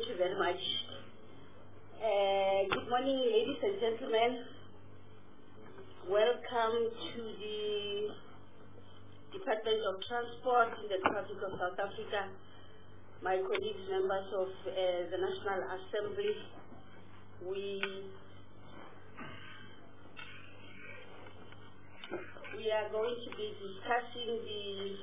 Thank you very much. Good morning, ladies and gentlemen. Welcome to the Department of Transport in the Republic of South Africa. My colleagues, members of the National Assembly, we are going to be discussing the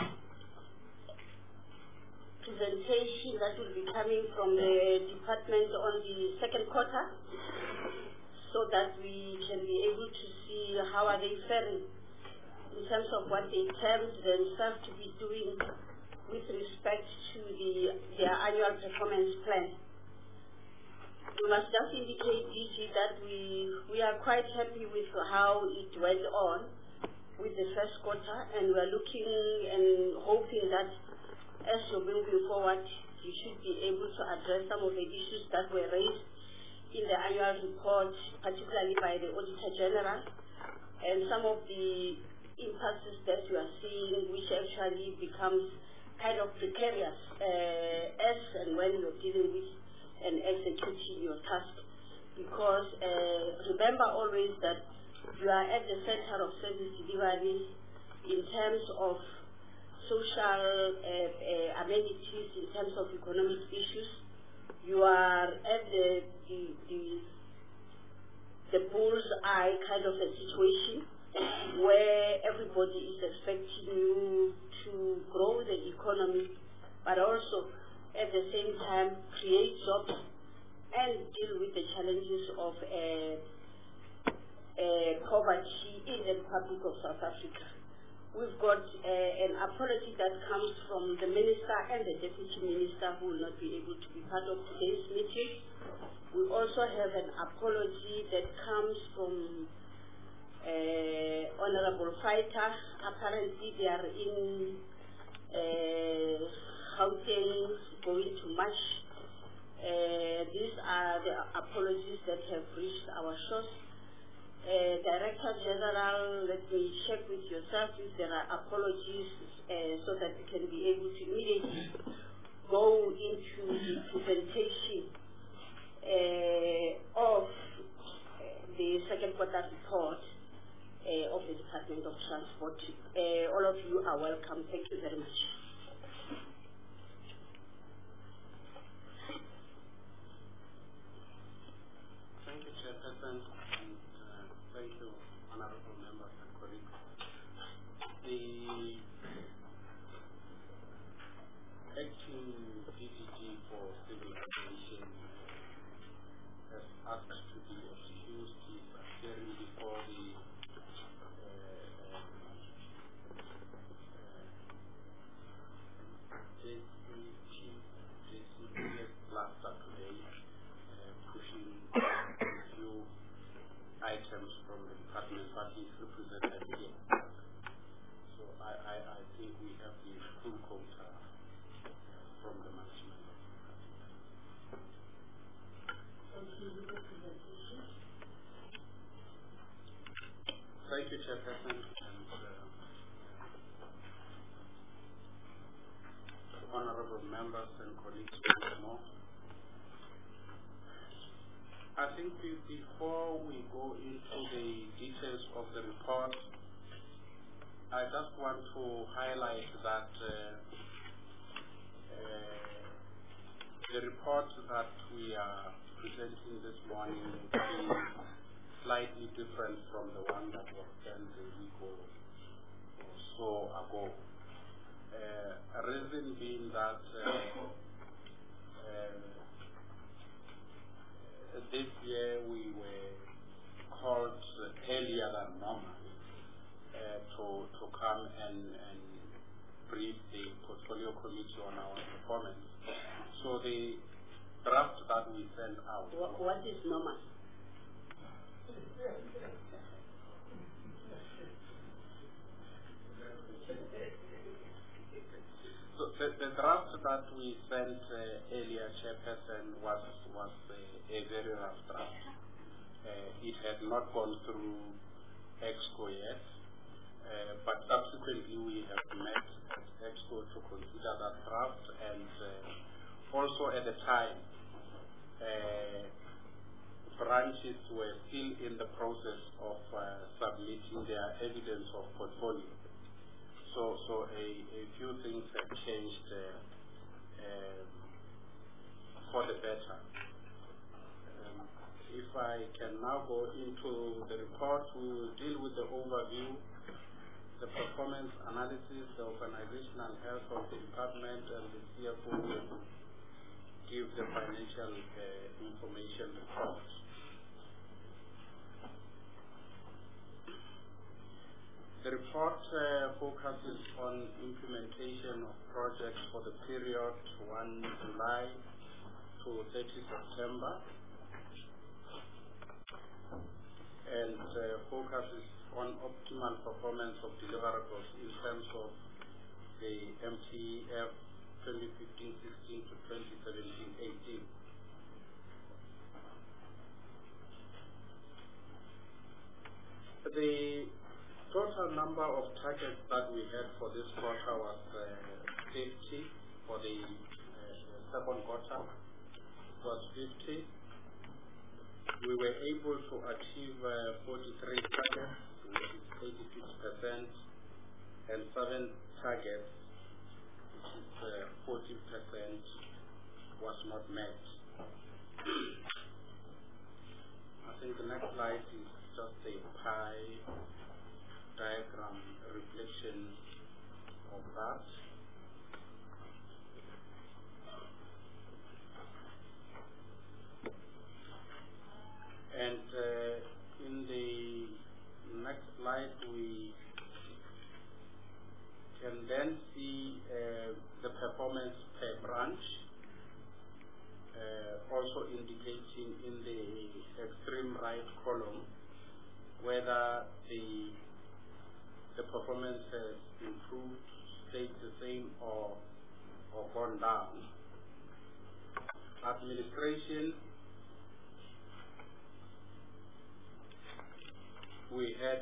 presentation that will be coming from the department on the second quarter, so that we can be able to see how are they faring in terms of what they termed themselves to be doing with respect to their annual performance plan. We must just indicate, DG, that we are quite happy with how it went on with the first quarter, and we are looking and hoping that as you're moving forward, you should be able to address some of the issues that were raised in the annual report, particularly by the Auditor General, and some of the impasses that you are seeing, which actually becomes kind of precarious as and when you're dealing with and executing your task. Because remember always that you are at the center of service delivery in terms of social amenities, in terms of economic issues. You are at the bull's eye kind of a situation where everybody is expecting you to grow the economy, but also at the same time create jobs and deal with the challenges of poverty in the Republic of South Africa. We've got an apology that comes from the Minister and the Deputy Minister, who will not be able to be part of today's meeting. We also have an apology that comes from Honorable Fighter. Apparently they are in Gauteng going to march. These are the apologies that have reached our shores. Director General, let me check with yourself if there are apologies so that we can be able to immediately go into the presentation of the second quarter report of the Department of Transport. All of you are welcome. Thank you very much. Thank you, Chairperson. Thank you, honorable members and colleagues. The acting DDG for civil aviation has asked to be excused. He is appearing before the JCPS cluster today, pushing a few items from the department, but he is represented here. So I think we have the full quota from the management. Thank you, Chairperson, and honorable members and colleagues once more. I think before we go into the details of the report, I just want to highlight that the report that we are presenting this morning is slightly different from the one that was sent a week or so ago. Reason being that this year we were called earlier than normal to come and brief the portfolio committee on our performance. So the draft that we sent out. What is normal? So the draft that we sent earlier, Chairperson, was a very rough draft. It had not gone through EXCO yet, but subsequently we have met EXCO to consider that draft, and also at the time branches were still in the process of submitting their evidence of portfolio. So a few things have changed for the better. If I can now go into the report, we will deal with the overview, the performance analysis, the organizational health of the department, and the CFO will give the financial information report. The report focuses on implementation of projects for the period 1 July to 30 September and focuses on optimal performance of deliverables in terms of the MTF 2015-16 to 2017-18. The total number of targets that we had for this quarter was 50. For the second quarter was 50. We were able to achieve 43 targets, which is 86%, and 7 targets, which is 14%, was not met. I think the next slide is just a pie diagram reflection of that. And in the next slide we can then see the performance per branch, also indicating in the extreme right column whether the performance has improved, stayed the same, or gone down. Administration, we had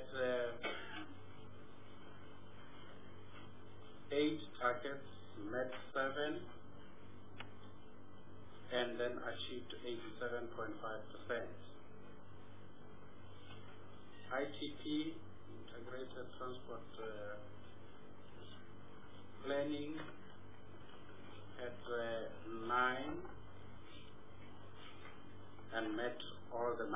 8 targets, met 7, and then achieved 87.5%. ITP, Integrated Transport Planning, had 9 and met all the 9,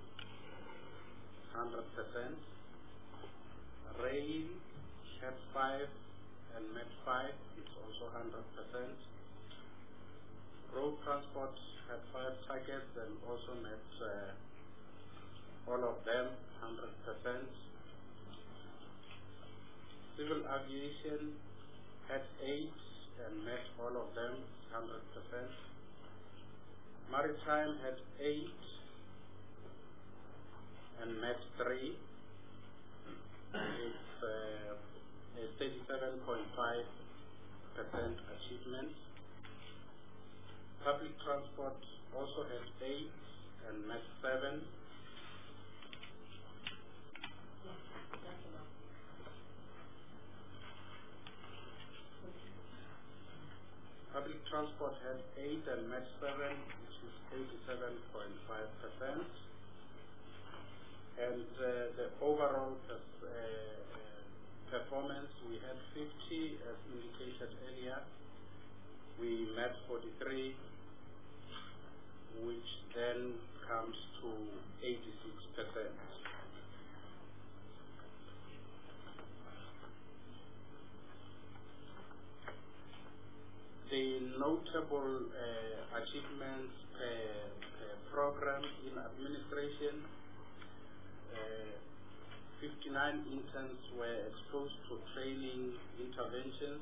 100%. Rail had 5 and met 5, it's also 100%. Road transport had 5 targets and also met all of them, 100%. Civil aviation had 8 and met all of them, 100%. Maritime had 8 and met 3. It's a 37.5% achievement. Public transport also had 8 and met 7. Public transport had 8 and met 7, which is 87.5%. And the overall performance, we had 50 as indicated earlier. We met 43, which then comes to 86%. The notable achievements per program in administration, 59 interns were exposed to training interventions.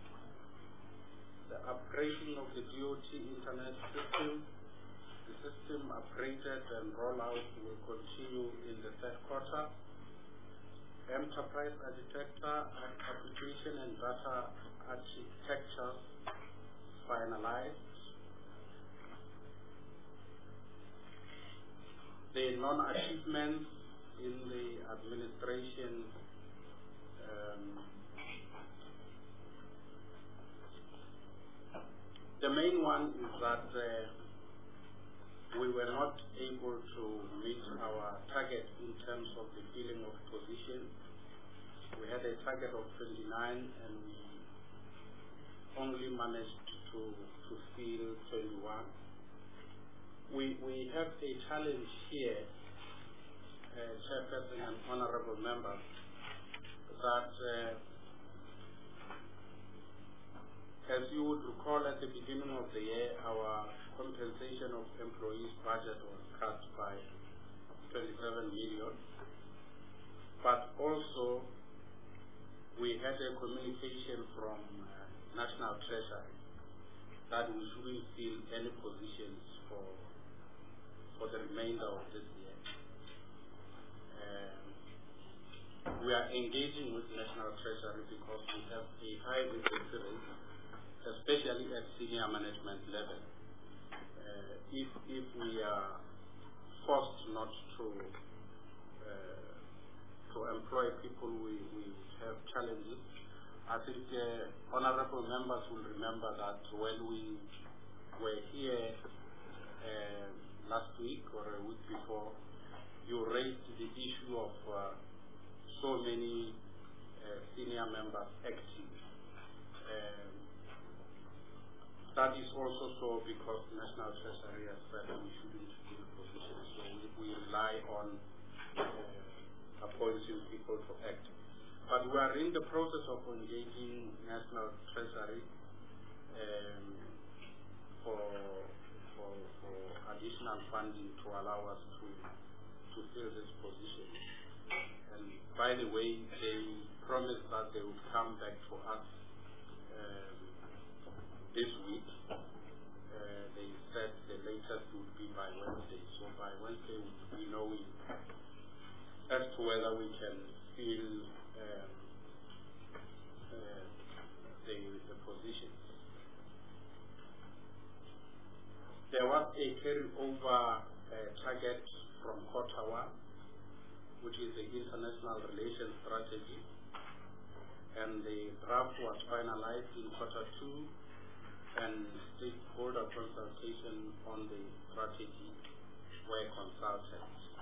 The upgrading of the DOT internet system, the system upgraded and rollout will continue in the third quarter. Enterprise architecture, application and data architecture finalized. The non-achievements in the administration, the main one is that we were not able to meet our target in terms of the filling of positions. We had a target of 29 and we only managed to fill 21. We have a challenge here, Chairperson and honorable members, that as you would recall at the beginning of the year, our compensation of employees budget was cut by 27 million. But also, we had a communication from National Treasury that we shouldn't fill any positions for the remainder of this year. We are engaging with National Treasury because we have a high vacancy rate, especially at senior management level. If we are forced not to employ people, we have challenges. I think honorable members will remember that when we were here last week or a week before, you raised the issue of so many senior members active. That is also so because the National Treasury has said we shouldn't fill positions, so we rely on appointing people to act. But we are in the process of engaging National Treasury for additional funding to allow us to fill this position. And by the way, they promised that they would come back to us this week. They said the latest would be by Wednesday. So by Wednesday we will be knowing as to whether we can fill the positions. There was a carryover target from Q1, which is the international relations strategy, and the draft was finalized in Q2, and stakeholder consultation on the strategy were consulted.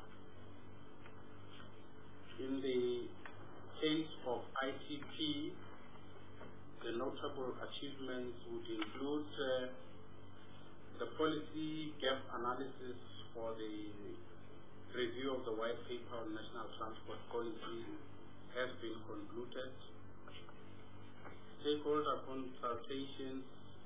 In the case of ITP, the notable achievements would include the policy gap analysis for the review of the white paper on national transport policy has been concluded. Stakeholder consultations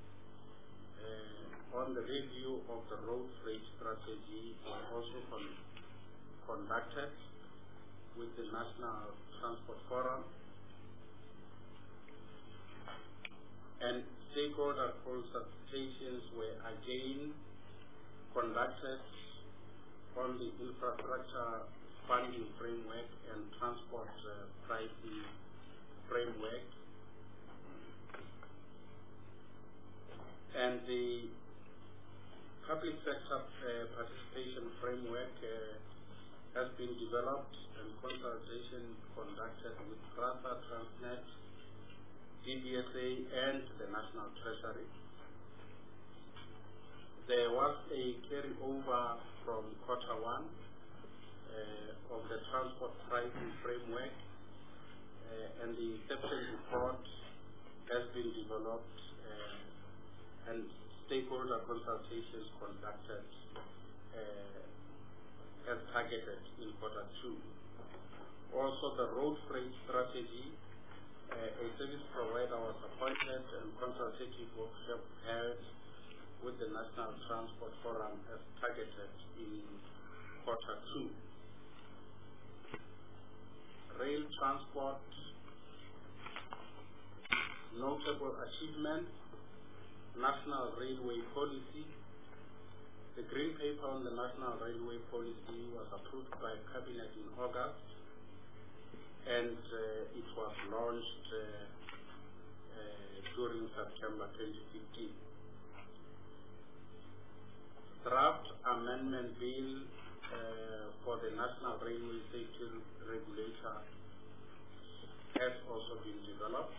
on the review of the road freight strategy were also conducted with the National Transport Forum, and stakeholder consultations were again conducted on the infrastructure funding framework and transport pricing framework. And the public sector participation framework has been developed and consultation conducted with PRASA, Transnet, DBSA, and the National Treasury. There was a carryover from Q1 of the transport pricing framework, and the inception report has been developed and stakeholder consultations conducted as targeted in Q2. Also, the road freight strategy, a service provider was appointed and consultative workshop held with the National Transport Forum as targeted in Q2. Rail transport, notable achievements, National Railway Policy. The Green Paper on the National Railway Policy was approved by Cabinet in August, and it was launched during September 2015. Draft Amendment Bill for the National Railway Safety Regulator has also been developed.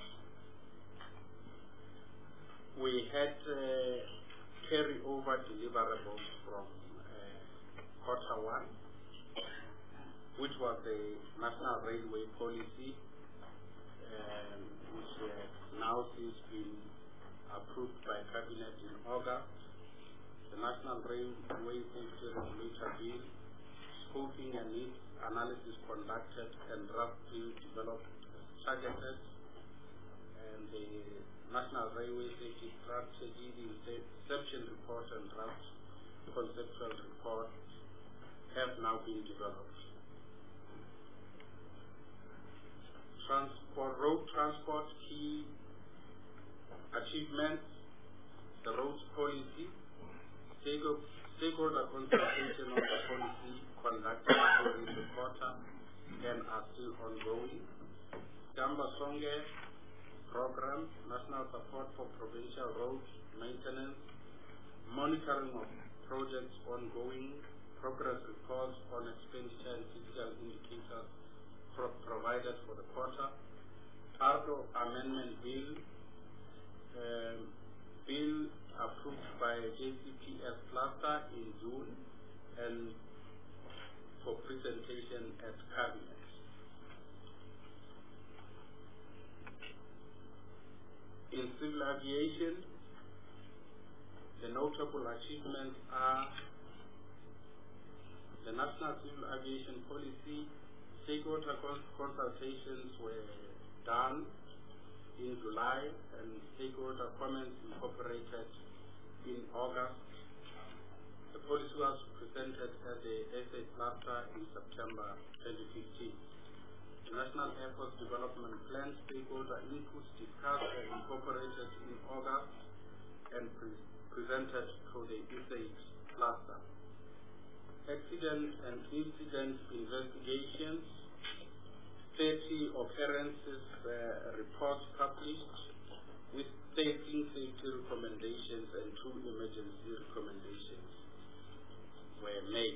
We had carryover deliverables from Q1, which was the National Railway Policy, which now since been approved by Cabinet in August. The National Railway Safety Regulator Bill, scoping and needs analysis conducted and draft bill developed targeted, and the National Railway Safety Strategy, the Inception Report and draft conceptual report have now been developed. Road transport key achievements, the roads policy, stakeholder consultation on the policy conducted during the quarter and are still ongoing. Gamba Songe program, national support for provincial roads maintenance, monitoring of projects ongoing, progress reports on expenditure and physical indicators provided for the quarter. ARDO Amendment Bill, bill approved by JCPS Cluster in June and for presentation at Cabinet. In civil aviation, the notable achievements are the National Civil Aviation Policy. Stakeholder consultations were done in July and stakeholder comments incorporated in August. The policy was presented at the SA Cluster in September 2015. The National Air Force Development Plan stakeholder inputs discussed and incorporated in August and presented to the SA Cluster. Accident and incident investigations, 30 occurrences reports published with 13 safety recommendations and 2 emergency recommendations were made.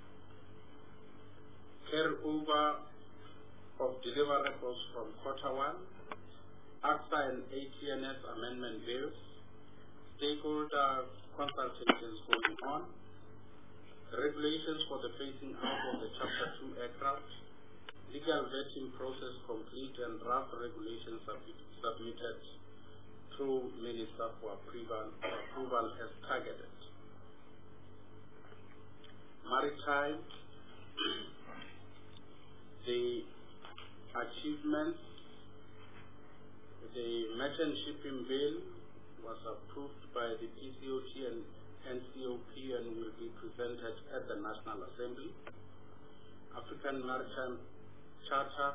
Carryover of deliverables from Q1, AXA and ATNS amendment bills, stakeholder consultations going on, regulations for the phasing out of the Chapter 2 aircraft, legal vetting process complete and draft regulations submitted through Minister for approval as targeted. Maritime, the achievements, the merchant shipping bill was approved by the PCOT and NCOP and will be presented at the National Assembly. African Maritime Charter,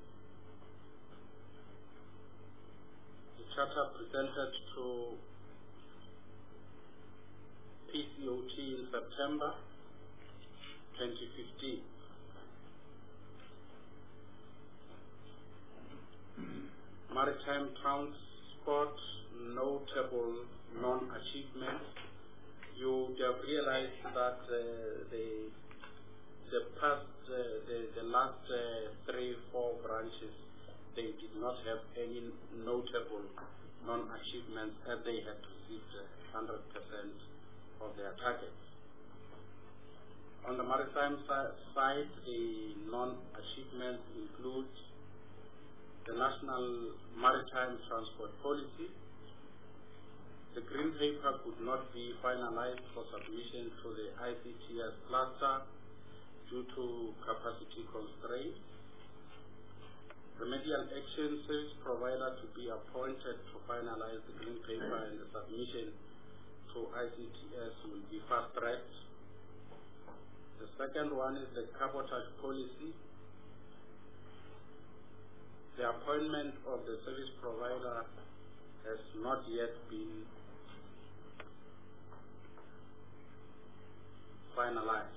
the charter presented to PCOT in September 2015. Maritime transport, notable non-achievements. You have realized that the last 3-4 branches, they did not have any notable non-achievements as they had received 100% of their targets. On the maritime side, the non-achievements include the National Maritime Transport Policy. The Green Paper could not be finalized for submission to the ICTS Cluster due to capacity constraints. Remedial Action Service Provider to be appointed to finalize the Green Paper and the submission to ICTS will be fast-tracked. The second one is the Cabotage Policy. The appointment of the service provider has not yet been finalized.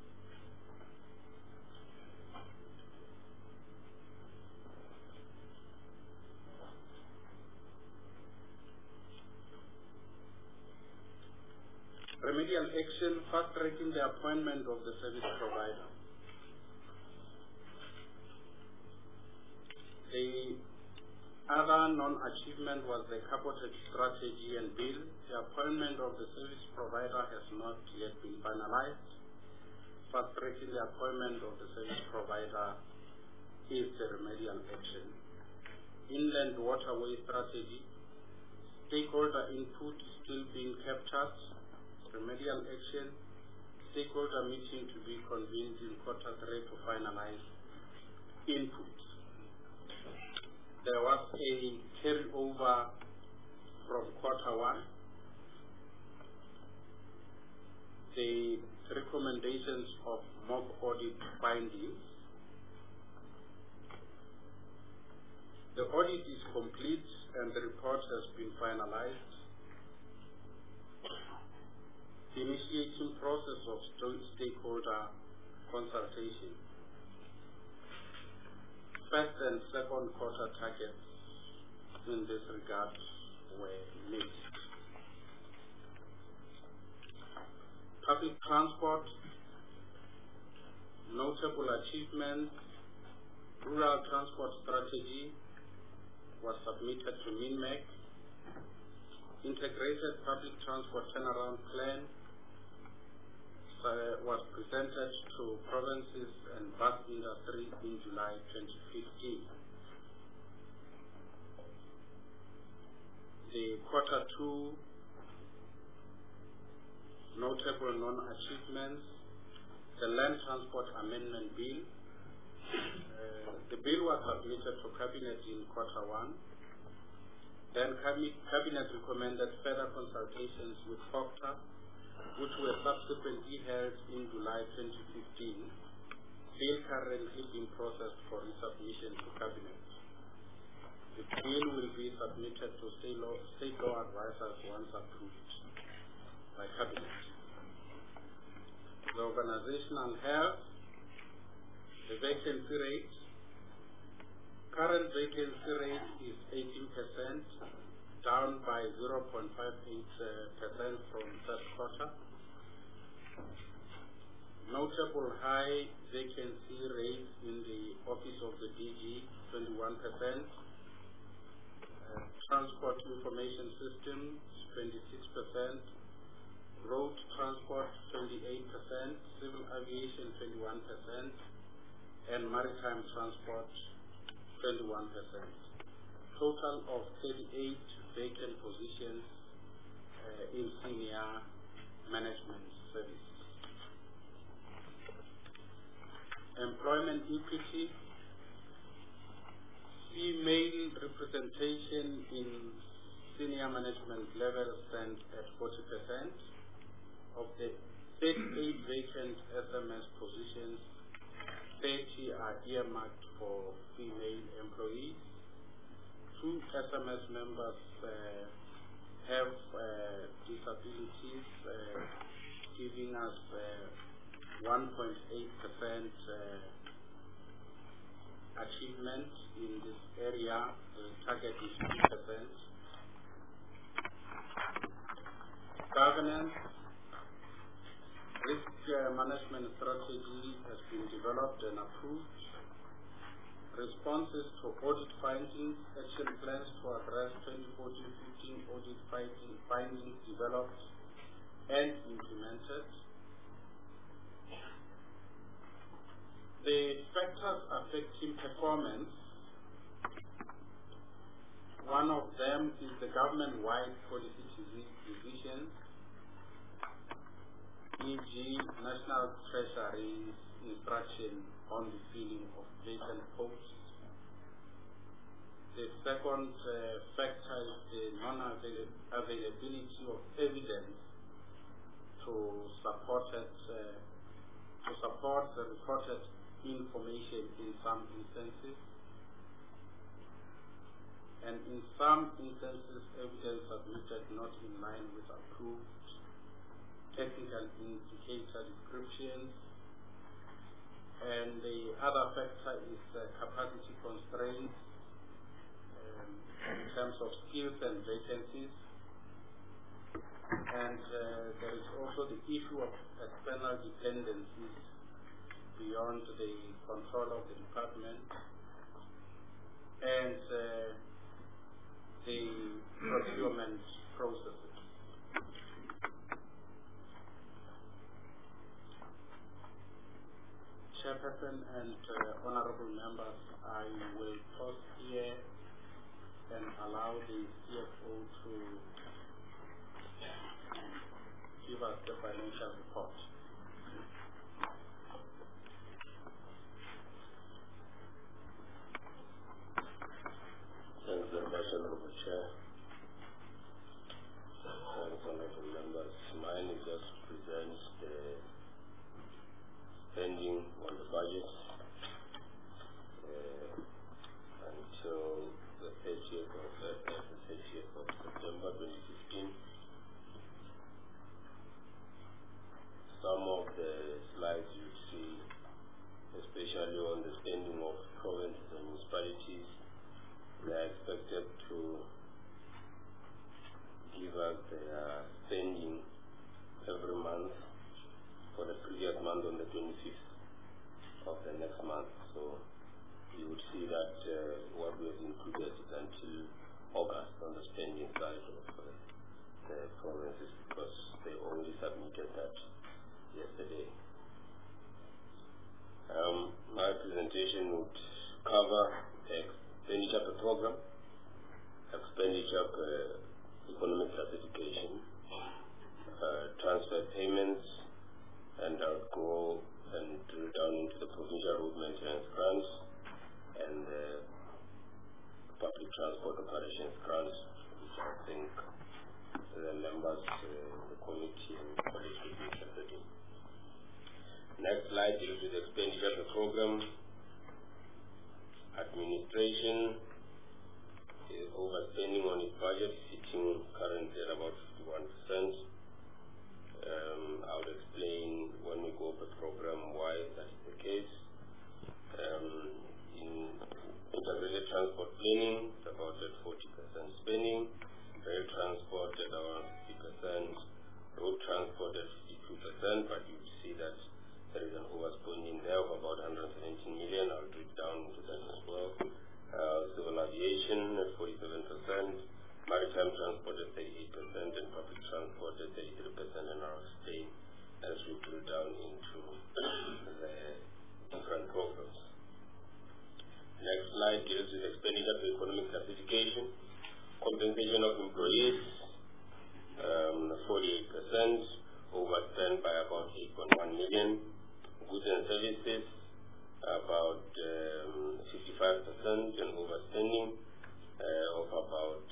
Remedial action, fast-tracking the appointment of the service provider. The other non-achievement was the cabotage strategy and bill. The appointment of the service provider has not yet been finalized. fast-tracking the appointment of the service provider is the remedial action. Inland waterway strategy, stakeholder input still being captured, remedial action, stakeholder meeting to be convened in quarter 3 to finalize input. There was a carryover from quarter 1. The recommendations of mock audit findings. The audit is complete and the report has been finalized. The initiating process of stakeholder consultation. First and second quarter targets in this regard were mixed. Public transport, notable achievements. Rural transport strategy was submitted to MINMEC. Integrated public transport turnaround plan was presented to provinces and bus industry in July 2015. The quarter 2 notable non-achievements, the Land Transport Amendment Bill. The bill was submitted to Cabinet in quarter 1. Then Cabinet recommended further consultations with FOCTA, which were subsequently held in July 2015. Bill currently being processed for resubmission to Cabinet. The bill will be submitted to state law advisors once approved by Cabinet. The organizational health, the vacancy rate. Current vacancy rate is 18%, down by 0.58% from third quarter. Notable high vacancy rate in the office of the DG, 21%. Transport information system, 26%. Road transport, 28%. Civil aviation, 21%. And maritime transport, 21%. Total of 38 vacant positions in senior management service. Employment equity. Female representation in senior management level stands at 40%. Of the 38 vacant SMS positions, 30 are earmarked for female employees. 2 SMS members have disabilities, giving us 1.8% achievement in this area. The target is 2%. Governance. Risk management strategy has been developed and approved. Responses to audit findings, action plans to address 2014-15 audit findings developed and implemented. The factors affecting performance, one of them is the government-wide policy decisions, e.g. National Treasury's instruction on the filling of vacant posts. The second factor is the non-availability of evidence to support the reported information in some instances. And in some instances, evidence submitted not in line with approved technical indicator descriptions. And the other factor is capacity constraints in terms of skills and vacancies. And there is also the issue of external dependencies beyond the control of the department, and the procurement processes. Chairperson and honorable members, I will pause here and allow the CFO to give us the financial report. Thanks very much, Honorable Chair. Thanks, honorable members. Mine is just presents the spending on the budget until the 30th of September 2015. Some of the slides you see, especially on the spending of provinces and municipalities, they are expected to give us their spending every month for the previous month on the 25th of the next month. So you would see that what we have included is until August on the spending side of the provinces, because they only submitted that yesterday. My presentation would cover expenditure per program, expenditure per economic classification, transfer payments, and I'll go and drill down into the provincial road maintenance grants and the public transport operations grants, which I think the members, the committee and the college will be interested in. Next slide deals with expenditure per program. Administration is overspending on its budget, sitting currently at about 51%. I will explain when we go over the program why that is the case. In integrated transport planning, it's about at 40% spending, rail transport at around 50%, road transport at 52%, but you see that there is an overspending there of about 117 million. I'll drill down into that as well. Civil aviation at 47%, maritime transport at 38%, and public transport at 33%, and I'll explain as we drill down into the different programs. Next slide deals with expenditure to economic classification. Compensation of employees, 48%, overspent by about 8.1 million. Goods and services, about 55%, and overspending of about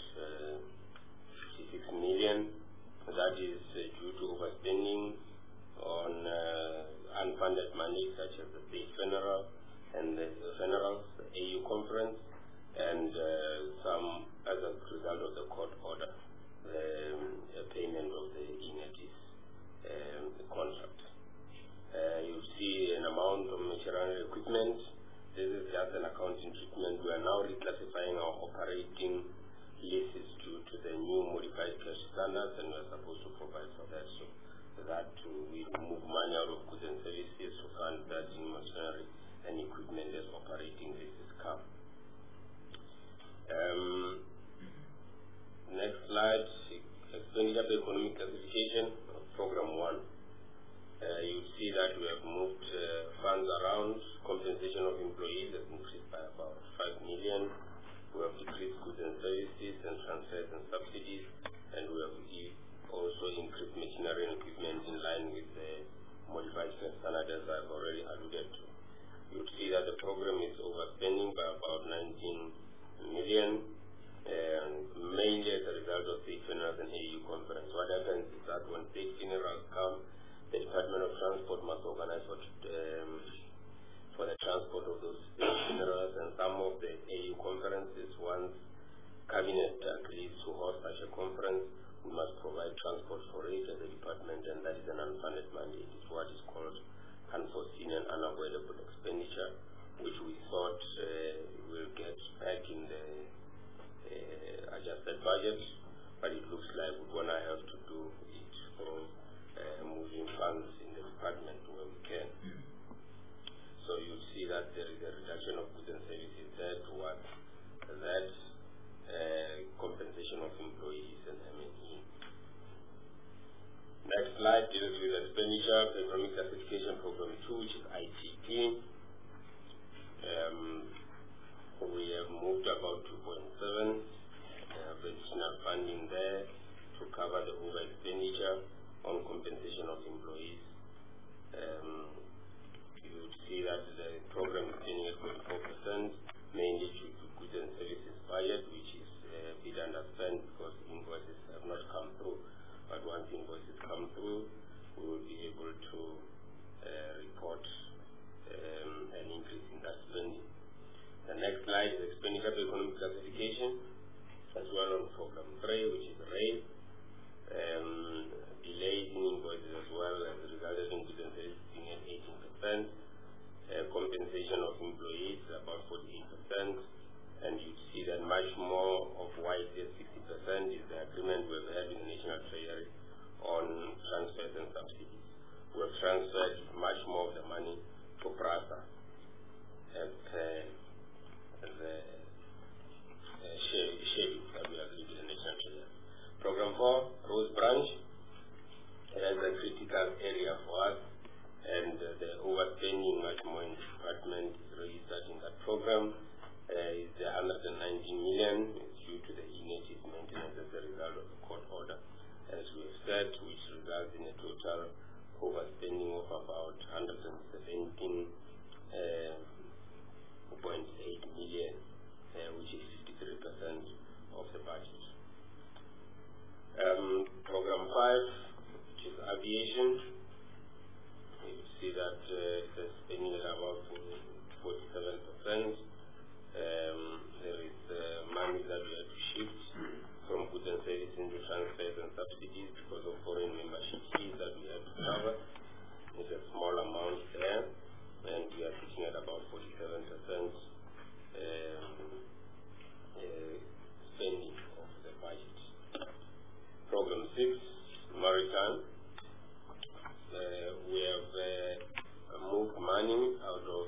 56 million. That is due to overspending on unfunded money such as the state funeral and the funerals, the AU conference, and some as a result of the court order, the payment of the INEDIS contract. You see an amount of machinery equipment. This is just an accounting treatment. We are now reclassifying our operating leases due to the new modified cash standards, and we are supposed to provide for that. So that we remove money out of goods and services to fund that in machinery and equipment as operating leases come. Next slide, expenditure to economic classification of program 1. You see that we have moved funds around. Compensation of employees has increased by about 5 million. We have decreased goods and services and transfers and subsidies, and we have also increased machinery and equipment in line with the modified standards as I've already alluded to. You see that the program is overspending by about 19 million, and mainly as a result of state funerals and AU conference. What happens is that when state funerals come, the Department of Transport must organize for the transport of those funerals, and some of the AU conferences, once Cabinet agrees to host such a conference, we must provide transport for it as a department, and that is an unfunded mandate. It's what is called unforeseen and unavoidable expenditure, which we thought will get back in the adjusted budget, but it looks like we're going to have to do it for moving funds in the department where we can. So you see that there is a reduction of goods and services there towards that compensation of employees and M&E. Next slide deals with expenditure, economic classification program 2, which is ITP. We have moved about 2.7. Additional funding there to cover the over expenditure on compensation of employees. You would see that the program is spending at 4%, mainly due to goods and services budget, which is a bit underspent because invoices have not come through. But once invoices come through, we will be able to report an increase in that spending. The next slide is expenditure to economic classification, as well on program 3, which is rail. Delays in invoices as well as resulted in goods and services being at 18%. Compensation of employees about 48%. And you see that much more of why it is 60% is the agreement we have had with the National Treasury on transfers and subsidies. We have transferred much more of the money to PRASA as the schedule that we agreed with the National Treasury. Program 4, Rose Branch, is a critical area for us, and the overspending much more in the department is registered in that program. Is the 119 million due to the inactive maintenance as a result of the court order, as we have said, which results in a total overspending of about 117.8 million, which is 53% of the budget. Program 5, which is aviation, you see that the spending is about 47%. There is money that we have to shift from goods and services into transfers and subsidies because of foreign membership fees that we have to cover. It's a small amount there, and we are sitting at about 47% spending of the budget. Program 6, Maritime. We have moved money out of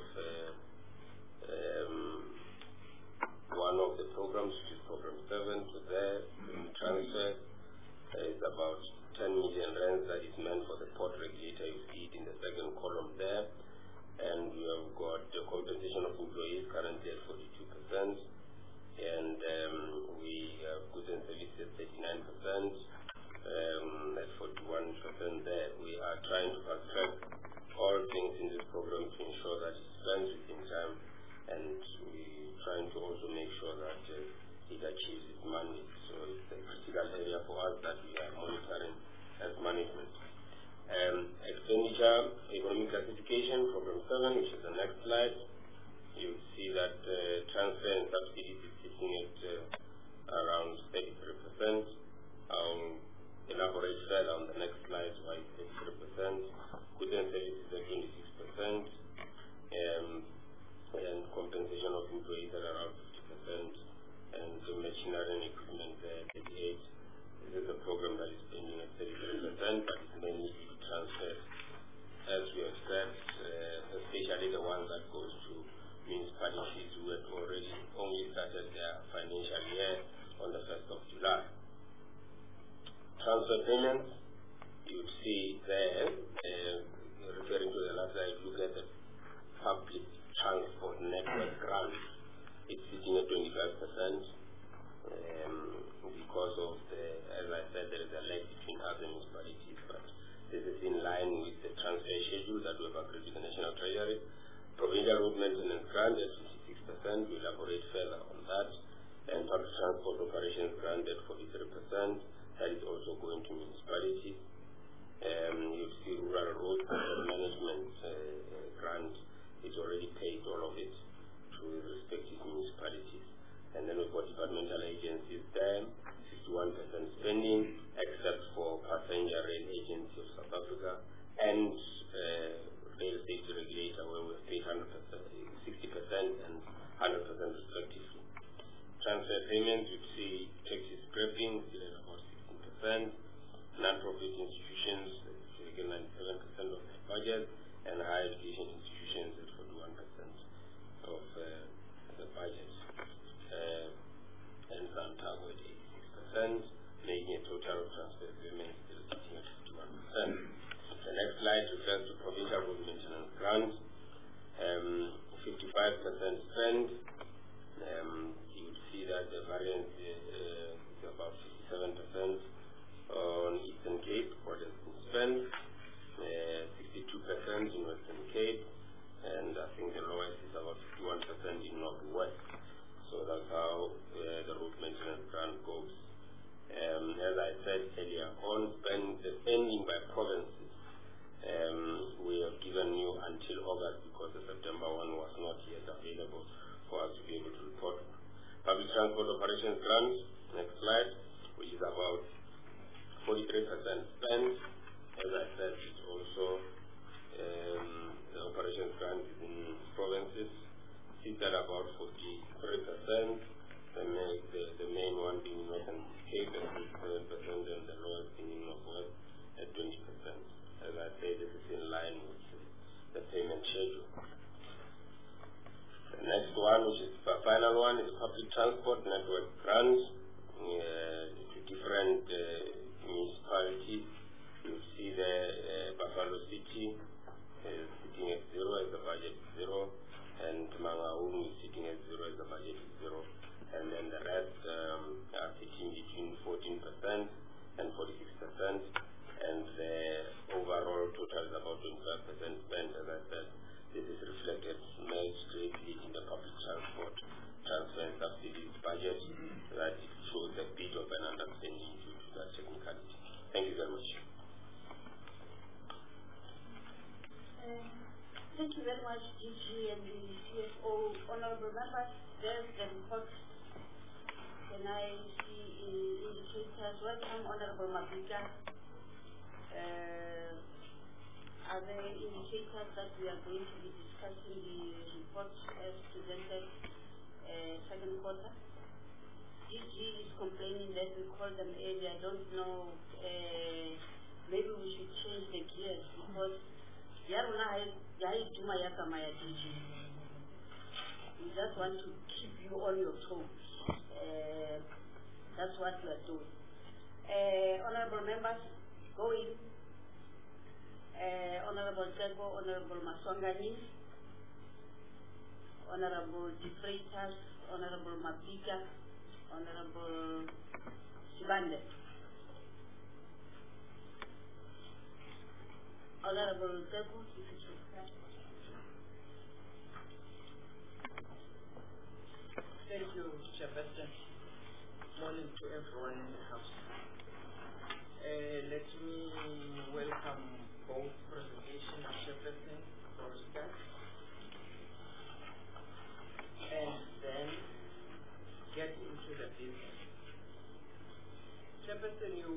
one of the programs, which is program 7, to there. Transfer is about 10 million rands that is meant for the port regulator. You see it in the second column there. And we have got the compensation of employees currently at 42%. And we have goods and services at 39%, at 41% there. We are trying to fast track all things in this program to ensure that it spends within time, and we trying to also make sure that it achieves its mandate. So it's a critical area for us that we are monitoring as management. Expenditure, economic classification, program 7, which is the next slide. You see that transfer and subsidies is sitting at around 33%. I'll elaborate further on the next slide why it's 33%. Goods and services at 26%. And compensation of employees at around 50%, and the machinery and equipment at 38%. This is a program that is spending at 33%, but it's mainly transfers, as we have said, especially the ones that goes to municipalities who had already only started their financial year on the 1st of July. Transfer payments, you see there, referring to the last slide, look at the public transport network grant. It's sitting at 25% because of the, as I said, there is a lag between us and municipalities, but this is in line with the transfer schedule that we have agreed with the National Treasury. Provincial road maintenance grant at 56%, we elaborate further on that, and public transport operations grant at 43%, that is also going to municipalities. You see rural road management grant is already paid, all of it, to respective municipalities. And then we've got departmental agencies there, 61% spending, except for Passenger Rail Agency of South Africa and Rail Safety Regulator, where we've paid 60% and 100% respectively. Transfer payments, you see taxi scrapping, still at about 16%. Non-profit institutions, again 97% of the budget, and higher education institutions at 41% of the budget. And Santago at 86%, making a total of transfer payments still sitting at total road maintenance grant, 55% spent. You would see that the variance is about 57% on Eastern Cape, what has been spent, 62% in Western Cape, and I think the lowest is about 51% in Northwest. So that's how the road maintenance grant goes. As I said earlier on, the spending by provinces, we have given you until August because the September one was not yet available for us to be able to report. Public transport operations grant, next slide, which is about 43% spent. As I said, it's also the operations grant is in provinces, sits at about 43%. The main one being Northern Cape at 57% and the lowest being in Northwest at 20%. As I say, this is in line with the payment schedule. The next one, which is the final one, is public transport network grant to different municipalities. You see the Buffalo City is sitting at 0 as the budget is 0, and Mangaung is sitting at 0 as the budget is 0. And then the rest are sitting between 14% and 46%, and the overall total is about 25% spent. As I said, this is reflected straightly in the public transport transfer and subsidies budget, that it shows a bit of an understanding due to that technicality. Thank you very much. Thank you very much, DG and the CFO. Honorable members, there's the report. Can I see indicators? Welcome, Honorable Mabika. Are there indicators that we are going to be discussing the report as presented second quarter? DG is complaining that we called them early. I don't know, maybe we should change the gears because we just want to keep you on your toes. That's what we are doing. Honorable members, go in. Honorable Tego, Honorable Maswangani, Honorable De Freitas, Honorable Mabika, Honorable Sibande. Honorable Tego, if you should start. Thank you, Chairperson. Morning to everyone in the house. Let me welcome both presentation of Chairperson for a start, and then get into the business. Chairperson, you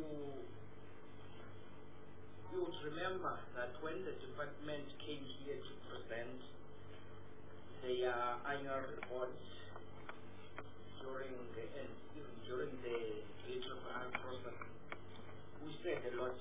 would remember that when the department came here to present their annual report during the ARRR process, we said a lot.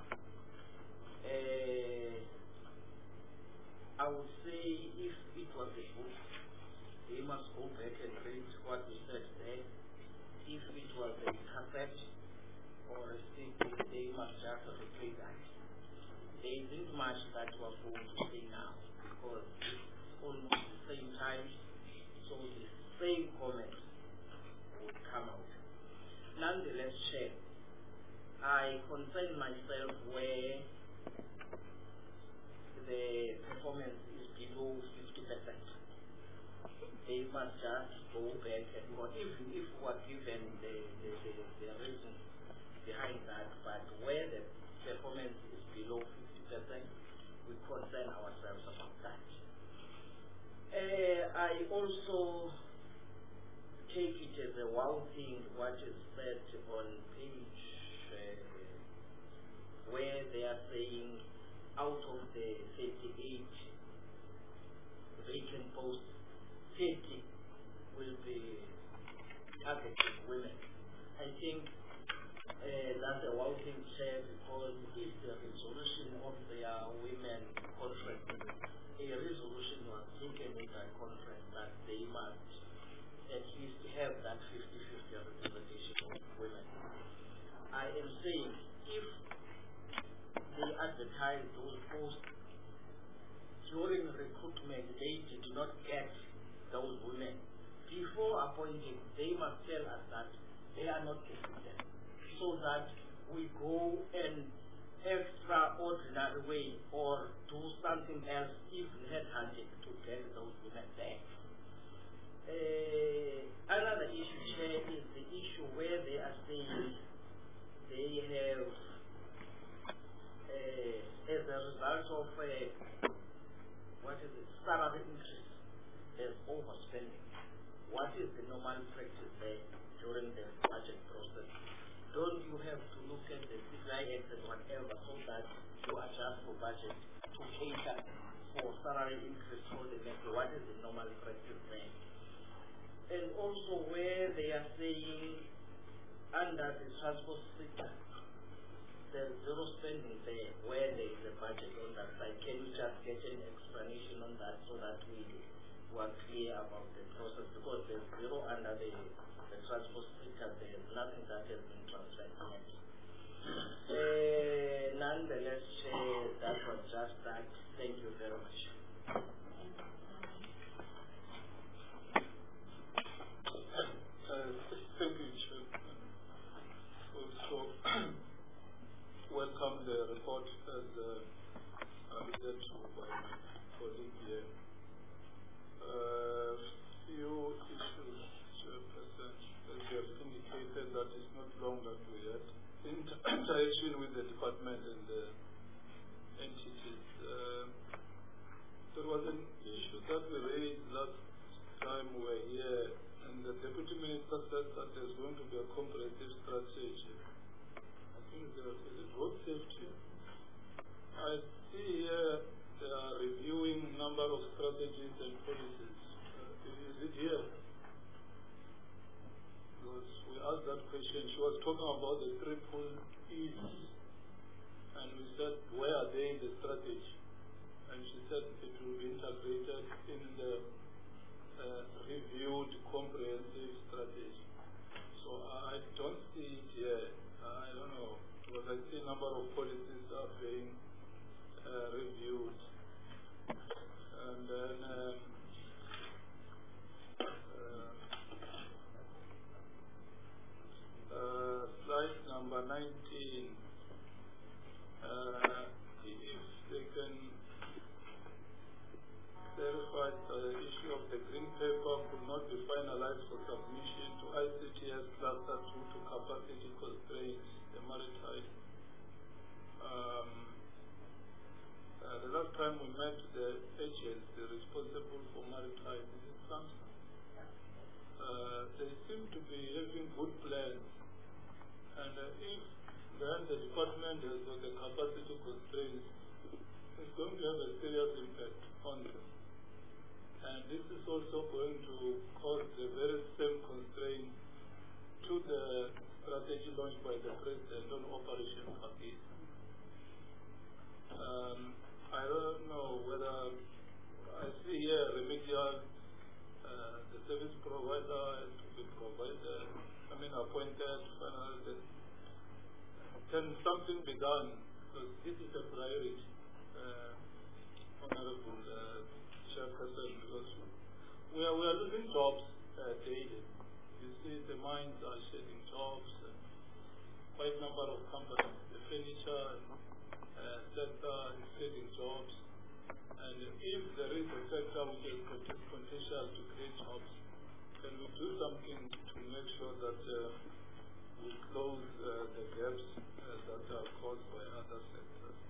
I would say if it was a book, they must go back and read what we said there. If it was a cassette or a CD, they must just replay that. There isn't much that we're going to say now because it's almost the same time, so the same comments would come out. Nonetheless, Chair, I concern myself where the performance is below 50%. They must just go back and go, even if we're given the reason behind that, but where the performance is below 50%, we concern ourselves about that. I also take it as a wow thing what is said on page where they are saying out of the 38 vacant posts, 50 will be targeted women. I think that's a wow thing, Chair, because if the resolution of their women conference, a resolution was taken in that conference that they must at least have that 50-50 representation of women. I am saying if they advertise those posts during recruitment they did not get those women. Before appointing, they must tell us that they are not interested, so that we go an extraordinary way or do something else, even headhunting, to get those women there. Another issue, Chair, is the issue where they are saying they have, as a result of salary increase, there's overspending. What is the normal practice there during the budget process? Don't you have to look at the CPI Act and whatever so that you adjust for budget to cater for salary increase for the next? What is the normal practice there? And also where they are saying under the transport sector, there's zero spending there, where there is a budget on that side. Can you just get an explanation on that so that we are clear about the process? Because there's zero under the transport sector, there's nothing that has been translated yet. Nonetheless, that was just that. Thank you very much. Thank you, Chair. Also, welcome the report as alluded to by my colleague here. Few issues, Chairperson, as you have indicated that it's not long that we had interaction with the department and the entities. There was an issue that we raised last time we were here, and the Deputy Minister said that there's going to be a comprehensive strategy. I think there is road safety. I see here they are reviewing number of strategies and policies. Is it here? Because we asked that question. She was talking about the triple E's, and we said, where are they in the strategy? And she said it will be integrated in the reviewed comprehensive strategy. So I don't see it here. I don't know, because I see a number of policies are being reviewed. And then slide number 19, if they can clarify the issue of the green paper could not be finalized for submission to ICTS Cluster 2 to capacity constraints, the maritime. The last time we met the agency responsible for maritime, is it SAMSA? They seem to be having good plans, and if then the department has got the capacity constraints, it's going to have a serious impact on them. And this is also going to cause the very same constraint to the strategy launched by the President on Operation Pakistan. I don't know whether I see here remedial, the service provider has to be provided, appointed, finalized. Can something be done? Because this is a priority, Honorable Chairperson, because we are losing jobs daily. You see the mines are shedding jobs, and quite a number of companies, the furniture sector is shedding jobs, and if there is a sector which has potential to create jobs, can we do something to make sure that we close the gaps that are caused by other sectors?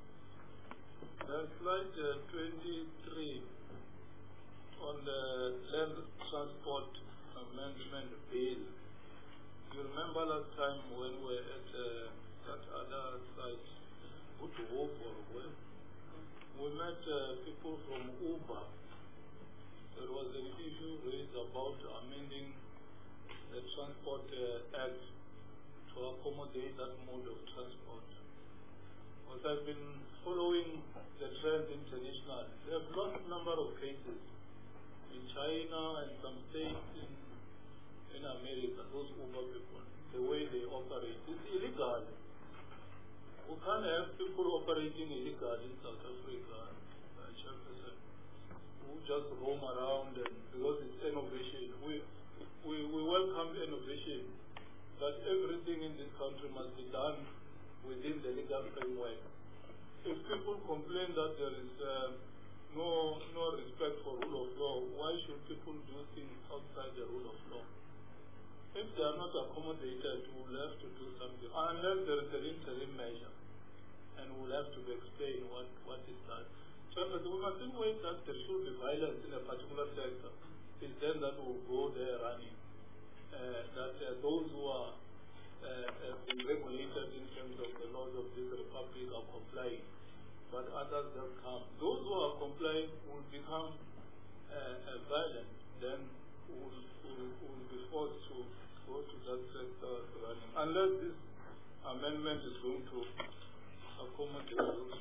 Slide 23 on the land transport amendment bill. You remember last time when we were at that other site, Butuhof or where, we met people from Uber. There was an issue raised about amending the Transport Act to accommodate that mode of transport. Because I've been following the trend internationally. There have lost a number of cases in China and some states in America, those Uber people, the way they operate. It's illegal. We can't have people operating illegally in South Africa, Chairperson, who just roam around and because it's innovation. We welcome innovation, but everything in this country must be done within the legal framework. If people complain that there is no respect for rule of law, why should people do things outside the rule of law? If they are not accommodated, we will have to do something, unless there is an interim measure, and we will have to explain what is that. So we mustn't wait that there should be violence in a particular sector. It's then that we will go there running. That those who are being regulated in terms of the laws of this republic are complying, but others just come. Those who are complying will become violent, then will be forced to go to that sector running. Unless this amendment is going to accommodate those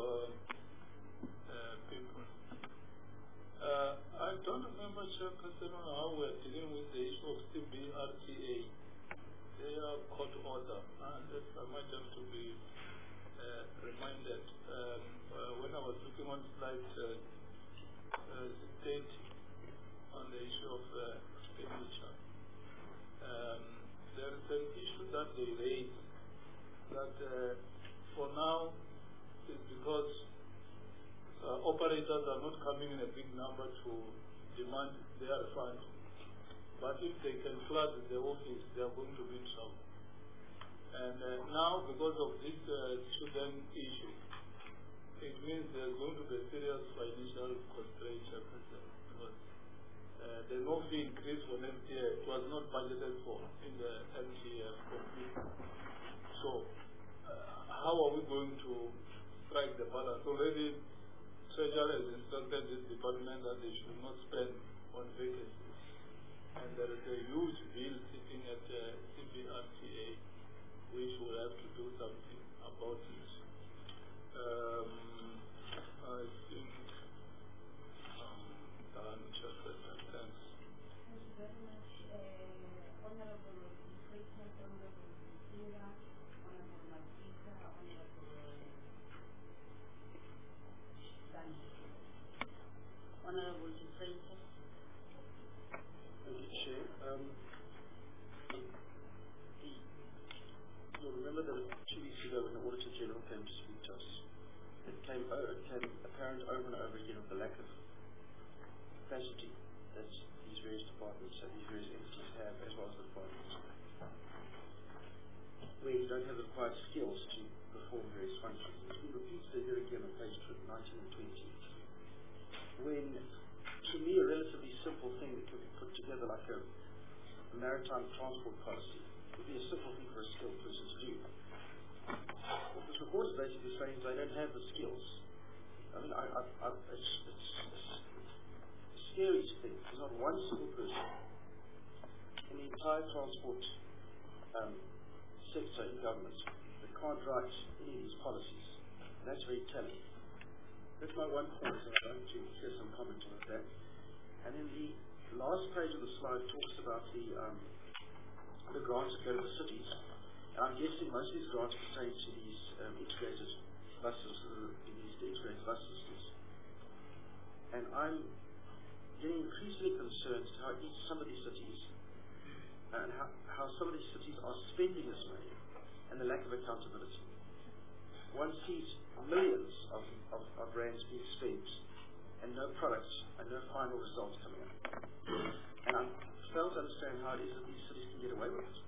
people. I don't remember, Chairperson, how we're dealing with the issue of CBRTA. They are court order, and I might have to be reminded. When I was looking on slide 30 on the issue of expenditure, there is an issue that they raise that for now is because operators are not coming in a big number to demand their funds. But if they can flood the office, they are going to be in trouble. And now, because of this student issue, it means there's going to be a serious financial constraint, because the no fee increase for next year was not budgeted for in the MTF completely. So, how are we going to strike the balance? Already, Treasury has instructed this department that they should not spend on vacancies. And there is a huge bill sitting at CBRTA, which will have to do something about it. I think thanks. Thank you very much, Honorable President, Honorable Singa, Honorable Matita, Honorable Sani. Honorable President. Thank you, Chair. You'll remember that 2 weeks ago when the Auditor General came to speak to us, it became apparent over and over again of the lack of capacity that these various departments, these various entities have, as well as the departments, where you don't have the required skills to perform various functions. It's been repeated here again on page 19 and 20, when, to me, a relatively simple thing that could be put together like a maritime transport policy would be a simple thing for a skilled person to do. What this report is basically saying is they don't have the skills. I mean, it's the scariest thing. There's not one single person in the entire transport sector in government that can't write any of these policies. And that's very telling. That's my one point, and I'm going to share some comment on that. And then the last page of the slide talks about the grants that go to the cities. And I'm guessing most of these grants pertain to these integrated buses, these integrated bus systems. And I'm getting increasingly concerned as to how some of these cities and how some of these cities are spending this money and the lack of accountability. One sees millions of rands being spent and no products and no final results coming up. And I fail to understand how it is that these cities can get away with it.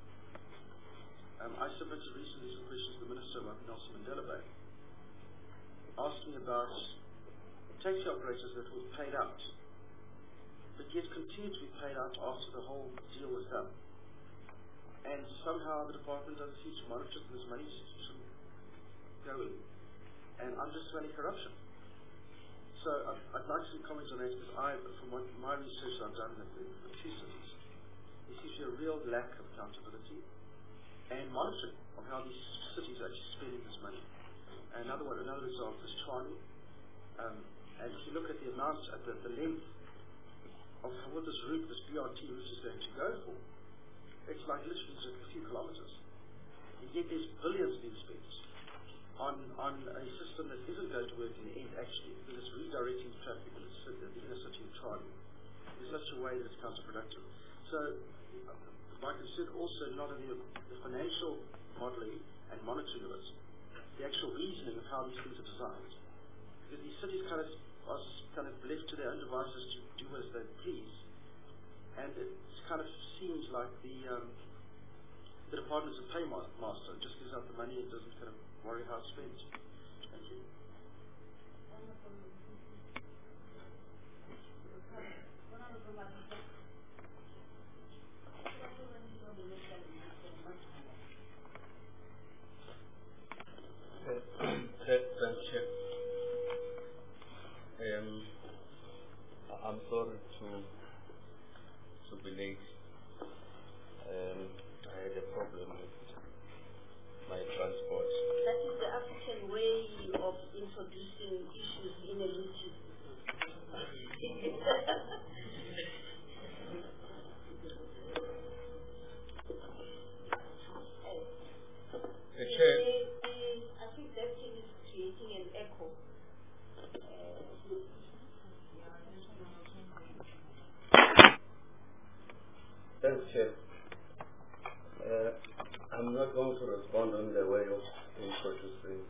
I submitted recently some questions to the Minister about Nelson Mandela Bay, asking about taxi operators that were paid out, but yet continued to be paid out after the whole deal was done. And somehow the department doesn't seem to monitor that this money shouldn't go in. And I'm just smelling corruption. So I'd like some comments on that, because from my research I've done in the two cities, there seems to be a real lack of accountability and monitoring of how these cities are actually spending this money. And another example is Tshwane. And if you look at the amount, at the length of what this route, this BRT route is going to go for, it's like literally just a few kilometers. And yet there's billions being spent on a system that isn't going to work in the end, actually, because it's redirecting traffic in the inner city of Tshwane in such a way that it's counterproductive. So, like I said, also not only the financial modelling and monitoring of it, the actual reasoning of how these things are designed. Because these cities are left to their own devices to do as they please. And it kind of seems like the department's a paymaster, just gives out the money and doesn't kind of worry how it's spent. Thank you. I'm sorry to be late. I had a problem with my transport. That is the African way of introducing issues in a meeting. I think that thing is creating an echo. Thanks, Chair. I'm not going to respond on the way of introducing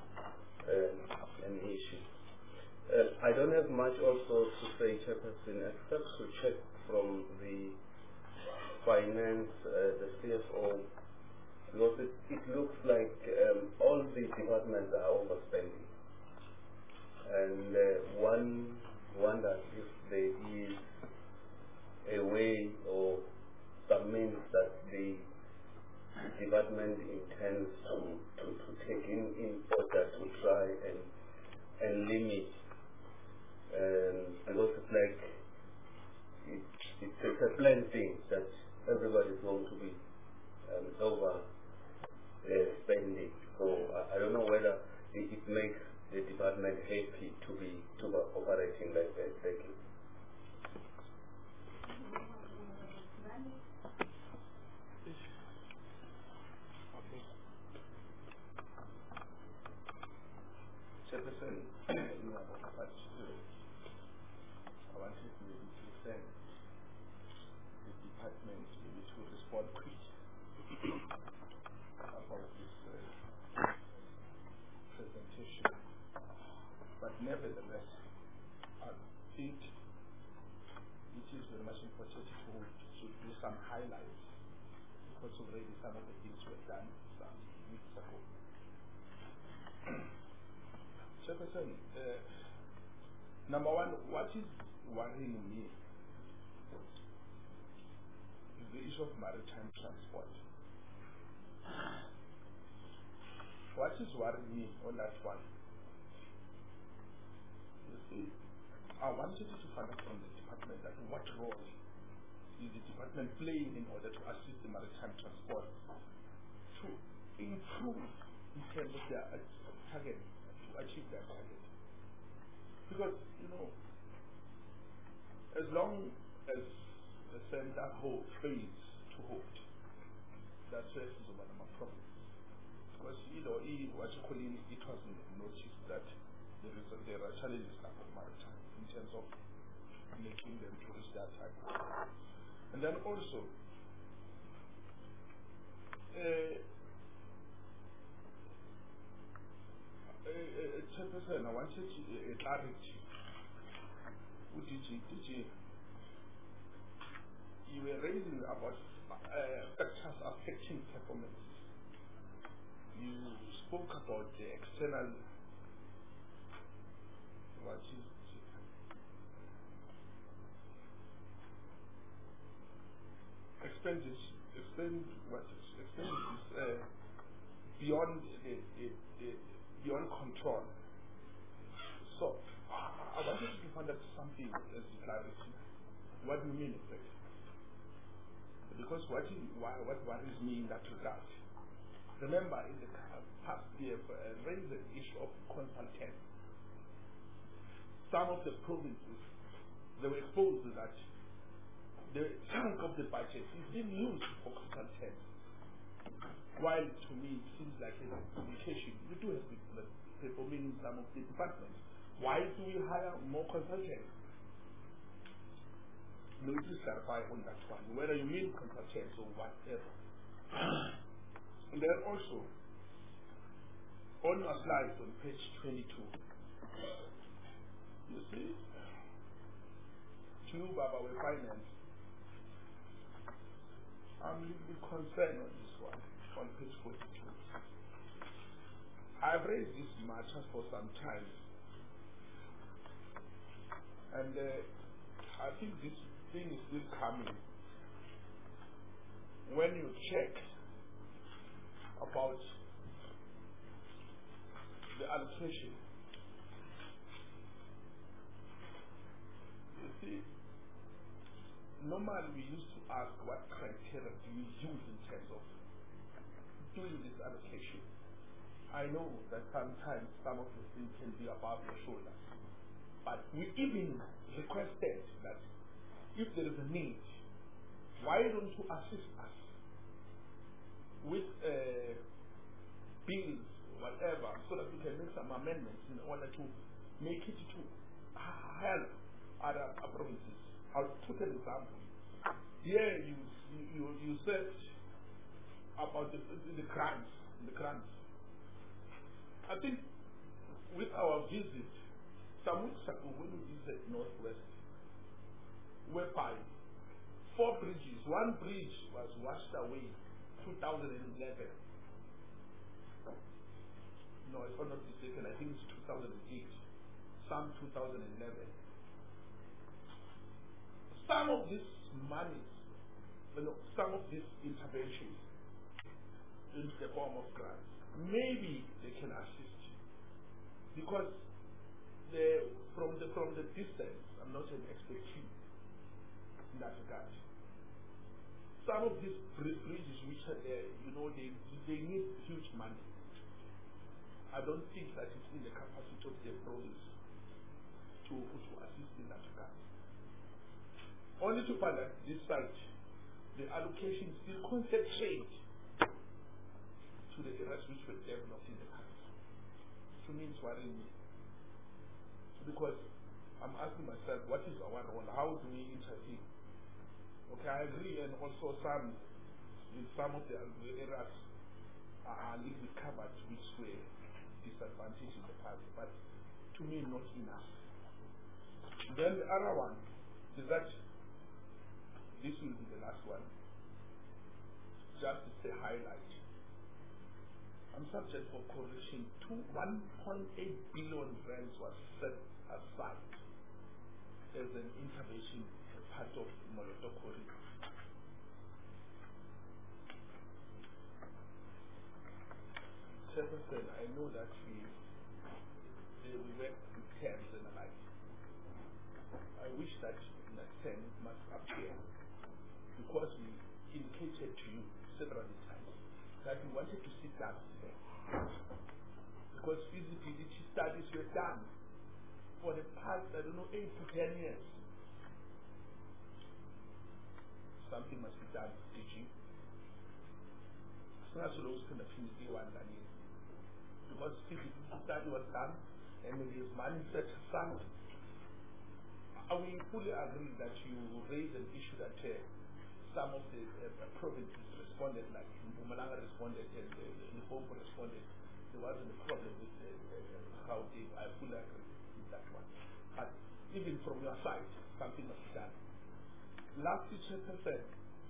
an issue. I don't have much also to say, Chairperson, except to check from the finance, the CFO, because it looks like all the departments are overspending. And one wonders if there is a way or some means that the department intends to take in order to try and limit, because it's like it's a planned thing that everybody is going to be over spending. So I don't know whether it makes the department happy to be operating like that. Thank you. Chairperson, I wanted maybe to thank the department maybe to respond quickly about this presentation. But nevertheless, I think it is very much important to do some highlights, because already some of the things were done some weeks ago. Chairperson, number one, what is worrying me is the issue of maritime transport. What is worrying me on that one? You see, I wanted to find out from the department that what role is the department playing in order to assist the maritime transport to improve in terms of their target, to achieve their target. Because, as long as the center fails to hold, that's where it's over the problem. Because, what you call it wasn't noticed that there are challenges now for maritime in terms of making them to reach that target. And then also, Chairperson, I wanted clarity. You were raising about factors affecting performance. You spoke about the external, expenditures beyond control. So, I wanted to find out something as clarity. What do you mean exactly? Because what worries me in that regard? Remember, in the past, we have raised the issue of consultants. Some of the provinces, they were exposed that the chunk of the budget is being used for consultants. While to me it seems like an education, we do have people in some of the departments. Why do we hire more consultants? Maybe please clarify on that one, whether you mean consultants or whatever. And then also, on your slide on page 22, you see, to Baba with finance, I'm a little bit concerned on this one, on page 42. I've raised this matter for some time, and I think this thing is still coming. When you check about the allocation, you see, normally we used to ask what criteria do you use in terms of doing this allocation. I know that sometimes some of the things can be above your shoulders, but we even requested that if there is a need, why don't you assist us with bills, whatever, so that we can make some amendments in order to make it to help other provinces. I'll put an example. Here you said about the grants. I think with our visit, some weeks ago when we visited Northwest, whereby 4 bridges, one bridge was washed away 2011. No, if I'm not mistaken, I think it's 2008, some 2011. Some of these monies, some of these interventions in the form of grants, maybe they can assist, because from the distance, I'm not an expert in that regard. Some of these bridges which are there, they need huge money. I don't think that it's in the capacity of the province to assist in that regard. Only to find that this site, the allocation still concentrates to the areas which were developed in the past. To me, it's worrying me. Because I'm asking myself, what is our role? How do we intervene? Okay, I agree, and also in some of the areas are a little bit covered which were disadvantaged in the past, but to me not enough. Then the other one is that this will be the last one. Just to say highlight. I'm subject for correction. 1.8 billion rands was set aside as an intervention as part of Moloto corridor. Chairperson, I know that we work with terms and the like. I wish that in that term must appear, because we indicated to you several times that we wanted to sit down today, because feasibility studies were done for the past, 8 to 10 years. Something must be done, DG. As soon as those can finish one done, because feasibility study was done and there is money set aside. We fully agree that you raised an issue that some of the provinces responded, like Mpumalanga responded and Limpopo responded. There wasn't a problem with how they. I fully agree with that one. But even from your side, something must be done. Last Chairperson,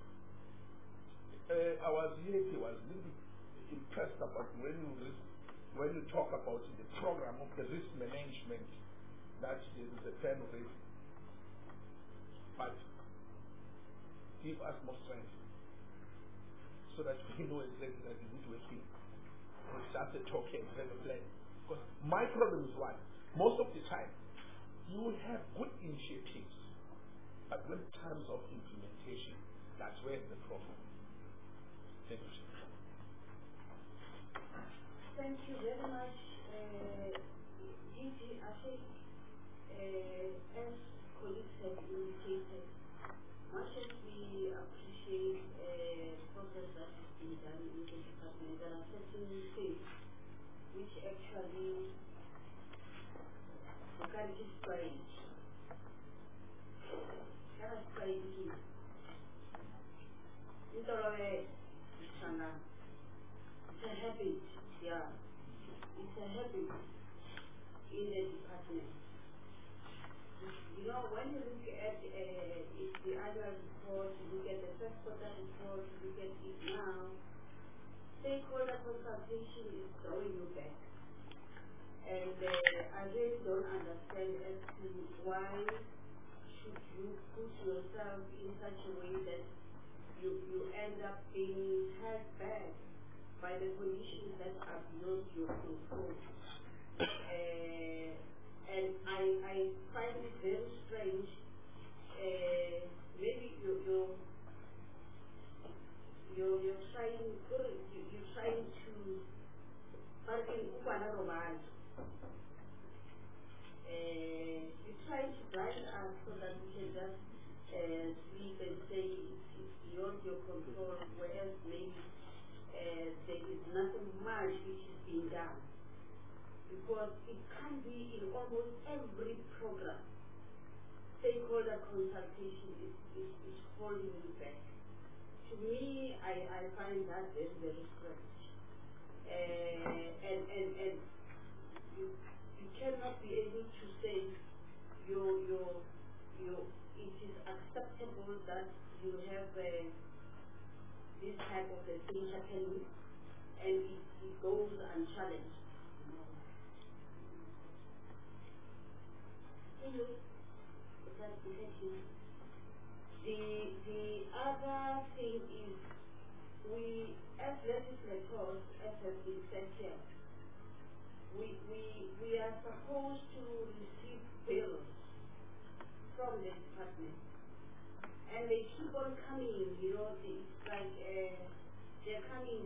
I was a little bit impressed about when you talk about the program of the risk management, that there is a plan already. But give us more strength so that we know exactly that we need to work. It's just a talk and have a plan. Because my problem is what? Most of the time, you have good initiatives, but when terms of implementation, that's where the problem is. Thank you. Thank you very much, DG. I think, as colleagues have indicated, much as we appreciate progress that has been done in the is strange. Kind of strange. It's a habit, yeah. It's a habit in the department. You know, when you look at the annual report, you look at the first quarter report, you look at it now, stakeholder consultation is throwing you back. And I really don't understand as to why should you put yourself in such a way that you end up being held back by the conditions that are beyond your control. And I find it very strange. Maybe you're trying to you're trying to blind us so that we can just sleep and say it's beyond your control, whereas maybe there is nothing much which is being done. Because it can be in almost every program. Stakeholder consultation is holding you back. To me, I find that very, very strange. And you cannot be able to say it is acceptable that you have this type of a thing happening and it goes unchallenged. The other thing is we as legislators, as has been said here, we are supposed to receive bills from the department. And they keep on coming, you know, it's like they're coming,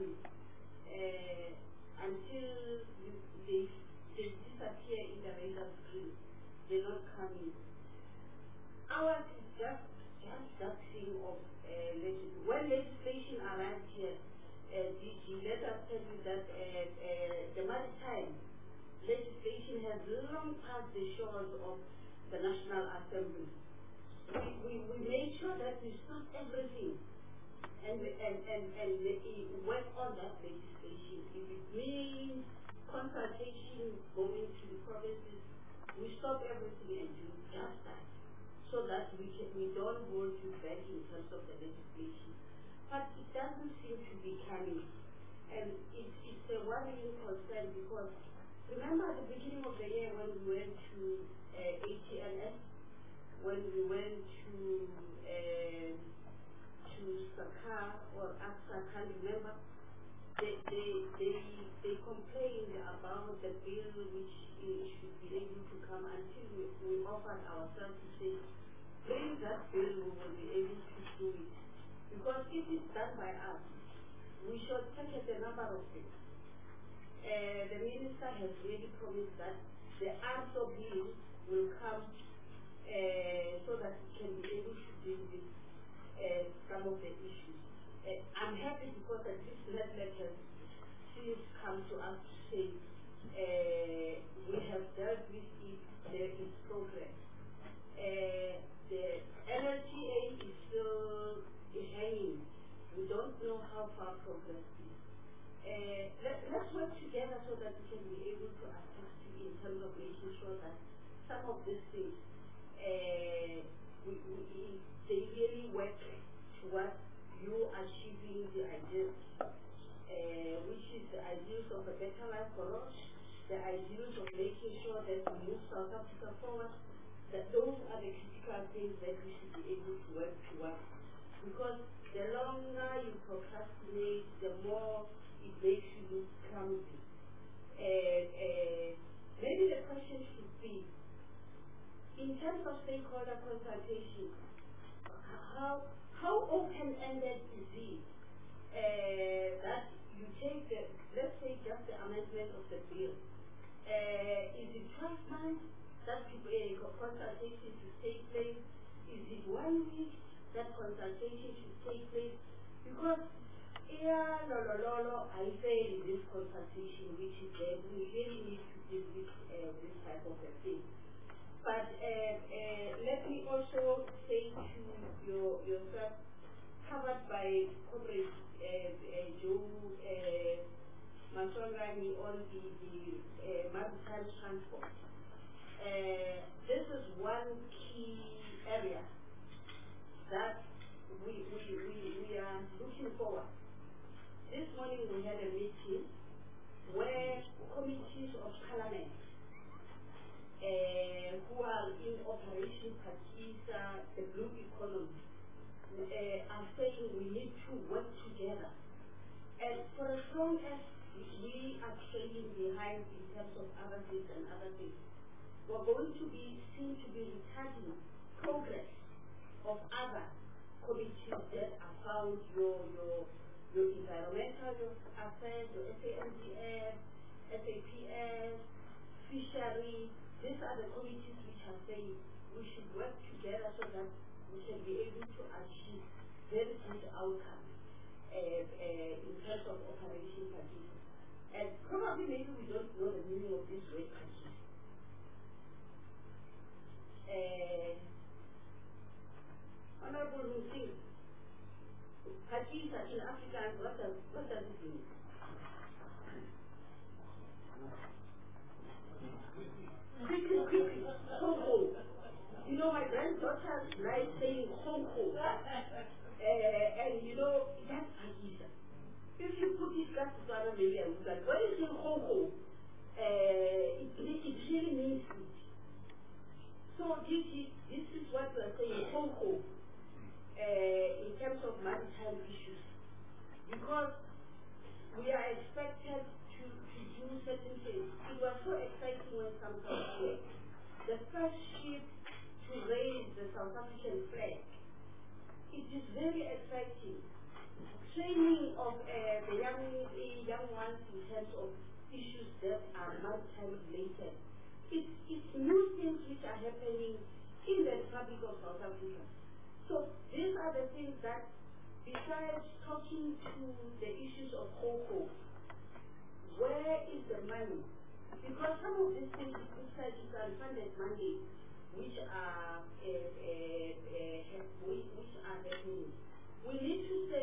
until they disappear in the radar screen. They're not coming. Ours is just that thing of when legislation arrives here, DG, let us tell you that the maritime legislation has long passed the shores of the National Assembly. We made sure that we stood everything and work on that legislation. If it means consultation going to the provinces, we stop everything and do just that, so that we don't hold you back in terms of the legislation. But it doesn't seem to be coming, and it's a worrying concern because remember at the beginning of the year when we went to ATLS, when we went to Sakar or AXA, I can't remember, they complained about the bill which should be able to come until we offered ourselves to say, bring that bill, we will be able to do it. Because if it's done by us, we should take a number of things. The minister has really promised that the ARSO bill will come so that we can be able to deal with some of the issues. I'm happy because at least NEDLAC has since come to us to say we have dealt with it, there is progress. The LLTA is still hanging. We don't know how far progress is. Let's work together so that we can be able to assist you in terms of making sure that some of these things they really work towards you achieving the ideals, which is the ideals of a better life for us, the ideals of making sure that we move South Africa forward, that those are the critical things that we should be able to work towards. Because the longer you procrastinate, the more it makes you look clumsy. Maybe the question should be, in terms of stakeholder consultation, how open-ended is it that you take let's say just the amendment of the bill? Is it 12 months that consultation should take place? Is it 1 week that consultation should take place? Because I fail in this consultation, which is we really need to deal with this type of a thing. But let me also say to yourself, covered by Comrade Joe Masongani on the maritime transport. This is one key area that we are looking forward. This morning we had a meeting where committees of parliament who are in Operation Pakisa, the blue economy, are saying we need to work together. And for as long as we are trailing behind in terms of other things and other things, we're going to seem to be retarding progress of other committees that are found, your environmental affairs, your SANDF, SAPS, fishery. These are the committees which are saying we should work together so that we can be able to achieve very good outcomes in terms of Operation Pakisa. And probably maybe we don't know the meaning of this word Pakisa. Honorable Muslim, Pakisa in Afrikaans, what does it mean? Quickly, Congo. You know, my granddaughter likes saying Congo. And you know, that's Pakisa. If you put this class to other maybe I would like, what is in Congo? It really means it. So this is what we are saying, Congo, in terms of maritime issues. Because we are expected to do certain things. It was so exciting when some was here. The first ship to raise the South African flag. It is very exciting. Training of the young ones in terms of issues that are maritime related. It's new things which are happening in the Republic of South Africa. So these are the things that, besides talking to the issues of COCO, where is the money? Because some of these things is unfunded money which are happening. We need to say,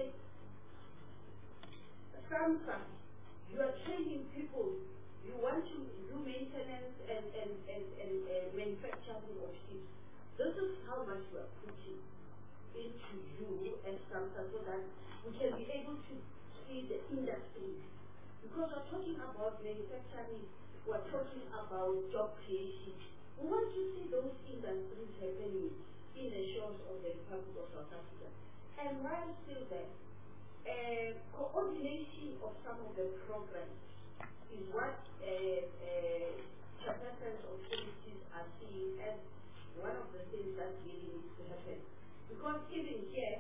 SAMSA, you are training people, you want to do maintenance and manufacturing of ships. This is how much we are putting into you as SAMSA so that we can be able to see the industry. Because we're talking about manufacturing, we're talking about job creation. We want to see those industries happening in the shores of the Republic of South Africa. And while still there, coordination of some of the programs is what chairpersons of committees are seeing as one of the things that really needs to happen. Because even here,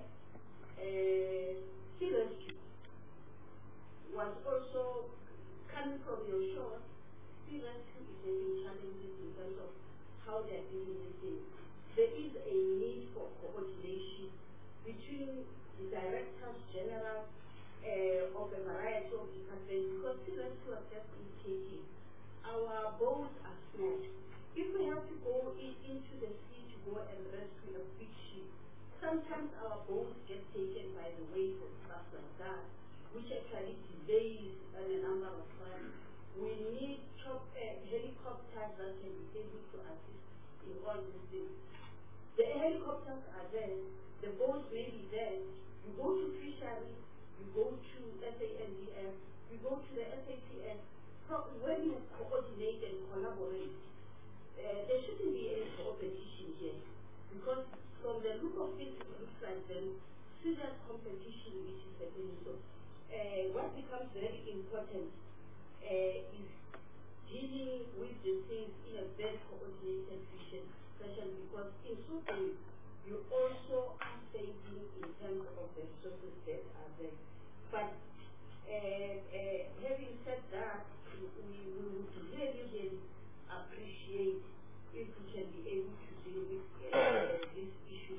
sea rescue was also coming from your shore. Sea rescue is having challenges in terms of how they are dealing with things. There is a need for coordination between the directors general of a variety of departments, because sea rescue are just indicating our boats are small. If we have to go into the sea to go and rescue a big ship, sometimes our boats get taken by the wave and stuff like that, which actually delays a number of times. We need helicopters that can be able to assist in all these things. The helicopters are there, the boats may be there. You go to fishery, you go to SANDF, you go to the SAPS. When you coordinate and collaborate, there shouldn't be any competition here. Because from the look of things, it looks like then serious competition which is happening. So what becomes very important is dealing with the things in a very coordinated fashion, because in so doing, you also are saving in terms of the resources that are there. But having said that, we would really appreciate if we can be able to deal with these issues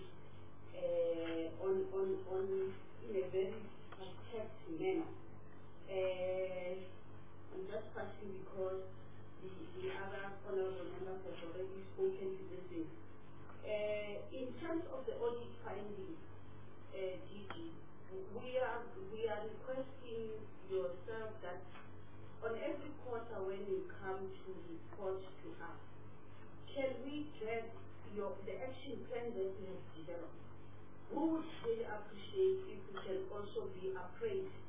in a very fast manner. I'm just passing because the other honorable members have already spoken to this terms of the audit findings, DG, we are requesting yourself that on every quarter when you come to report to us, can we get the action plan that you have developed? We would really appreciate if we can also be appraised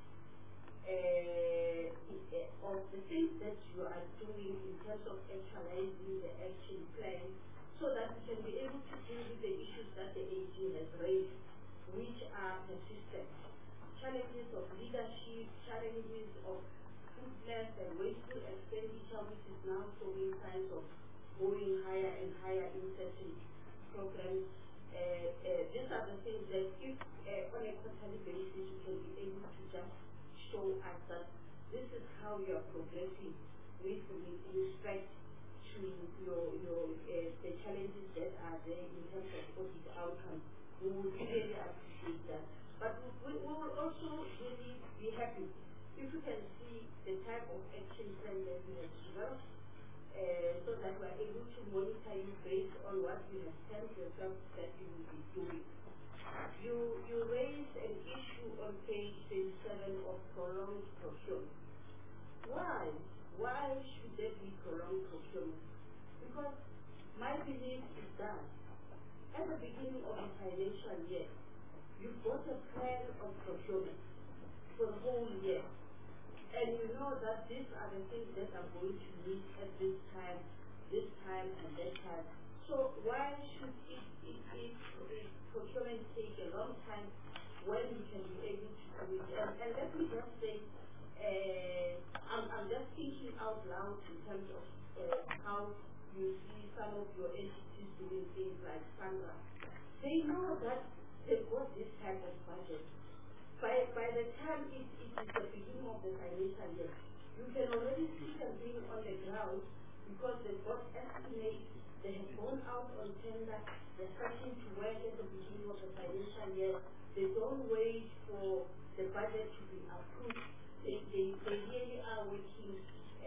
of the things that you are doing in terms of actualizing the action plan, so that we can be able to deal with the issues that the AG has raised, which are persistent. Challenges of leadership, challenges of fruitless and wasteful expenditure, which is now showing signs of going higher and higher in certain programs. These are the things that if on a quarterly basis you can be able to just show us that this is how you are progressing with respect to the challenges that are there in terms of audit outcome. We would really appreciate that. But we will also really be happy if we can see the type of action plan that we have developed, so that we are able to monitor you based on what you have sent yourself that you will be doing. You raised an issue on page 37 of prolonged procurement. Why? Why should there be prolonged procurement? Because my belief is that at the beginning of the financial year, you've got a plan of procurement for the whole year. And you know that these are the things that are going to meet at this time, and that time. So why should procurement take a long time when you can be able to do it? And let me just say, I'm just thinking out loud in terms of how you see some of your entities doing things like Sandra. They know that they've got this type of budget. By the time it is the beginning of the financial year, you can already see them being on the ground because they've got estimates, they have gone out on tender, they're starting to work at the beginning of the financial year. They don't wait for the budget to be approved. They really are working,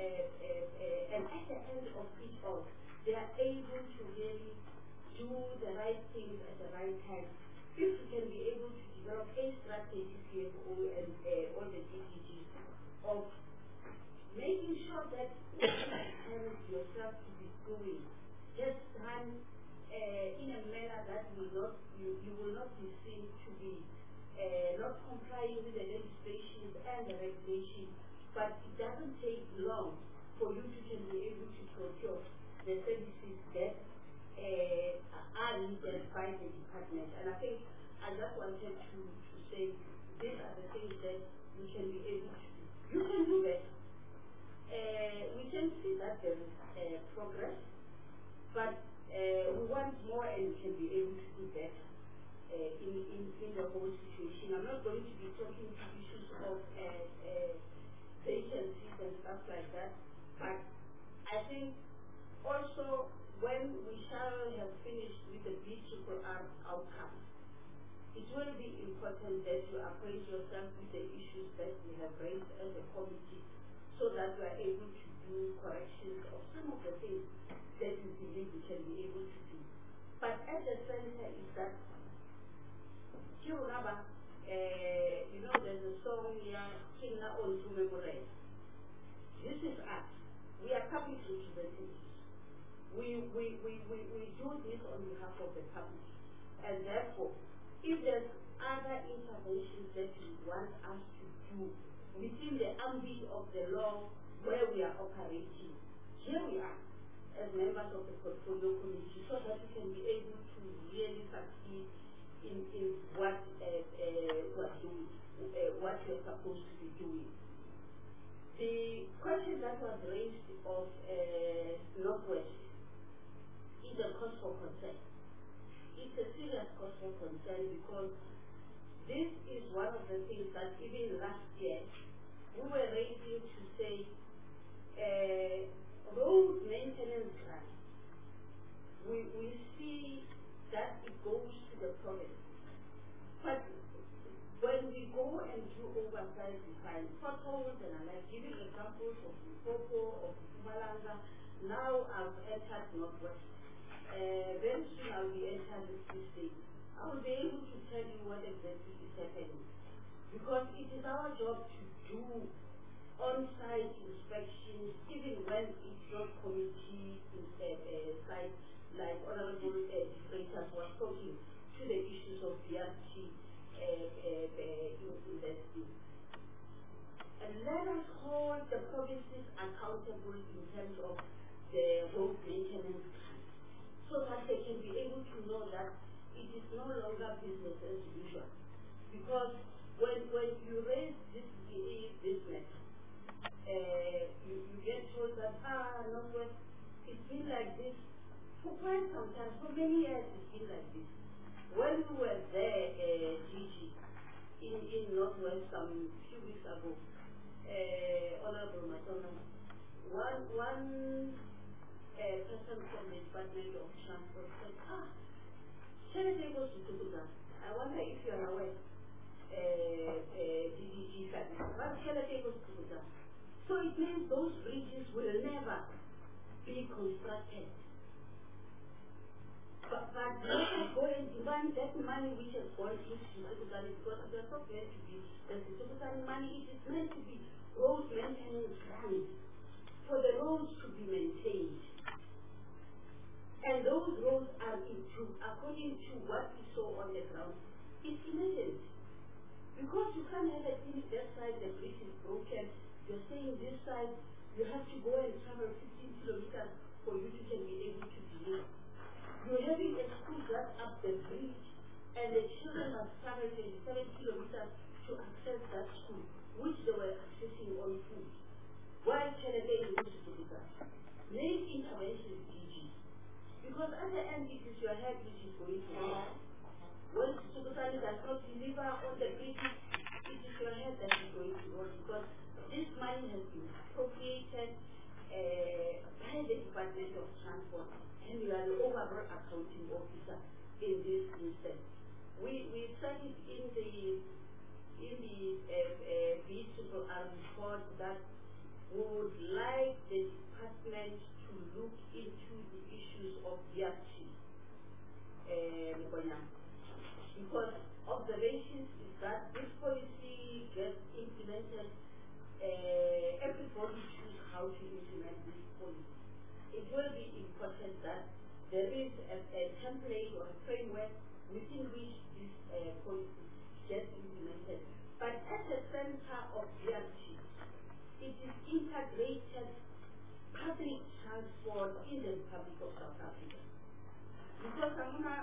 and at the end of it all, they are able to really do the right things at the right time. If you can be able to develop a strategy, CFO and all the DPGs, of making sure that what you have yourself to be doing, just done in a manner that you will not be seen to be not complying with the legislation and the regulations, but it doesn't take long for you to can be able to procure the services that are needed by the department. And I think I just wanted to say these are the things that we can be able to do. You can do better. We can see that there is progress, but we want more and we can be able to do better in the whole situation. I'm not going to be talking to issues of vacancies and stuff like that, but I think also when we shall have finished with the BRRR outcome, it will be important that you acquaint yourself with the issues that we have raised as a committee, so that we are able to do corrections of some of the things that we believe we can be able to do. But at the center is that, Kirunaba, there's a song here, Kina on to memorize. This is us. We are public representatives. We do this on behalf of the public. And therefore, if there's other interventions that you want us to do within the ambit of the law where we are operating, here we are as members of the portfolio committee, so that we can be able to really succeed in what we're doing, what we're supposed to be doing. The question that was raised of Northwest is a cause for concern. It's a serious cause for concern because this is one of the things that even last year we were raising to say road maintenance grants. We see that it goes to the province. But when we go and do oversight, we find potholes, and I'm like giving examples of Limpopo, of Mpumalanga. Now I've entered Northwest. Very very soon I'll be entering this stage. I will be able to tell you what exactly is happening. Because it is our job to do on-site inspections, even when it's not committee site, like Honorable Freitas was talking to the issues of BRT investing. And let us hold the provinces accountable in terms of the road maintenance plan, so that they can be able to know that it is no longer business as usual. Because when you raise this matter, you get told that, Northwest, it's been like this for quite some time, for many years it's been like this. When we were there, Gigi, in Northwest some few weeks ago, Honorable Matona, one person from the Department of Transport said, Saturday goes to Tukuza. I wonder if you are aware, DDG family. But Saturday goes to Tukuza. So it means those bridges will never be constructed. But let us go and demand that money which has gone into Tukuza, because it is not meant to be the Tukuza money, it is meant to be road maintenance grants for the roads to be maintained. And those roads are according to what we saw on the ground, it's emergent. Because you can't have a thing that side, the bridge is broken, you're saying this side, you have to go and travel 15 kilometers for you to can be able to deliver. You're having a school just up the bridge, and the children have traveled 27 kilometers to access that school, which they were accessing on foot. While Chelete is going to do that. Make interventions easy. Because at the end, it is your head which is going to work. When Sukutani does not deliver on the bridge, it is your head that is going to work. Because this money has been appropriated by the Department of Transport, and you are the overall accounting officer in this instance. We said it in the BRR report that we would like the department to look into the issues of BRT. Because observations is that this policy gets implemented, everybody chooses how to implement this policy. It will be important that there is a template or a framework within which this policy gets implemented. But at the center of BRT, it is integrated public transport in the Republic of South Africa. Because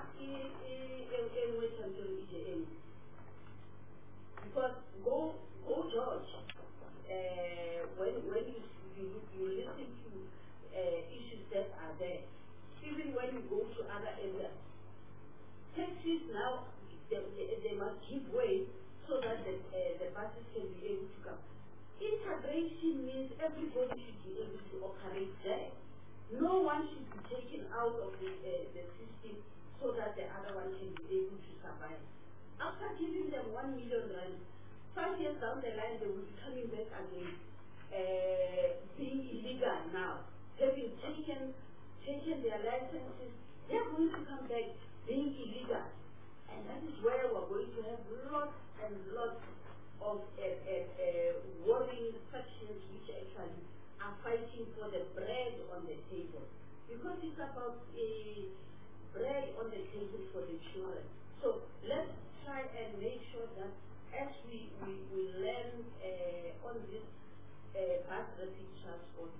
because go George, when you listen to issues that are there, even when you go to other areas, taxis now they must give way so that the buses can be able to come. Integration means everybody should be able to operate there. No one should be taken out of the system so that the other one can be able to survive. After giving them 1 million rand, 5 years down the line they will be coming back again, being illegal now. Having taken their licenses, they are going to come back being illegal. And that is where we are going to have lots and lots of worrying sections which actually are fighting for the bread on the table. Because it's about bread on the table for the children. So let's try and make sure that as we learn on this bus rapid transport,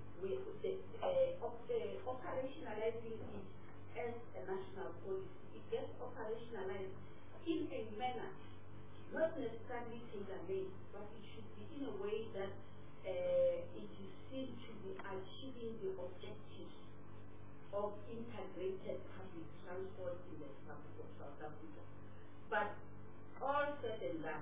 operationalizing it as a national policy. It gets operationalized in a manner, not necessarily tailor-made, but it should be in a way that it is seen to be achieving the objectives of integrated public transport in the Republic of South Africa. But all said and done,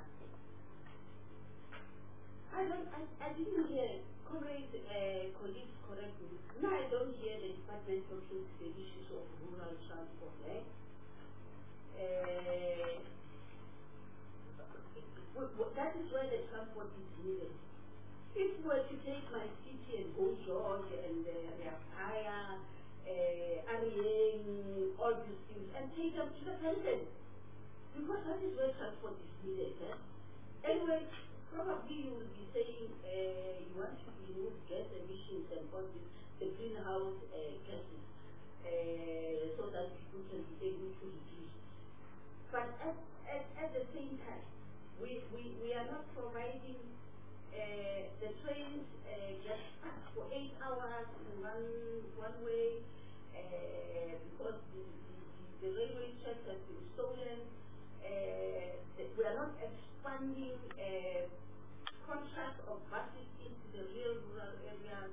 I didn't hear colleagues correct me. No, I don't hear the department talking to the issues of rural transport. That is where the transport is needed. If we were to take my city and go George and Rapaya, Ariane, all these things, and take them to the periphery. Because that is where transport is needed. Anyway, probably you will be saying you want to remove gas emissions and all this, the greenhouse gases, so that people can be able to reduce. But at the same time, we are not providing the trains get stuck for 8 hours in one way because the railway tracks have been stolen. We are not expanding contracts of buses into the real rural areas.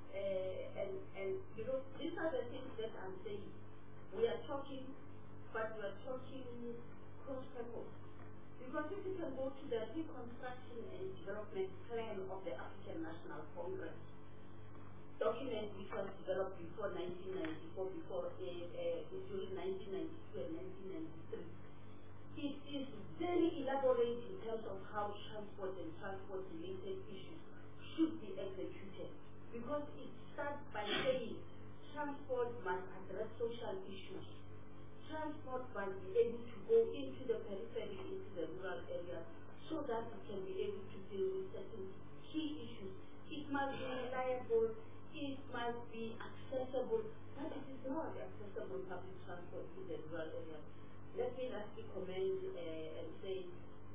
And you know, these are the things that I'm saying. We are talking, but we are talking cross-purpose. Because if you can go to the Reconstruction and Development Plan of the African National Congress, document which was developed before 1994, during 1992 and 1993, it is very elaborate in terms of how transport and transport-related issues should be executed. Because it starts by saying transport must address social issues. Transport must be able to go into the periphery, into the rural areas, so that it can be able to deal with certain key issues. It must be reliable, it must be accessible, but it is not accessible public transport in the rural areas. Let me lastly comment and say,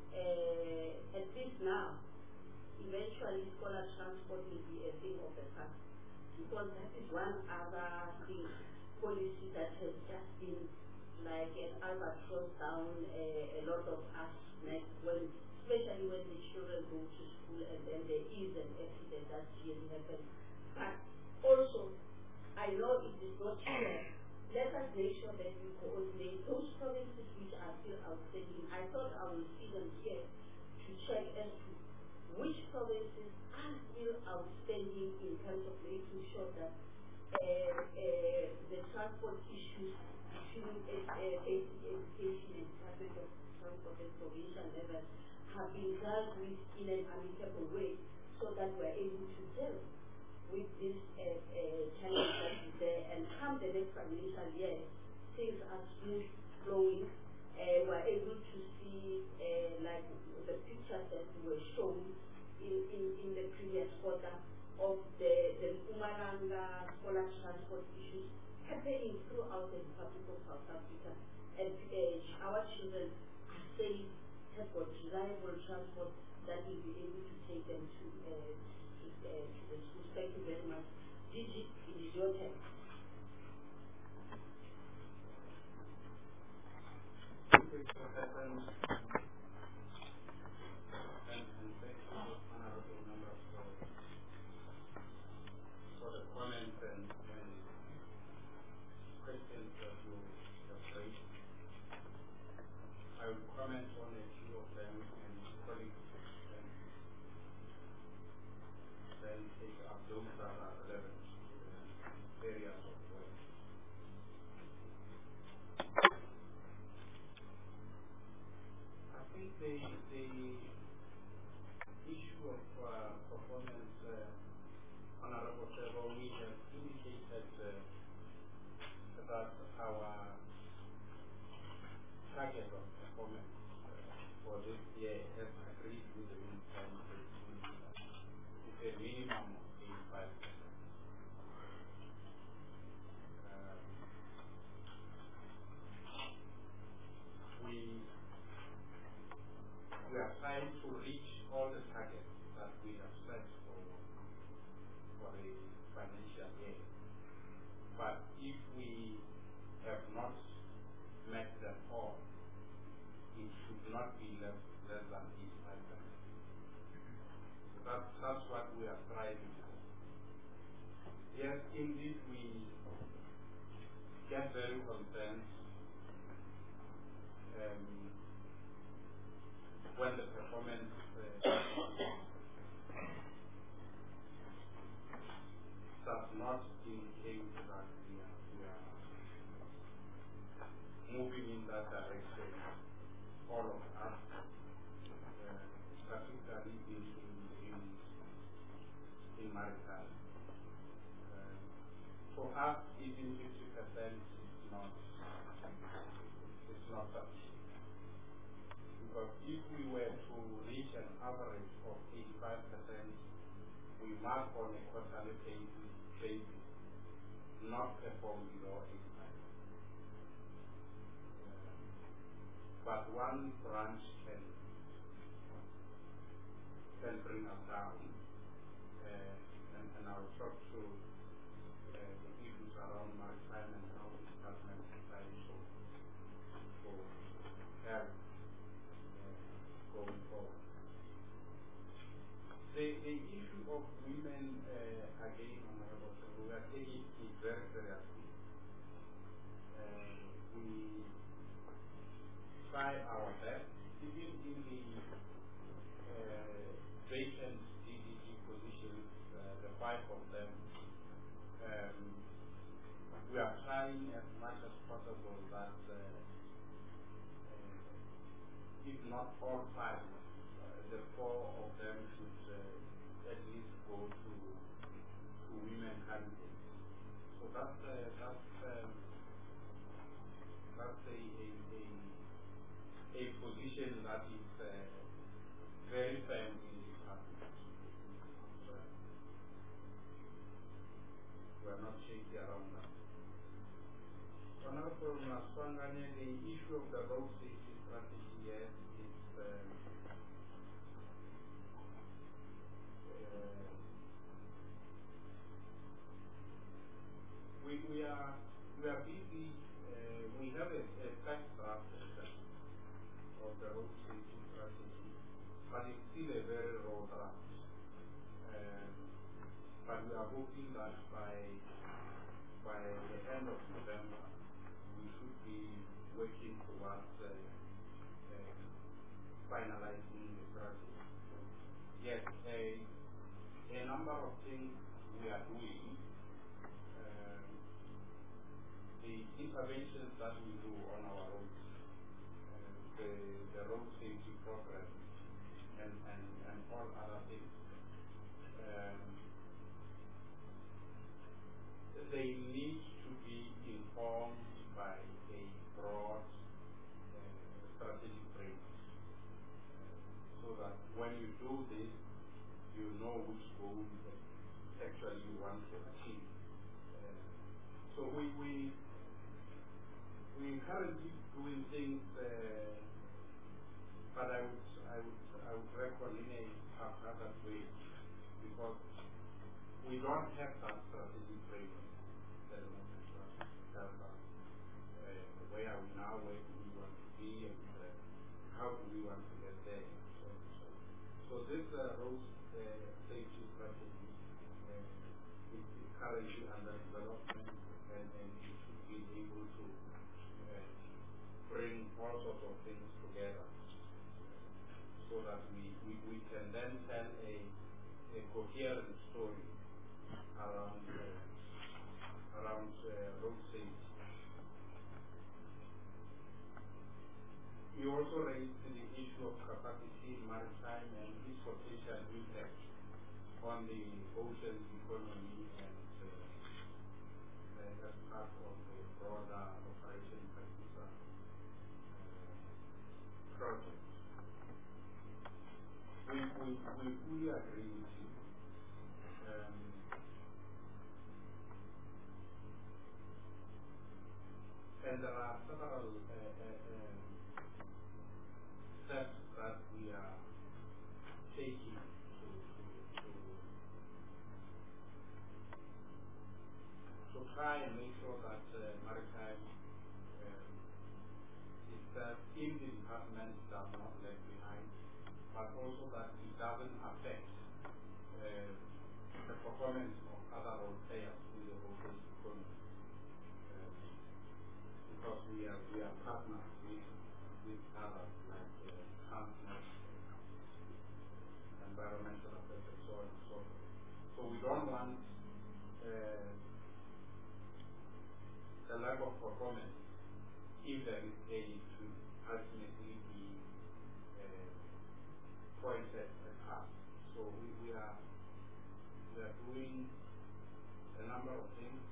at least now, eventually scholar transport will be a thing of the past, because that is one other thing, policy that has just been like an albatross down a lot of us neck, especially when the children go to school and then there is an accident that really happens. But also, I know it is not clear. Let us make sure that we coordinate those provinces which are still outstanding. I thought I will see them here to check as to which provinces are still outstanding in terms of making sure that the transport issues between basic education and Department of Transport and provincial levels have been dealt with in an amicable way, so that we are able to deal with this challenge that is there, and come the next financial year, things are smooth flowing. We are able to see like the pictures that were shown in the previous quarter of the Mpumalanga scholar transport issues happening throughout the Republic of South Africa, and our children are safe, have got reliable transport that will be able to take them to the schools. Thank you very much. Gigi, it is your turn. For the comments and questions that you have raised. I will comment on a few of them and colleagues then take up those that are relevant to the areas of work. I think the issue of performance, Honorable Chair, we have indicated that our target of performance for this year has agreed with the Minister is a minimum of 85%. We are trying to reach all the targets that we have set for the financial year. But if we have not met them all, it should not be less than 85%. So that's what we are striving for. Yes, indeed, we get very concerned when the performance does not indicate that we are moving in that direction, all of us, particularly in maritime. For us, even 50% is not an average of 85%, we mark on a quarterly basis, not perform below 85%. But one branch can bring us down, and I'll talk to the issues around maritime and how the department decides to help going forward. The issue of women, again, Honorable, we are taking it very seriously. We try our best, even in the vacant DDG positions, the 5 of them. We are trying as much as possible that, if not all 5, the 4 of them should at least go to women candidates. So that's a position that is very firm in the department. We are not shaky around that. Honorable Maswangane, the issue of the road safety strategy, yes, is we are busy. We have a first draft of the road safety strategy, but it's still a very raw draft. But we are hoping that by the end of November, we should be working towards finalizing the strategy. Yes, a number of things we are doing. The interventions that we do on our roads, the road safety program, and all other things, they need to be informed by a broad strategic framework, so that when you do this, you know which goal actually you want to achieve. So we're currently doing things, but I would reckon in a haphazard way, because we don't have that strategic framework. Where are we now? Where do we want to be? And how do we want to get there? So this road safety strategy is currently under development, and it should be able to bring all sorts of things together, so that we can then tell a coherent story around road safety. You also raised the issue of capacity in maritime and its potential impact on the ocean economy and as part of the broader Operation Pacifica project. We fully agree with you. And there are several steps that we are taking to try and make sure that maritime is that in the department does not lag behind, but also that it doesn't affect the performance of other role players in the ocean economy. Because we are partners with others like Transnet, environmental affairs, and so on and so forth. So we don't want the lack of performance, if there is any, to ultimately be pointed at us. So we are doing a number of things.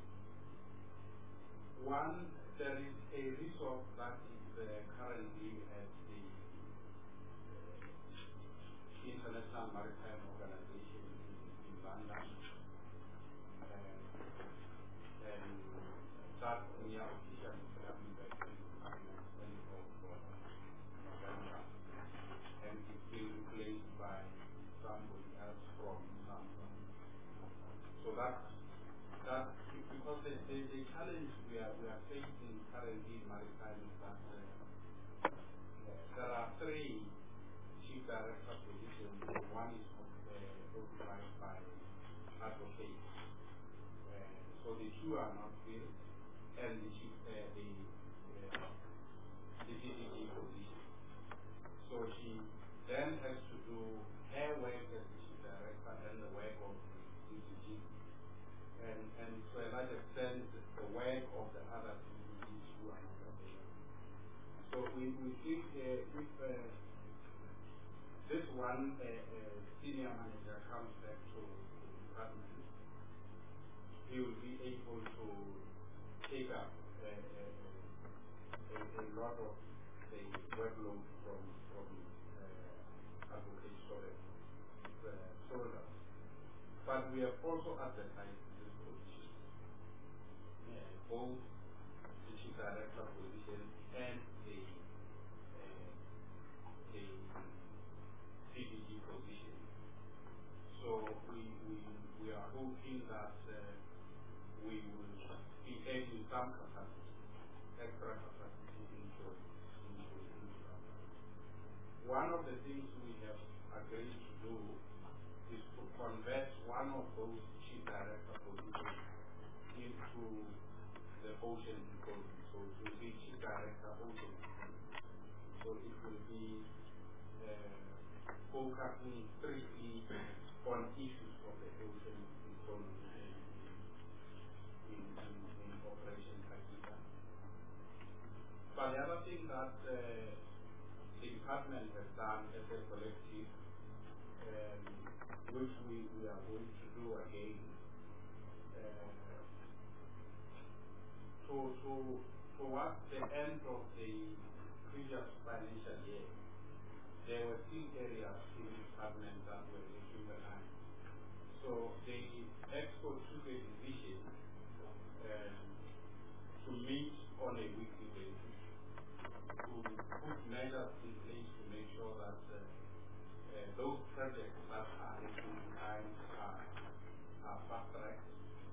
One, there is a resource that is currently at the International Maritime Organization in London, and that near official having back in November, and it's been replaced by somebody else from Samsung. So that because the challenge we are facing currently in maritime is that there are 3 chief director positions. One is occupied by advocates, so the 2 are not filled, and the DDG position. So she then has to do her work as the chief director and the work of the DDG. And to a large extent, the work of the other DDGs who are not available. So we think if this one senior manager comes back to the department, he will be able to take up a lot of the workload from advocates for the soldiers. But we have also advertised this position, both the chief director position and the CDG position. So we are hoping that we will be taking some capacity, extra capacity into that. One of the things we have agreed to do is to convert one of those chief director positions into the ocean department. So it will be chief director ocean. So it will be focusing strictly on issues of the ocean economy in Operation Kakita. But the other thing that the department has done as a collective, which we are going to do again, towards the end of the previous financial year, there were 3 areas in the department that were looking behind. So the Expo took a decision to meet on a weekly basis, to put measures in place to make sure that those projects that are looking behind are fast-tracked.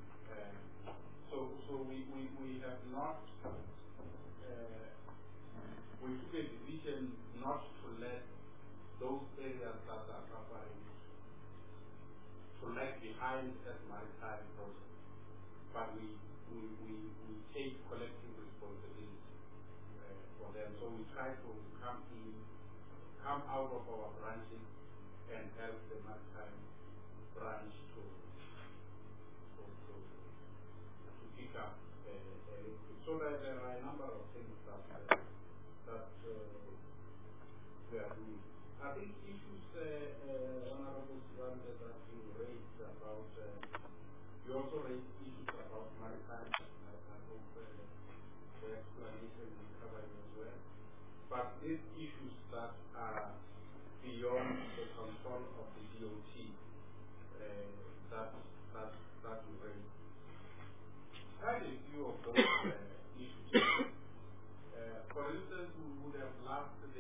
So we have not, we took a decision not to let those areas that are suffering to lag behind as maritime projects, but we take collective responsibility for them. So we try to come out of our branches and help the maritime branch to pick up so that there are a number of things that we are doing. I think issues, Honorable Sibande, that you raised about, you also raised issues about maritime. I hope the explanation is covered as well. But these issues that are beyond the control of the DOT, that you raised. Quite a few of those issues. For instance, we would have loved the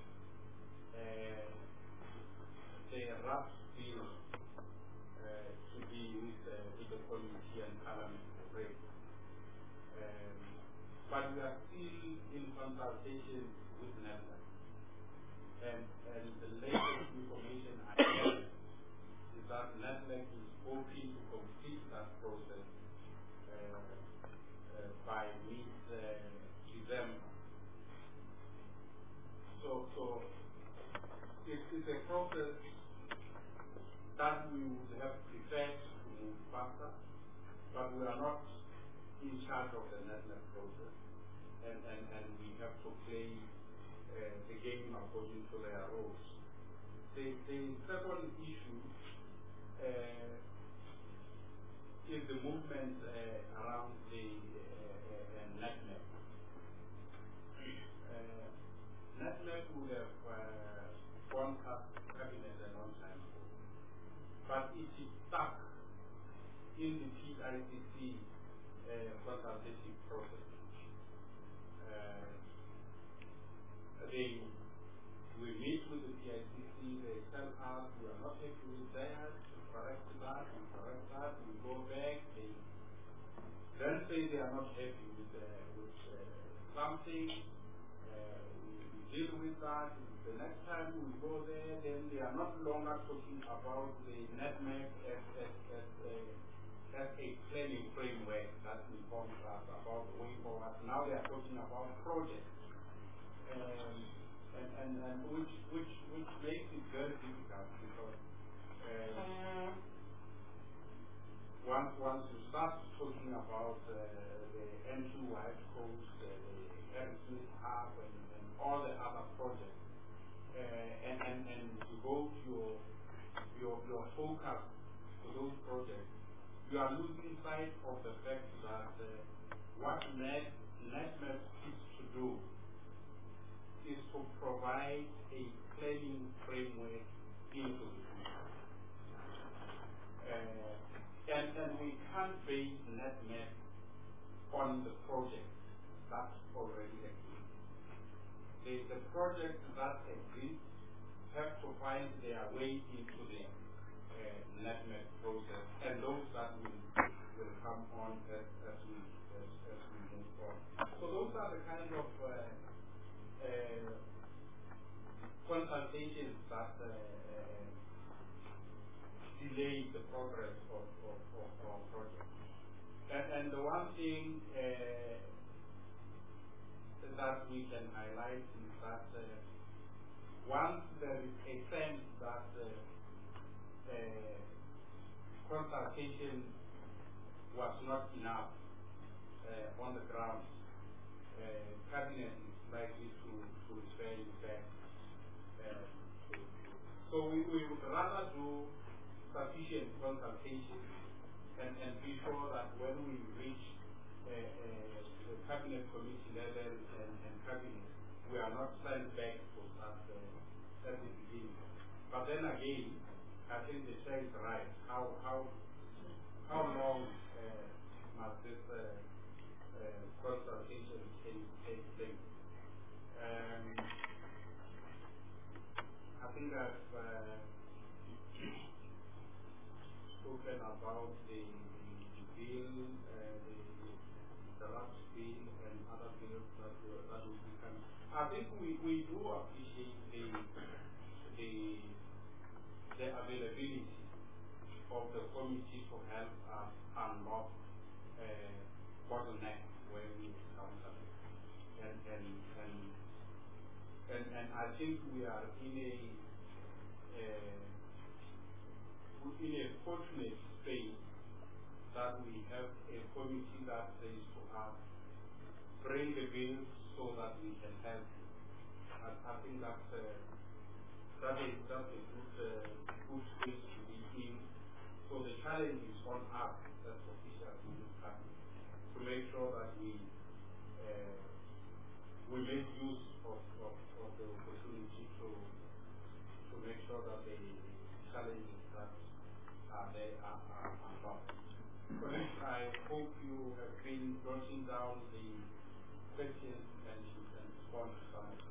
RAPS bill to be with the committee and parliament to break. But we are still in consultation with NEPLAC. And the latest information I have is that NEPLAC is hoping to complete that process by mid-December. So it's a process that we would have preferred to move faster, but we are not in charge of the NEPLAC process, and we have to play the game according to their rules. The second issue is the movement around the NEPLAC. NEPLAC would have contacted Cabinet a process. We meet with the PICC, they tell us we are not happy with that, we correct that, we go back, they then say they are not happy with something, we deal with that. The next time we go there, then they are not longer talking about the NetMec as a planning framework that informs us about the way forward. Now they are talking about projects, and which makes it very difficult because once you start talking about the N2 West Coast, the Harrismith Hub, and all the other projects, and you go to your focus to those projects, you are losing sight of the fact that what NetMap seeks to do is to provide a planning framework into the future. And we can't base NetMap on the project that already exists. The projects that exist have to find their way into the NetMap process, and those that will come on as we move on. So those are the kind of consultations that delay the progress of our project. And the one thing that we can highlight is that once there is a sense that consultation was not enough on the ground, cabinet is likely to refer you back. So we would rather do sufficient consultation and be sure that when we reach the cabinet committee level and cabinet, we are not sent back to start at the beginning. But then again, I think the chair is right. How long must this consultation take place? I think I've spoken about the bill, the last bill, and other bills that will be coming. I think we do appreciate the availability of the committee to help us unlock bottlenecks where we encounter it. And I think we are in a fortunate space that we have a committee that says to us, bring the bills so that we can help you. I think that is a good space to be in. So the challenge is on us as officials in this country to make sure that we make use of the opportunity to make sure that the challenges that are there are unlocked. I hope you have been jotting down the questions and you can respond to some of them.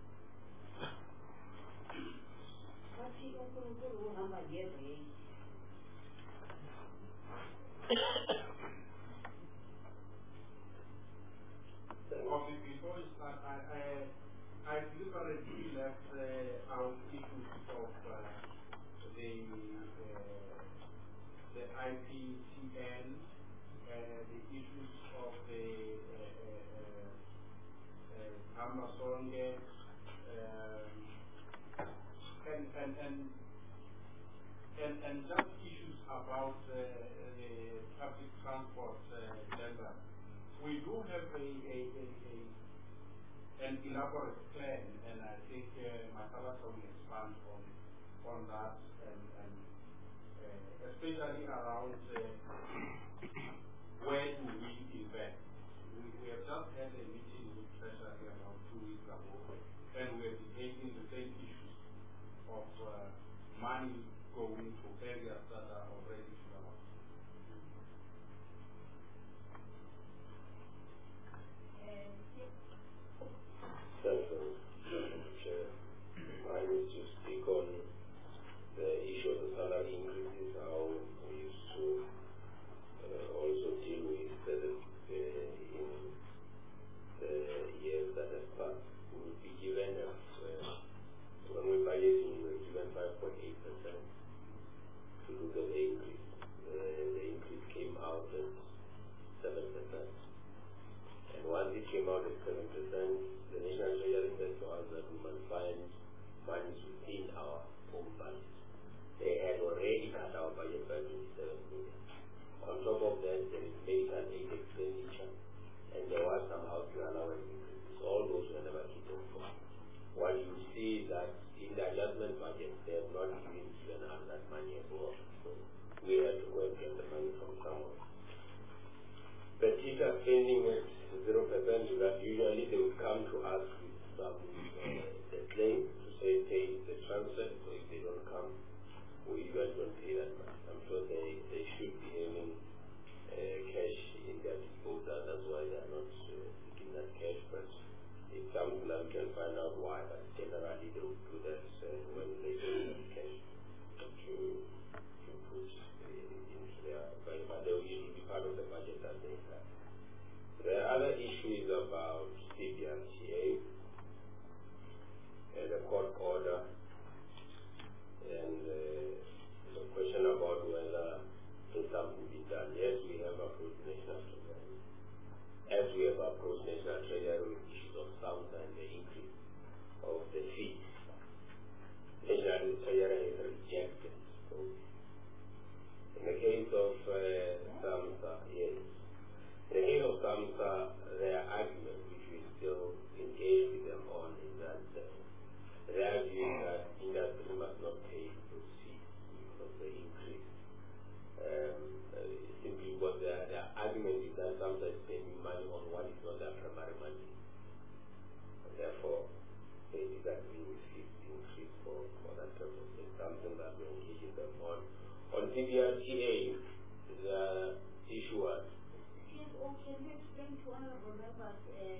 Before we start, I deliberately left out issues of the IPCN, the issues of the Amazonge, and just issues about the public transport agenda. We do have an elaborate plan, and I think Matalasa will expand on that, and especially around where do we invest. We have just had a meeting with Treasury about 2 weeks ago, and we are debating the same issues of money going to areas that are already developed. the National Treasury said to us that we must find money within our own budget. They had already cut our budget by 27 million. On top of that, there is medical aid expenditure, and there was some housing allowance increases. All those were never given for. What you see is that in the adjustment budget, they have not even given us that money at all. So we have to go and get the money from somewhere. The teacher spending at 0%, that usually they would come to us with some claim to say pay the transfer, so if they don't come, we usually don't pay that much. I'm sure they should be having cash in their disposal, that's why they are not seeking that cash, but it's something that we can find out why, but generally they will do that when they don't have cash to put into their budget, but they will usually be part of the budget that they have. The other issue is about CBRTA and the court order, and the question about whether there's something be done. Yes, we have approached National Treasury. As we have approached National Treasury with issues of SAMHSA and the increase of the fees, National Treasury has rejected. So, in the case of SAMHSA, yes. In the case of SAMHSA, their argument, which we still engage with them on, is that their view is that industry must not pay those fees because of the increase. Simply because their argument is that SAMHSA is spending money on what is not their primary money. And therefore, they disagree with fees increase for that purpose. It's something that we're engaging them on. On CBRTA, the issue was can you explain to honorable members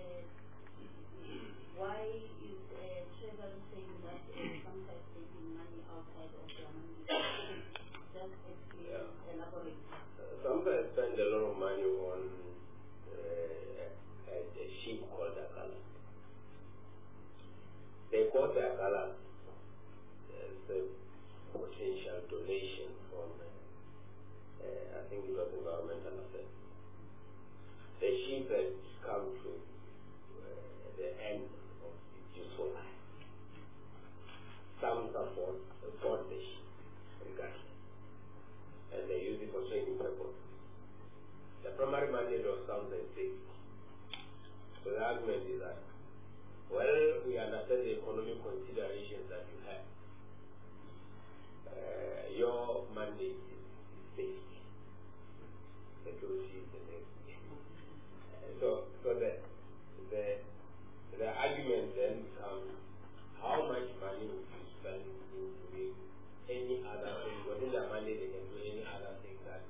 why is Treasury saying that SAMHSA is taking money outside of their money? Just explain, elaborate. SAMHSA has spent a lot of money on a ship called Akala. They bought the Akala as a potential donation from, I think it was Environmental Affairs. The ship had come to the end of its useful life. SAMHSA bought the ship regardless, and they used it for training purposes. The primary mandate of SAMHSA is safety. So the argument is that, well, we understand the economic considerations that you have. Your mandate is safety. Security is the next. So the argument then becomes how much money would you spend in doing any other thing? Within their mandate, they can do any other thing that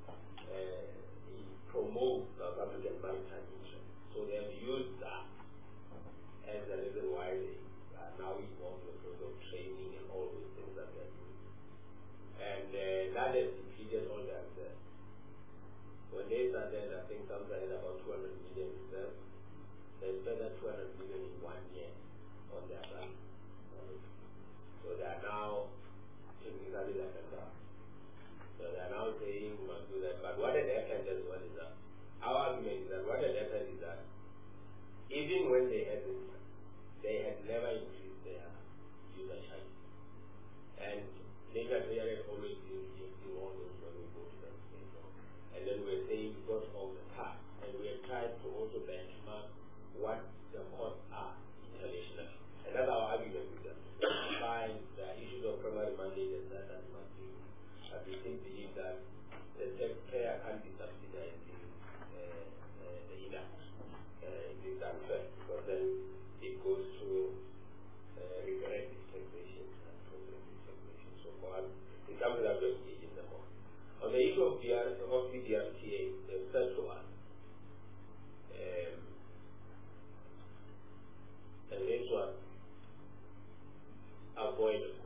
promotes South African maritime interest. So they have used that as the reason why they are now involved in the process of training and all those things that they are doing. And that has defeated all their reserves. When they started, I think SAMHSA had about 200 million reserves. They spent that 200 million in 1 year on their land. So they are now technically like a draft. So they are now saying we must do that. But what had happened as well is that our argument is that what had happened is that even when they had this, they had never increased their user charges. And National Treasury had always been rejecting all those when we go to them. And then we're saying because of the tax, and we have tried to also benchmark what the costs are internationally. And that's our argument with them. Find the issues of primary mandate and that must be. But we still believe that the taxpayer can't be subsidizing the industry. It is unfair because then it goes to regressive taxation and progressive taxation. So for us, it's something that we're engaging them on. On the issue of CBRTA, they've said to us, and this was avoidable,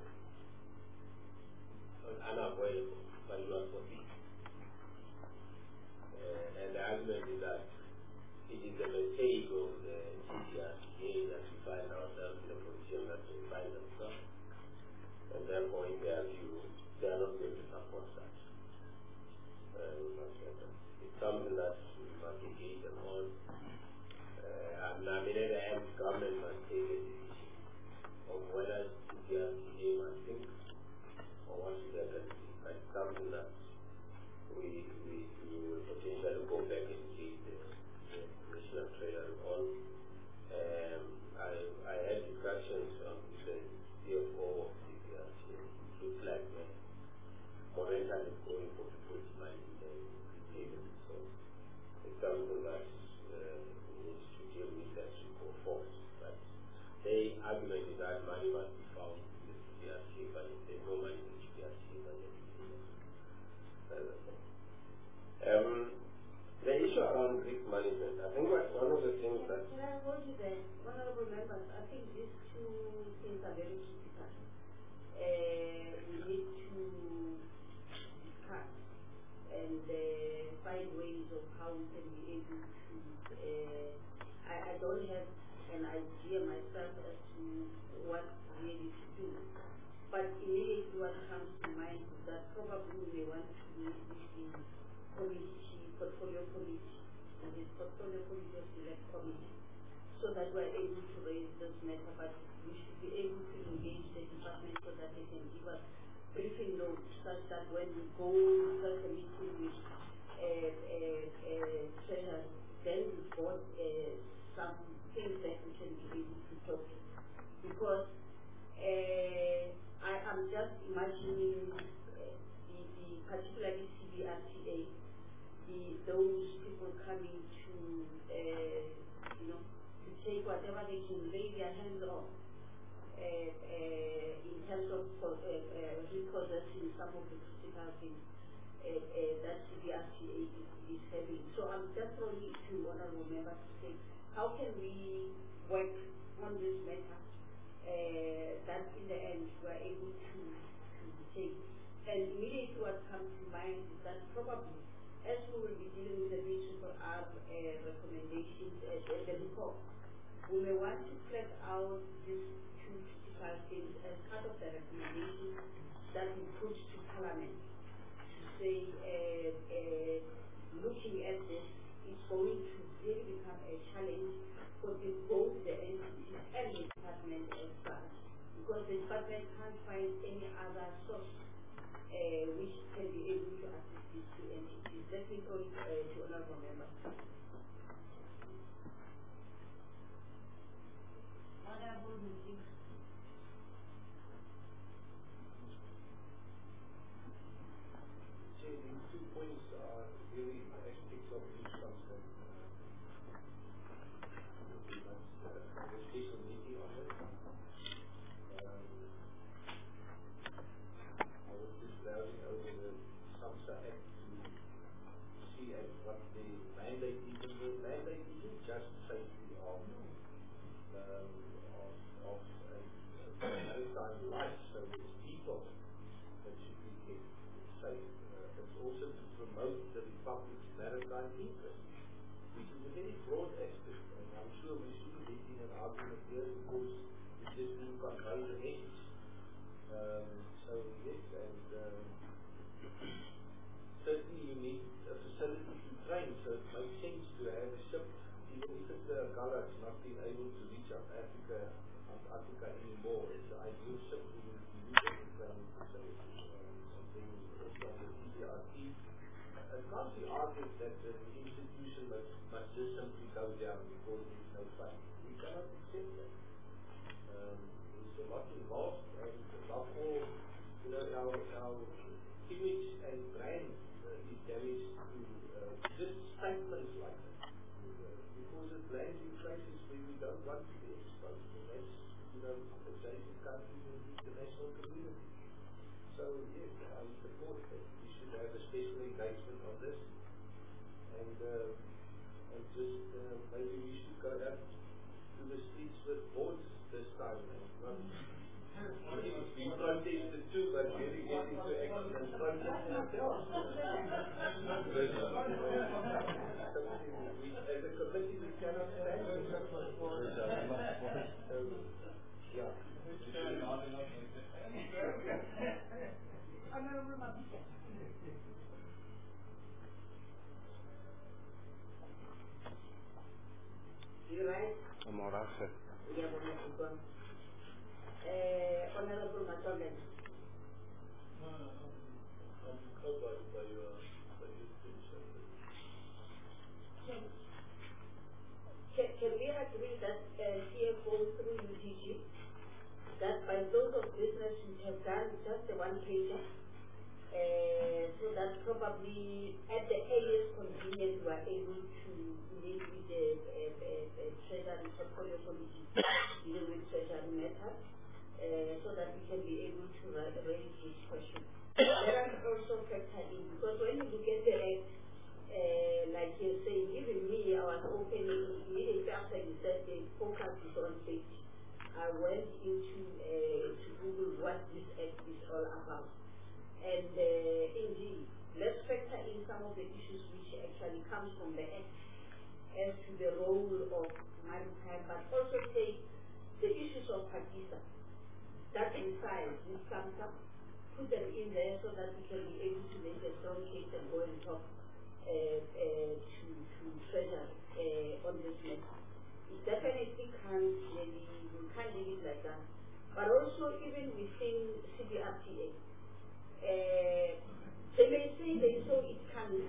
unavoidable, but it was forbidden. And the argument is that it is a mistake of the CBRTA that we find ourselves in a position that we find ourselves, and therefore in their view, they are not going to support that. It's something that we must engage them on. I mean, government must take a decision of whether CPRCA must think or what should happen. That's something that we will potentially go back and see the National Treasury on. I had discussions with the CFO of CPRCA. It looks like Morentan is going for people's money in the prepayment. So it's something that needs to deal with as we go forward. But the argument is that money must be found in the CPRCA budget. There's no money in the CPRCA budget. The issue around risk management, I think that's one of the things that... Can I hold you there? Honorable members, I think these two things are very critical. We need to discuss and find ways of how we can be able to... I don't have an idea myself as to what really to do. But immediately what comes to mind is that probably we want to meet this portfolio committee, and this portfolio committee of select committee, so that we're able to raise this matter, but we should be able to engage the department so that they can give us briefing notes such that when we go to such a meeting with treasury, then we've got some things that we can be able to talk to. Because I am just imagining the particularly CBRTA, those people coming to, to take whatever they can lay their hands on in terms of repossessing some of the critical things that CBRTA is having. So I'm just throwing it to honorable members to say, how can we work on this matter that in the end we're able to take? And immediately what comes to mind is that probably as we will be dealing with the B-triple-R recommendations, the report, we may want to flesh out these two critical things as part of the recommendations that we put to Parliament to say, looking at this, it's going to really become a challenge for both the entities and the department as such, because the department can't find any other source which can be able to assist these two entities. Let me go to honorable members. Honorable Muslim. These 2 points are really aspects of each concern. We must have a special meeting on it. I was just browsing over the SAMSA Act to see what the mandate is. And the mandate isn't just safety of maritime life, so it's people that should be kept safe. It's also to promote the Republic's maritime interest, which is a very broad aspect, and I'm sure we shouldn't get in an argument here because we just need to convey the message. So yes, and certainly you need a facility to train, so it makes sense to have a ship, even if it's a Gullah, it's not being able to reach Antarctica anymore. It's the ideal ship to use as a training facility. Something also on the CPRT. It can't be argued that the institution must just simply go down because there's no funding. We cannot accept that. There's a lot involved, and above all, our image and brand is damaged through just statements like that. Because it lands in places where we don't want to be exposed, and that's, adjacent countries and the international community. So, yes, I support that we should have a special engagement on this, and just maybe we should go out to the streets with boards this time, and not we protested too, but really get into action and protest themselves. As a committee, we cannot stand for so, yeah. You right? I'm all right, sir. Honorable Matomen. I'm covered by your suggestion. Can we agree that CFO through UTG, that by those of business which have done just the one pager, so that probably at the earliest convenience we are able to meet with the Treasury Portfolio Committee dealing with Treasury matters, so that we can be able to raise this question. Let us also factor in, because when you look at the act, like you're saying, even me, I was opening immediately after you said the focus is on safety. I went into to Google what this act is all about. And indeed, let's factor in some of the issues which actually comes from the act as to the role of maritime, but also take the issues of Pakistan that inside with SAMSA, put them in there so that we can be able to make a strong case and go and talk to Treasury on this matter. It definitely can't really, we can't leave it like that. But also even within CBRTA, they may say they saw it coming,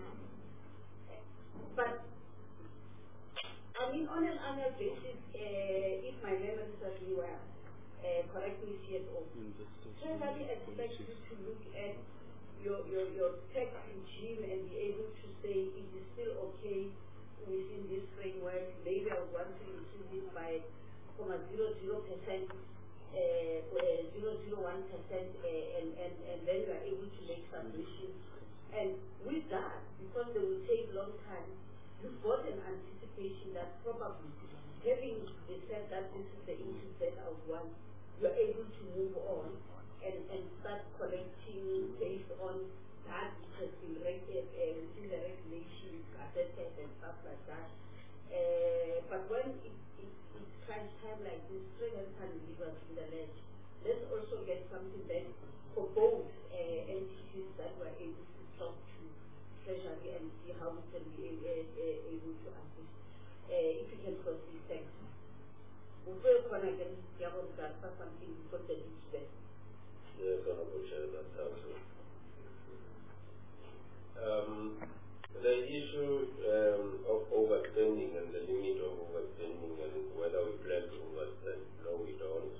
but I mean on an annual basis, if my memory serves me well, correct me CFO, Treasury expects you to look at your tax regime and be able to say it is still okay within this framework. Maybe I would want to increase it by 0.00%, 0.01%, and then you are able to make submissions. And with that, because they will take long time, you've got an anticipation that probably having said that this is the issue that I would want, you're able to move on and start collecting based on that which has been within the regulations, assessed and stuff like that. But when it's crunch time like this, Treasury can leave us in the ledge. Let's also get something that for both entities that were able to talk to Treasury and see how we can be able to assist. If you can proceed, thanks. We will connect again, something before the next. Yes, Honorable Chair, that's helpful. The issue of overspending and the limit of overspending and whether we plan to overspend, no we don't.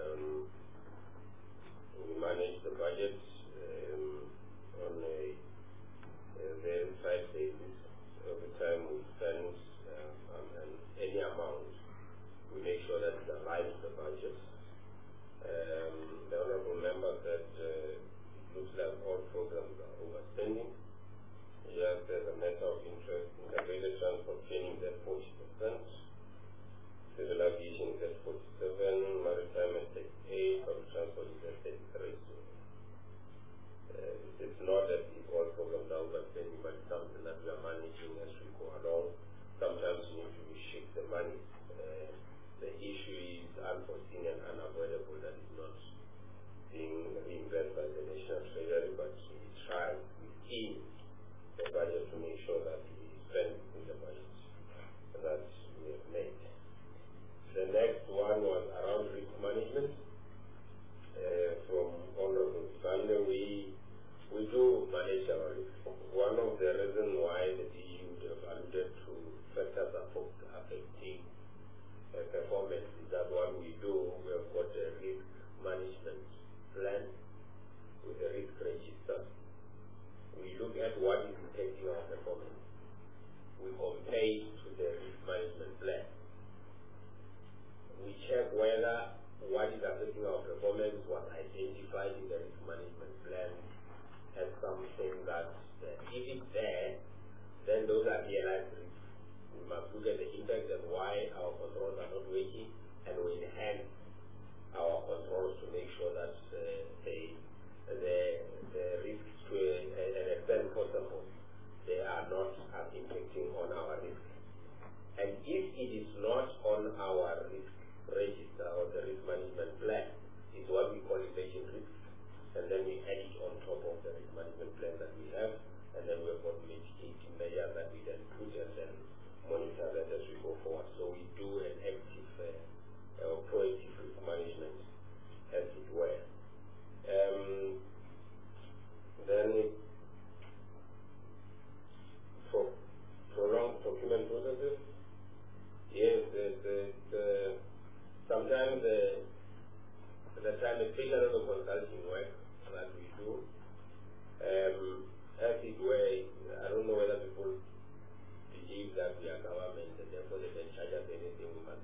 We manage the budget on a verified basis. Every time we spend any amount, we make sure that it aligns the budget. The Honorable Member said it looks like all programs are overspending. Yes, there's a matter of interest. Integrated transport training is at 40%. Civil aviation is at 47%. Maritime is at 8%. Public transport is at 33%. It's not that if all programs are overspending, but it's something that we are managing as we go along. Sometimes we need to reshift the money. The issue is unforeseen and unavoidable that is not being reimbursed by the National Treasury, but we try within the budget to make sure that we spend in the budget that we have made. The next one was around risk management. From Honorable Sande, we do manage our risk. One of the reasons why the EU would have alluded to factors affecting performance is that what we do, we have got a risk management plan with a risk register. We look at what is affecting our performance. We compare it to the risk management plan.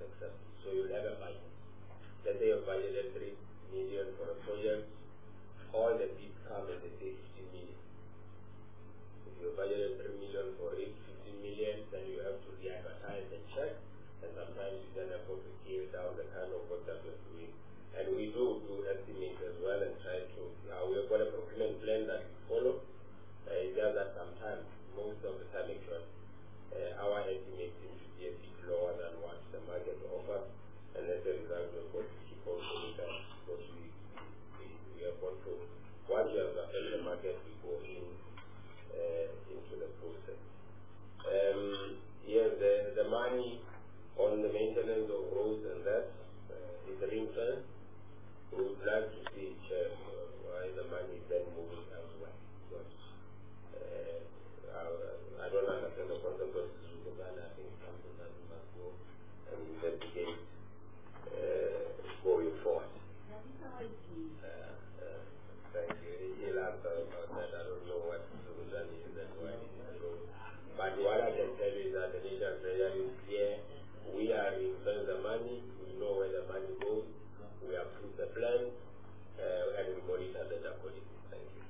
accepted. So you'll have a budget. Let's say you've budgeted 3 million for a project. All the bids come and they say 15 million. If you budgeted 3 million for it, 15 million, then you have to re-advertise and check. And sometimes you then have to scale down the kind of work that you're doing. And we do estimates as well and try to, we have got a procurement plan that we follow. It's just that sometimes, most of the time actually, our estimates seem to be a bit lower than what the market offers. And as a result, we've got to keep on doing that because we have got to, once we have affected the market, we go into the process. Yes, the money on the maintenance of roads and that is ring-fenced. We would like to see why the money is then moving elsewhere. Because I don't understand the consequences of that. I think it's something that we must go and investigate going forward. Thank you. He'll answer about that. I don't know what the solution is and why it is so. But what I can tell you is that the nature of prayer is clear. We are investing the money. We know where the money goes. We approve the plan and we monitor that accordingly. Thank you.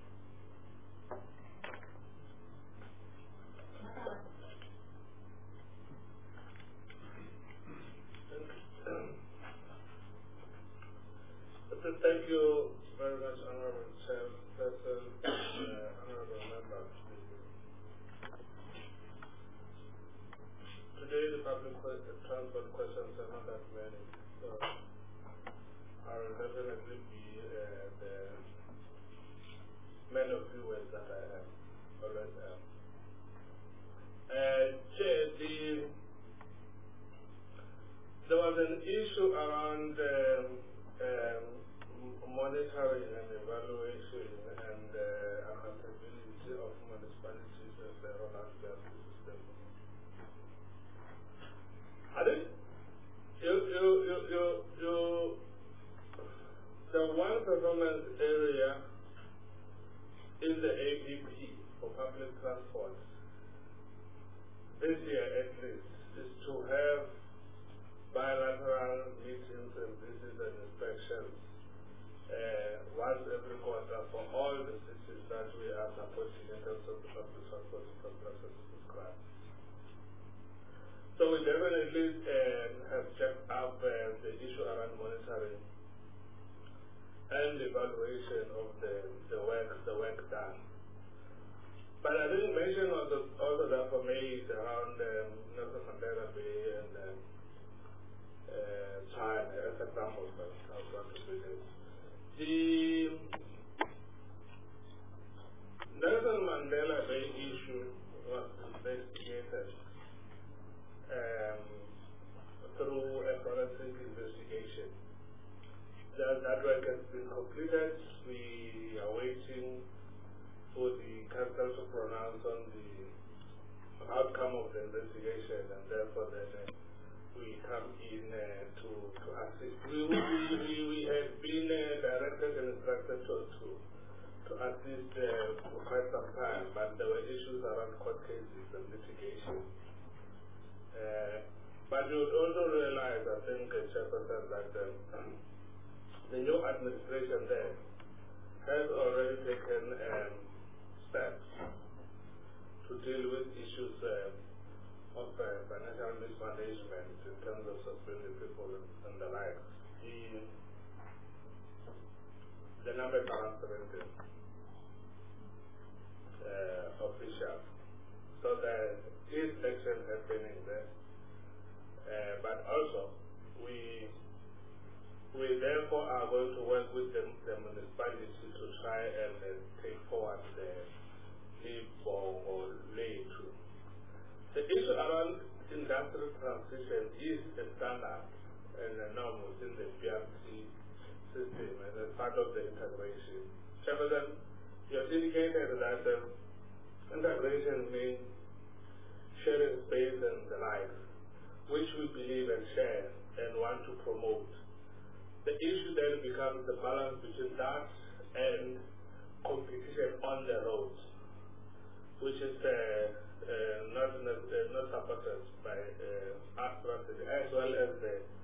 Thank you very much, Honorable Chairperson, Honorable Member. Today the public transport questions are not that many, so I will definitely be the man of few words that I have always am. Chair, there was an issue around monitoring and evaluation and accountability of municipalities as they roll out their system. I think the one performance area in the APP for public transport this year at least is to have bilateral meetings and visits and inspections once every quarter for all the cities that we are supporting in terms of the public transport infrastructure described. So we definitely have checked up the issue around monitoring and evaluation of the work done. But I think mention also therefore made around Nelson Mandela Bay and China as examples that I was going to present. The Nelson Mandela Bay issue was investigated through a forensic investigation. That work has been completed. We are waiting for the council to pronounce on the outcome of the investigation, and therefore then we come in to assist. We have been directed and instructed to assist for quite some time, but there were issues around court cases and litigation. But you would also realize, I think, Chairperson, that the new administration there has already taken steps to deal with issues of financial mismanagement in terms of suspending people and the like. The numbers are around 70 officials. So there is action happening there. But also, we therefore are going to work with the municipality to try and take forward the leap or lay through. The issue around industrial transition is a standard and a norm within the PRC system and as part of the integration. Chairman, you have indicated that integration means sharing space and the like, which we believe and share and want to promote. The issue then becomes the balance between that and competition on the roads, which is not supported by our strategy, as well as the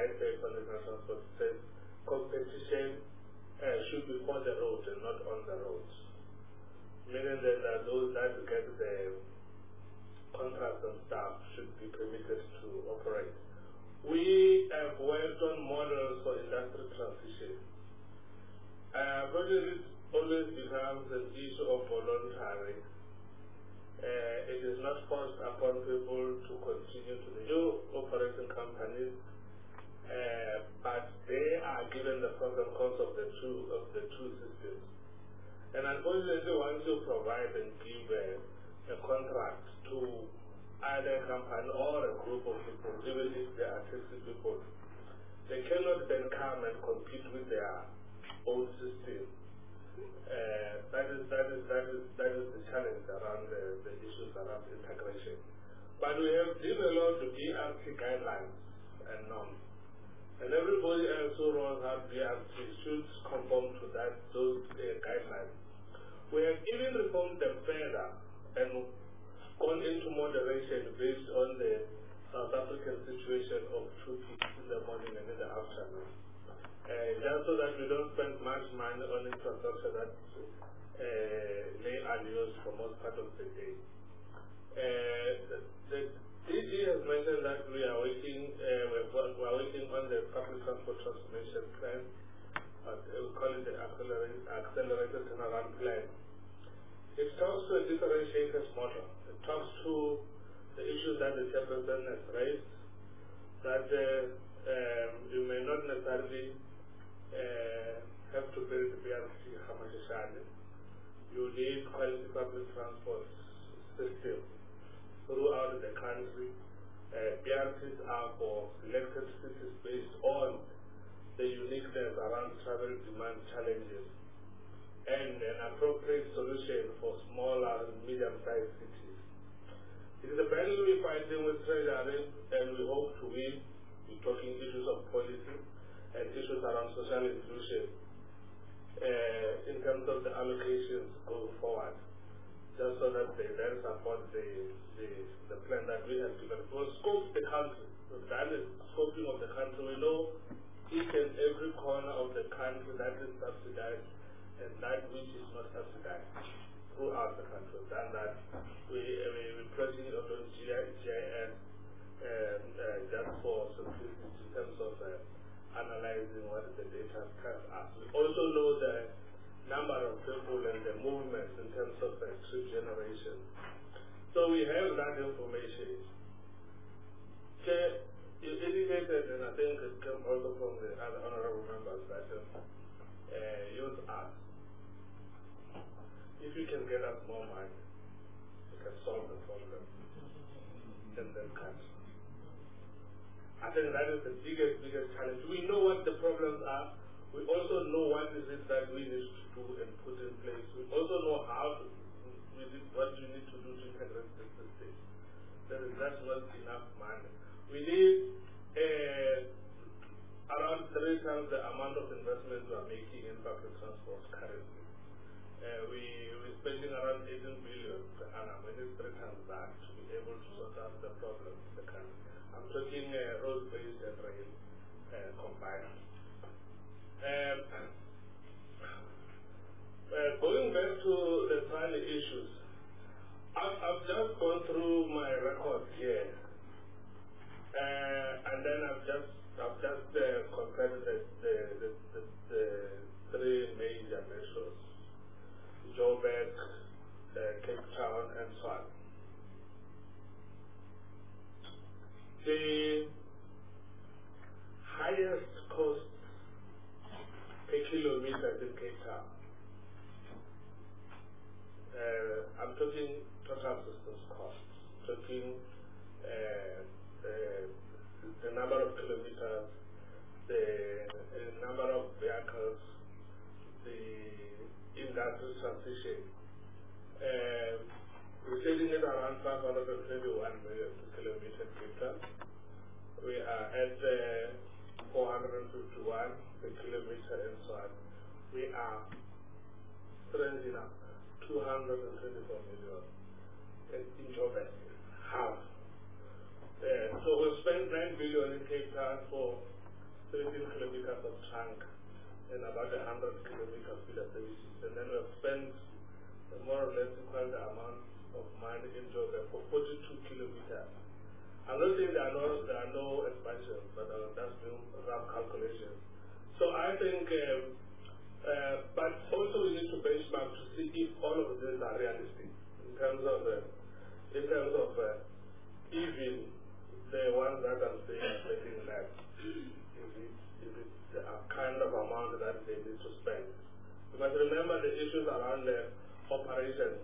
says on the national transport says competition should be on the road and not on the roads. Meaning that those that get the contracts and staff should be permitted to operate. We have worked on models for industry transition. But it always becomes an issue of voluntary. It is not forced upon people to continue to the new operating companies, but they are given the pros and cons of the two systems. And unfortunately, once you provide and give a contract to either a company or a group of people, even if they are taxi people, they cannot then come and compete with their own system. That is the challenge around the issues around integration. But we have developed the BRT guidelines and norms. And everybody else who rolls out BRT should conform to those guidelines. We have even reformed them further and gone into moderation based on the South African situation of 2 peaks in the morning and in the afternoon. Just so that we don't spend much money on infrastructure that may unused for most part of the day. The DG has mentioned that we are working on the public transport transformation plan. We call it the accelerated turnaround plan. It talks to a differentiated model. It talks to the issues that the chairperson has raised, that you may not necessarily have to build the BRT Hamashishane. You need quality public transport system throughout the country. BRTs are for selected cities based on the uniqueness around travel demand challenges and an appropriate solution for smaller and medium-sized cities. It is a battle we're fighting with Treasury, and we hope to win. We're talking issues of policy and issues around social inclusion in terms of the allocations going forward, just so that they then support the plan that we have given. We'll scope the country. We've done the scoping of the country. We know each and every corner of the country that is subsidized and that which is not subsidized throughout the country. We've done that. We're pressing it on GIS just for simplicity in terms of analyzing what the data tells us. We also know the number of people and the movements in terms of trip generation. So we have that information. You indicated, and I think it came also from the other honorable members, that use us. If you can get us more money, you can solve the problem and then cut. I think that is the biggest challenge. We know what the problems are. We also know what is it that we need to do and put in place. We also know what you need to do to integrate the system. There is just not enough money. We need around 3 times the amount of investment we are making in public transport currently. We're spending around 18 billion per annum. We need 3 times that to be able to sort out the problems in the country. I'm talking road-based and rail combined. Going back to the Tshwane issues, I've just gone through my record here, and then I've just compared the 3 major metros: Joburg, Cape Town, and Tshwane. The highest cost per kilometer in Cape Town. I'm talking total systems costs, talking the number of kilometers, the number of vehicles, the industry transition. We're selling it around 521 million per kilometer in Cape Town. We are at 451 per kilometer and so on. We are strange enough 224 million in Joburg, half. So we spent 9 billion in Cape Town for 13 kilometers of trunk and about 100 kilometers feeder services. And then we have spent more or less equal the amount of money in Joburg for 42 kilometers. I'm not saying there are no expansions, but that's doing rough calculations. So I think, but also we need to benchmark to see if all of these are realistic in terms of even the ones that I'm saying are spending less. Is it the kind of amount that they need to spend? Because remember, the issues around the operations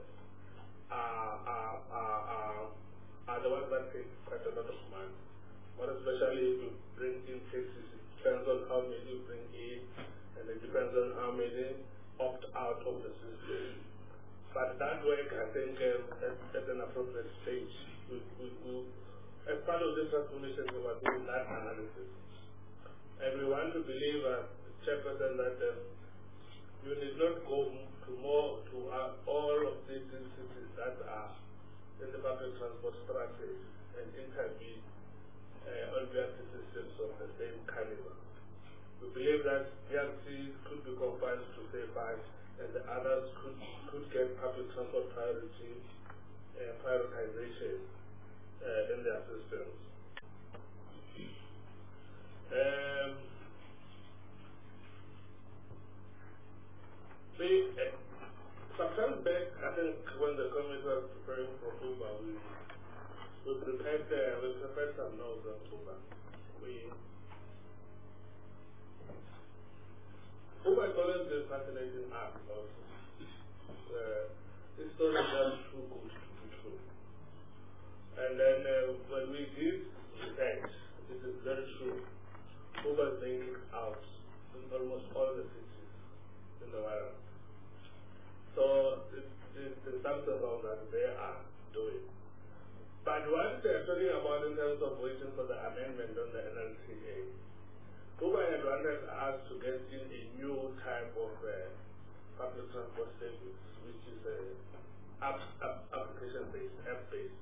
are the ones that take quite a lot of money. But especially if you bring in cases, it depends on how many you bring in, and it depends on how many opt out of the system. But that work, I think, at an appropriate stage, as part of this transformation, we were doing that analysis. And we want to believe, Chairperson, that you need not go to all of these cities that are in the public transport strategy and intervene on VRT systems of the same caliber. We believe that VRT could be combined to say 5, and the others could get public transport prioritization in their systems. Sometimes back, I think when the committee was preparing for Uber, we prepared some notes on Uber. Uber has always been fascinating us also. This story is just too good to be true. And then when we did research, it is very true. Uber is being kicked out in almost all the cities in the world. So it's something about that they are doing. But what they are talking about in terms of waiting for the amendment on the NLTA, Uber had wanted us to get in a new type of public transport service, which is application-based, app-based.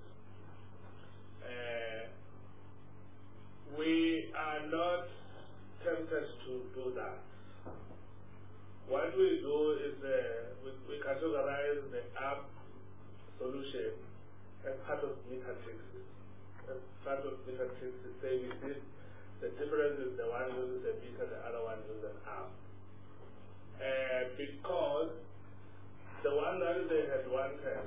We are not tempted to do that. What we do is we categorize the app solution as part of meter taxis. As part of meter taxi services, the difference is the one uses a meter, the other one uses an app. Because the one that they had wanted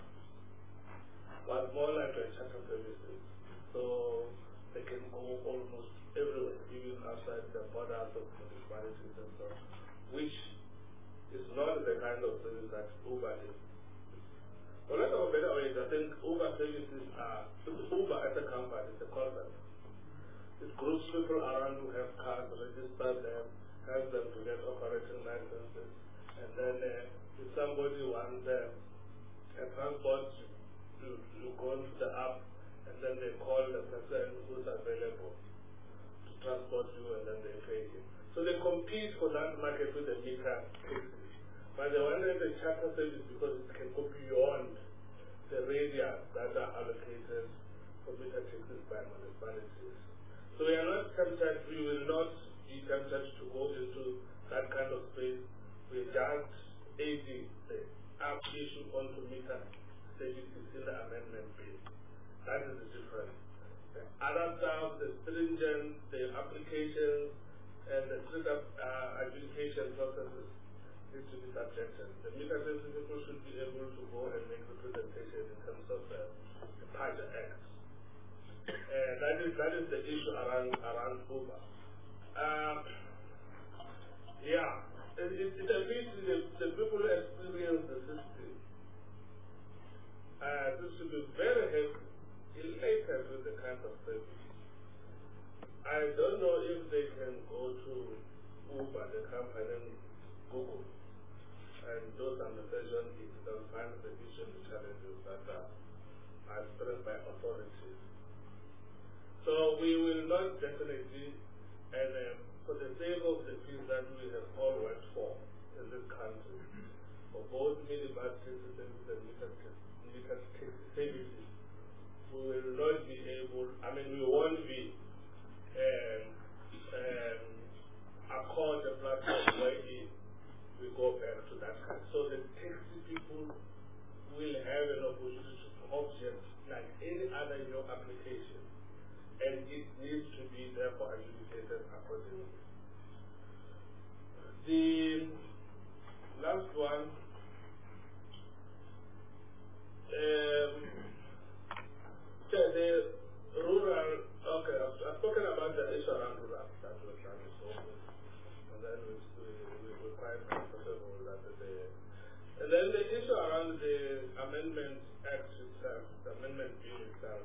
was more like a charter services. So they can go almost everywhere, even outside the borders of municipalities and so on, which is not the kind of service that Uber is. For lack of a better way, I think Uber services are, Uber as a company, it's a concept. It groups people around who have cars, register them, help them to get operating licenses, and then if somebody wants a transport, you go into the app, and then they call the person who's available to transport you, and then they pay you. So they compete for that market with the meter taxis. But they wanted the charter service because it can go beyond the radius that are allocated for meter taxis by municipalities. So we are not tempted, we will not be tempted to go into that kind of space. We are just aiding the app issue onto meter services in the amendment bill. That is the difference. The other stuff, the stringent, the applications, and the strict adjudication processes need to be subjected. The meter services people should be able to go and make representation in terms of the Pager Act. That is the issue around Uber. It appears the people experience the system. This should be very heavy, elated with the kind of service. I don't know if they can go to Uber, the company, Google, and do some research on it and find the issues and challenges that are expressed by authorities. So we will not definitely, and for the sake of the things that we have all worked for in this country, for both minibus services and meter services, we will not be able, we won't be up that we're trying to solve it. And then we're quite comfortable that and then the issue around the Amendment Act itself, the Amendment Bill itself,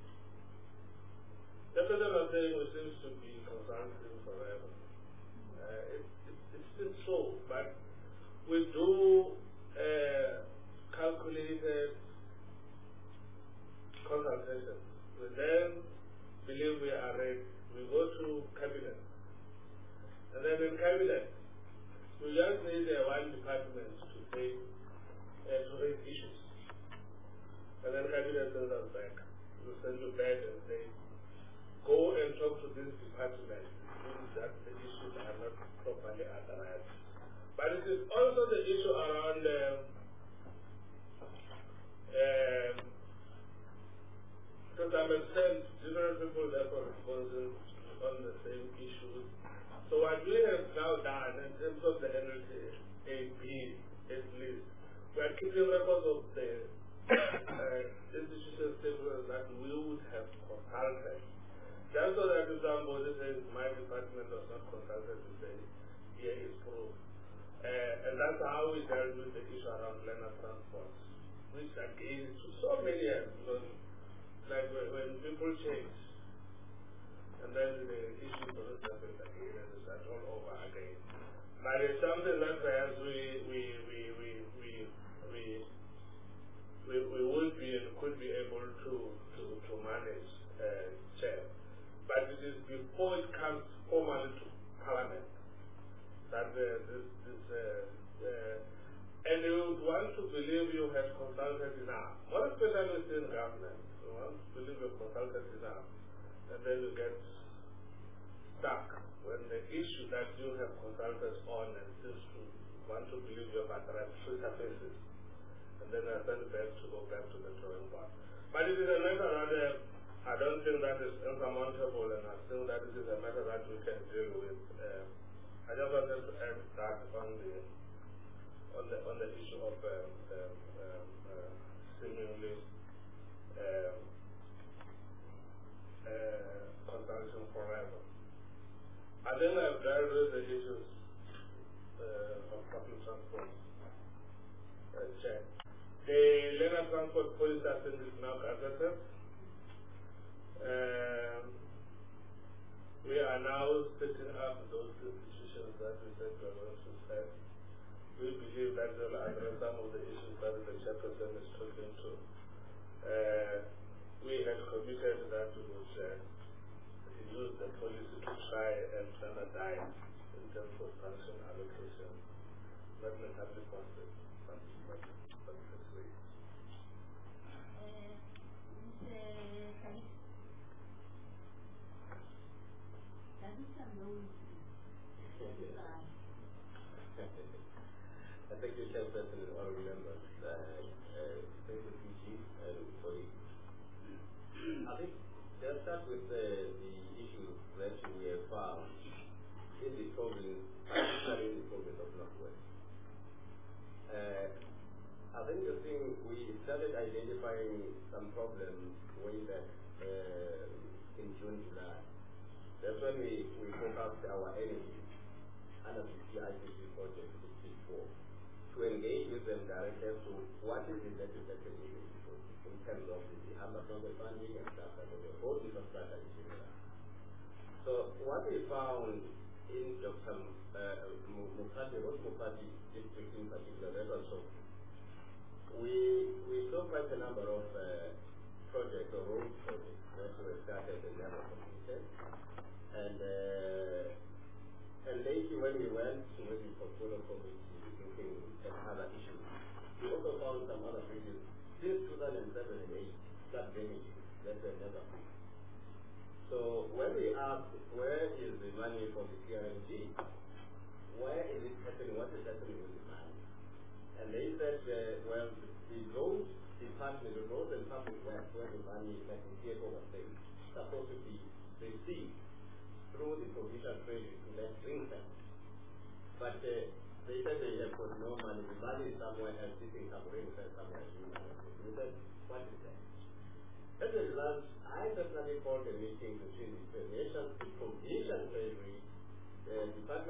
the President saying we seems to be consulting forever. It's still so, but we do calculated consultation. We then believe we are ready. We go to Cabinet. And then in Cabinet, we just need one department to take, to raise issues. And then Cabinet sends us back. We send you back and say, go and talk to this department. It means that the issues are not properly addressed. But it is also the issue around to some extent, different people therefore responding on the same issues. So what we have now done in terms of the NLTAB, at least, we are keeping records of the institutional stakeholders that we would have consulted. Just so that if somebody says my department was not consulted, we say, here is proof. And that's how we dealt with the issue around learner transport, which again took so many years, because like when people change, and then the issue resurfaces again and it's all over again. But it's something that perhaps we would be and could be able to manage, Chair. But it is before it comes formally to Parliament that and you would want to believe you have consulted enough. More especially within government, you want to believe you have consulted enough, and then you get stuck when the issue that you have consulted on and seems to want to believe you have addressed surfaces, and then I send back to go back to the drawing board. But it is a matter that I don't think that is insurmountable, and I think that it is a matter that we can deal with. I just wanted to add that on the issue of seemingly consumption forever. I think I've dealt with the issues of public transport. Check. The learner transport policy I think is now gazetted. We are now setting up those institutions that we said we are going to set. We believe that they will address some of the issues that the chairperson is talking to. We had committed that we would use the policy to try and standardize in terms of function allocation, not necessarily concept, but this way. I think the chairperson is all members. Thank you, PG and colleagues. I think let's start with the issue that we have found in the province, particularly in the province of Northwest. I think the thing we started identifying some problems way back in June, July. That's when we focused our energy under the CICC project before to engage with them directly as to what is it that is actually in terms of the underfunded funding and stuff like that, both infrastructure is similar. So what we found in Dr. Mupati district in particular, that also, we saw quite a number of projects or road projects that were started and never completed. And lately when we went to the portfolio committee looking at other issues, we also found some other bridges since 2007 and 8 flood damages that were never fixed. So when we asked where is the money for the CRMG, where is it happening, what is happening with the money? And they said, well, the road department, the road and public works, where the money, like the CFO was saying, supposed to be received through the provincial treasury to then bring them. But they said they have got no money. The money is somewhere else, sitting somewhere somewhere. We said, what is that? As a result, I personally called a meeting between the provincial treasury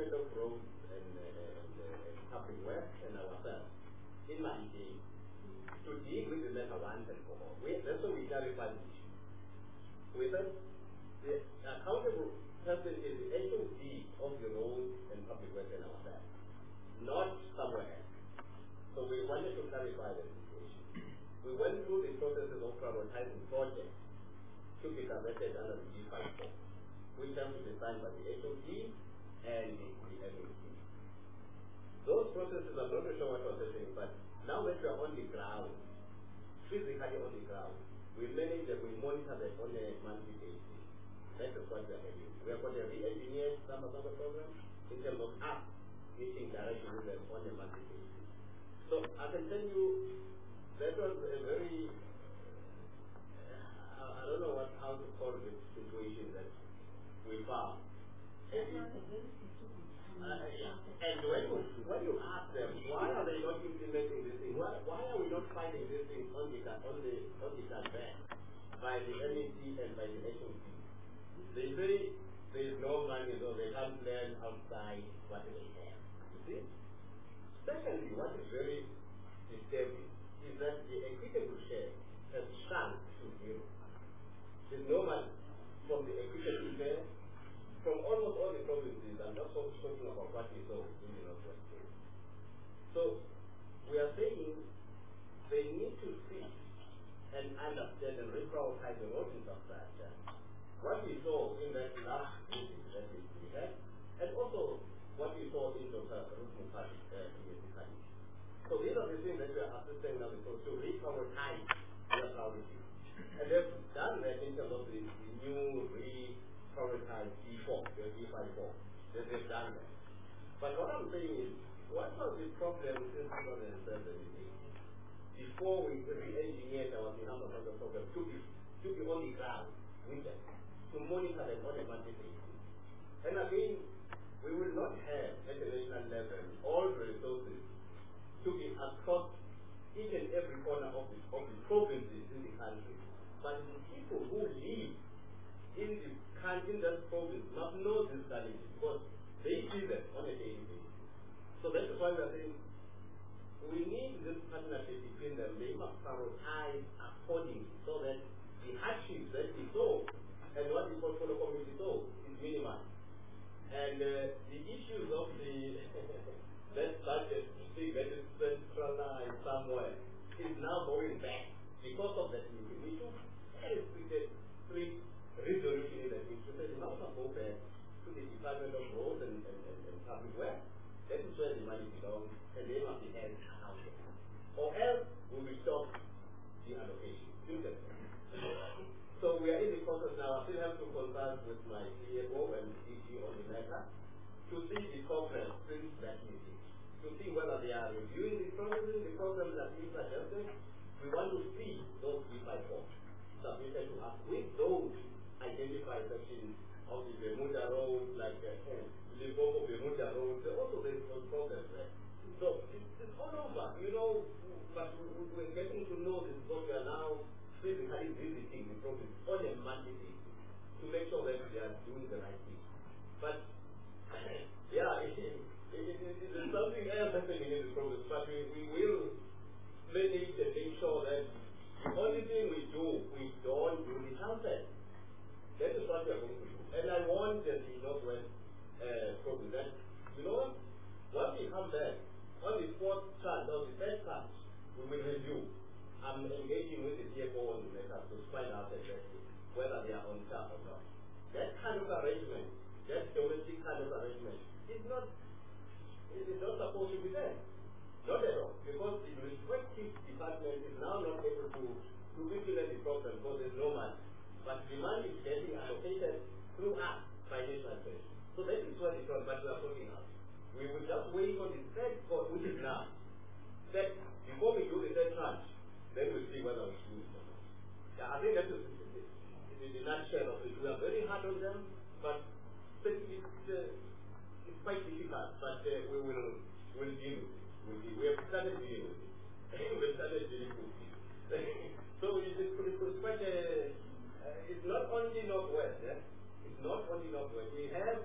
Department of Roads and Public Works and ourselves in Malindi to deal with the matter once and for all. That's why we clarified the issue. We said the accountable person is the HOD of the roads and public works and ourselves, not somewhere else. So we wanted to clarify the situation. We went through the processes of prioritizing projects to be converted under the G54, which have to be signed by the HOD and the MOD. Those processes, I'm not sure what was happening, but now that we are on the ground, physically on the ground, we manage and we monitor them on a monthly basis. That is what we are having. We are going to re-engineer some of the programs in terms of us meeting directly with them on a monthly basis. So I can tell you that was a very, I don't know how to call this situation that we found. And when you ask them, why are they not implementing this thing? Why are we not finding this thing on the advance by the MEC and by the HOD? They say there is no money, so they can't plan outside what they have. You see? Secondly, what is very disturbing is that the equitable share has shrunk to zero. There's no money from the equitable share from almost all the provinces. I'm not talking about what we saw in the Northwest State. So we are saying they need to see and understand and reprioritize the road infrastructure. What we saw in that last meeting that we had, and also what we saw in the Rukmukari. So these are the things that we are assisting now to reprioritize their priorities. And they've done that in terms of the new prioritized G4, the G54, that they've done that. But what I'm saying is, what was the problem since 2007 before we re-engineered our Nihamba program to be on the ground with them, to monitor them on a monthly basis? And again, we will not have at the national level all the resources to be across each and every corner of the provinces in the country. But the people who live in that province must know these challenges because they see them on a daily basis. So that is why we are saying we need this partnership between them. They must prioritize accordingly so that the hardships that we saw and what the portfolio community saw is minimized. And the issues of the that budget that is centralized somewhere is now going back because of that meeting. We took three resolution in that meeting. So they now go back to the Department of Roads and Public Works. That is where the money belongs, and they must be held accountable. Or else we will stop the allocation. So we are in the process now. I still have to consult with my CFO and DG on the matter to see the progress since that meeting, to see whether they are reviewing the programs that we suggested. We want to see those G54 submitted to us with those identified sections of the Bermuda Road, like Limpopo Bermuda Road. Also, there is some progress there. So it's all over, but we're getting to know this because we are now physically visiting the province on a monthly basis to make sure that we are doing the right thing. But yeah, it is something else happening in the province, but we will manage and make sure that the only thing we don't do the sunset. That is what we are going to do. And I want the Northwest province that, once we come back, on the fourth tranche, or the third tranche, we will review. I'm engaging with the CFO on the matter to find out exactly whether they are on track or not. That kind of arrangement, that domestic kind of arrangement, is not supposed to be there. Not at all. Because the respective department is now not able to implement the program because there's no money. But the money is getting allocated through us by national treasury. So that is what the problem that we are talking about. We will just wait for the third court, which is now. That before we do the third tranche, then we'll see whether we do it or not. Yeah, I think that is the nutshell of it. We are very hard on them, but it's quite difficult. But we'll deal with it. We have started dealing with it. We've started dealing with it. So it's quite it's not only Northwest, yeah? It's not only Northwest. We have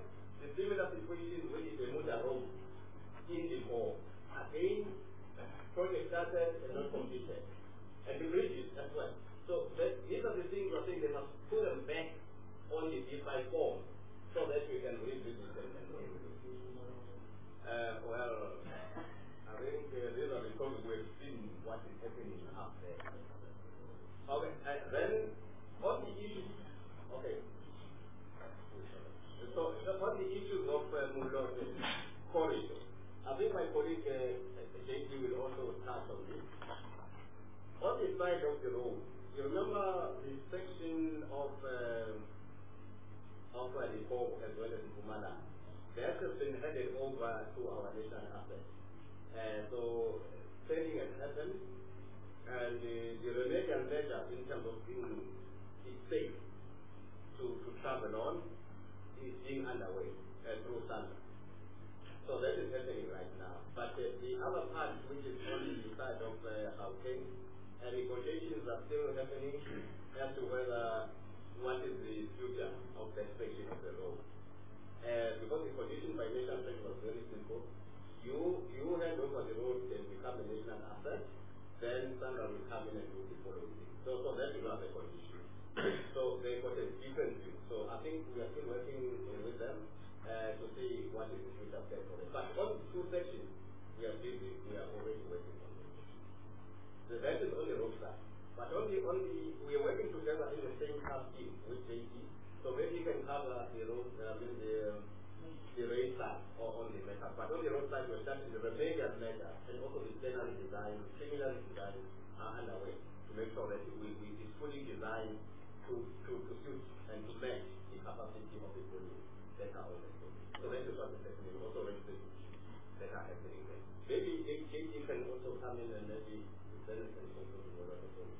project in Mpumalanga. That has been handed over to our national asset. So training has happened, and the remedial measures in terms of being safe to travel on is being underway through SANDA. So that is happening right now. But the other part, which is on the side of Gauteng, negotiations are still happening as to whether what is the future of the inspection of the road. Because the condition by national trade was very simple. You hand over the road and become a national asset, then SANDA will come in and do the following thing. So that is not the condition. So they got a different view. So I think we are still working with them to see what is the future step for it. But on two sections, we are busy. We are already working on it. So that is on the road side. But we are working together in the same task team with JT. So maybe you can cover the road, the rail side or on the metal. But on the road side, we're starting the remedial measure and also the general design, similar design are underway to make sure that we is fully designed to suit and to match the capacity of the building that are on the road. So that is what is happening. Also railways that are happening there. Maybe JT can also come in and maybe then it can also do what other things.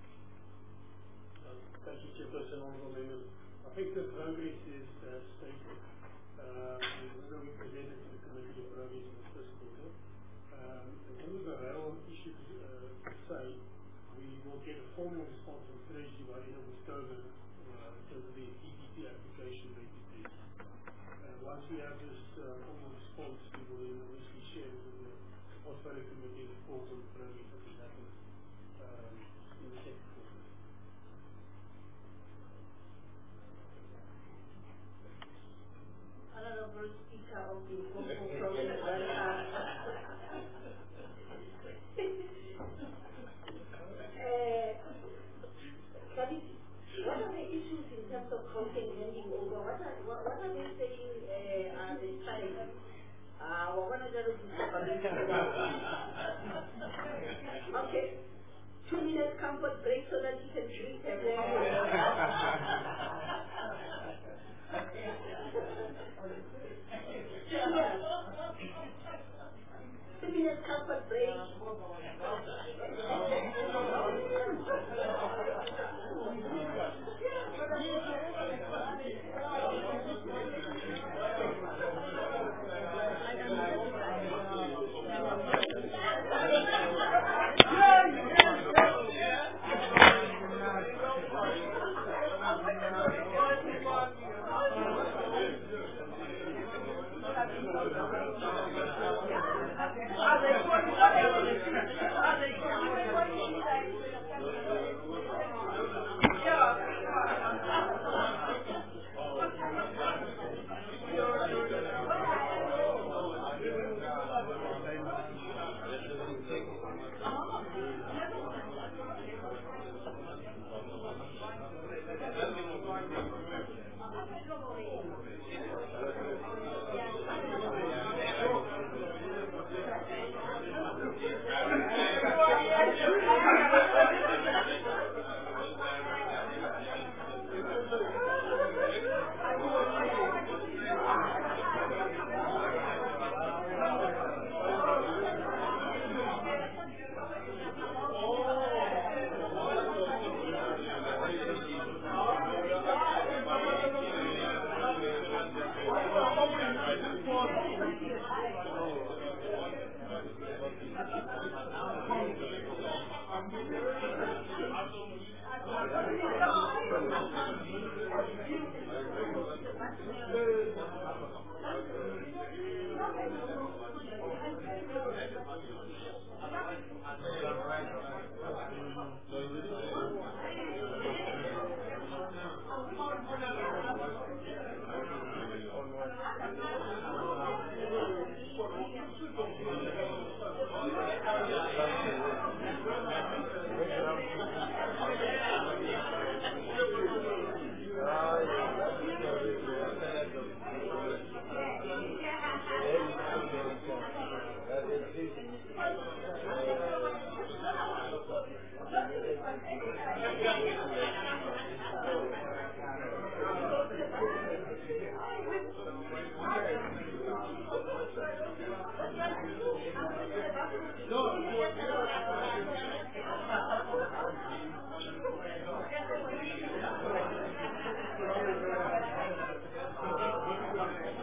Thank you, Chairperson, honorable members. I think the progress is stated. When we presented to the committee the progress in the first quarter. In terms of the rail issue per se, we will get a formal response from Treasury by the end of October in terms of the EPP application later date. Once we have this formal response, we will then obviously share it with the portfolio committee and report on the progress that has happened in the second quarter. Honorable Speaker of the Vocal Process. What are the issues in terms of content handing over? What are they saying are the sides? Okay. 2 minutes comfort break so that you can drink them. 2 minutes comfort break.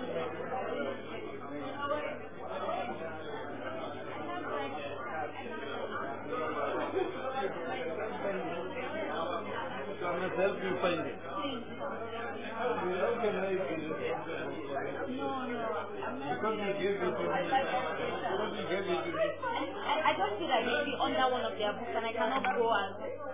I don't feel I may be under one of their books and I cannot go and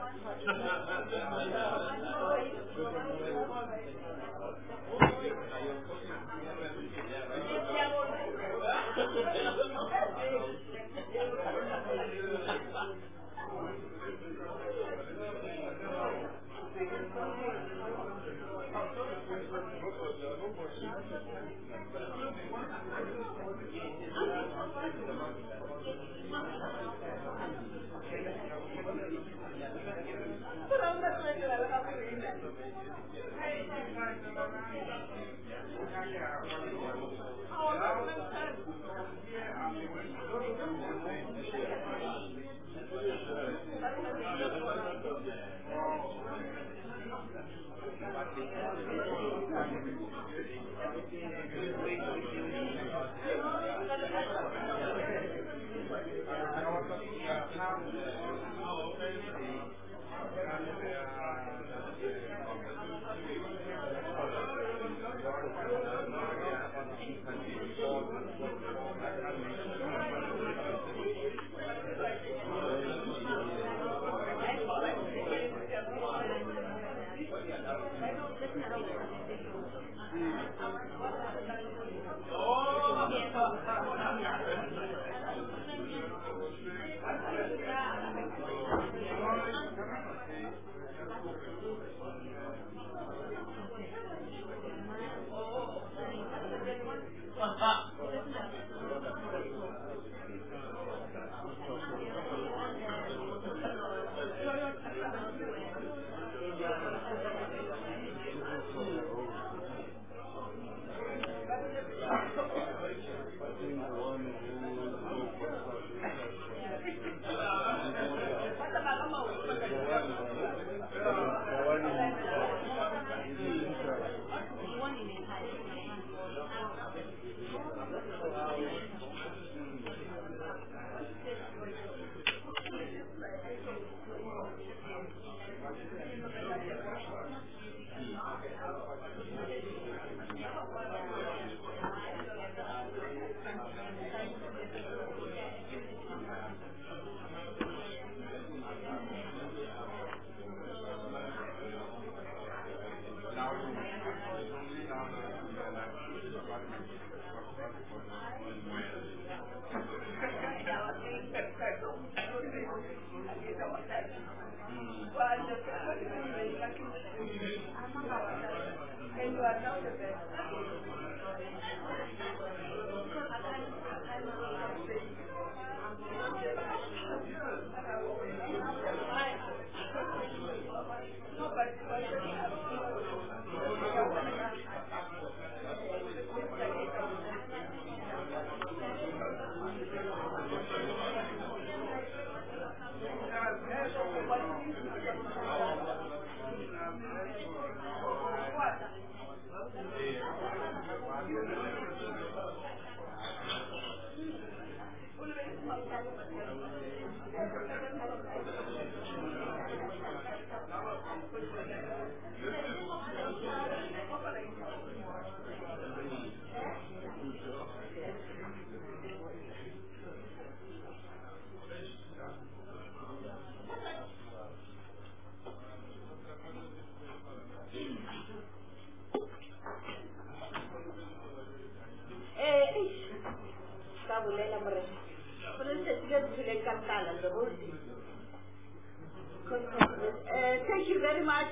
thank you very much,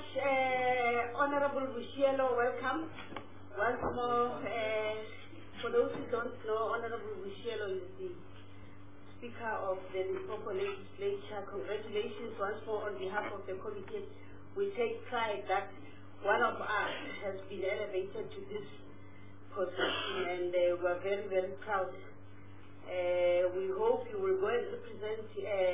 Honorable Bushielo. Welcome. Once more, for those who don't know, Honorable Bushielo is the Speaker of the Limpopo Legislature. Congratulations once more on behalf of the committee. We take pride that one of us has been elevated to this position, and we're very, very proud. We hope you will go and represent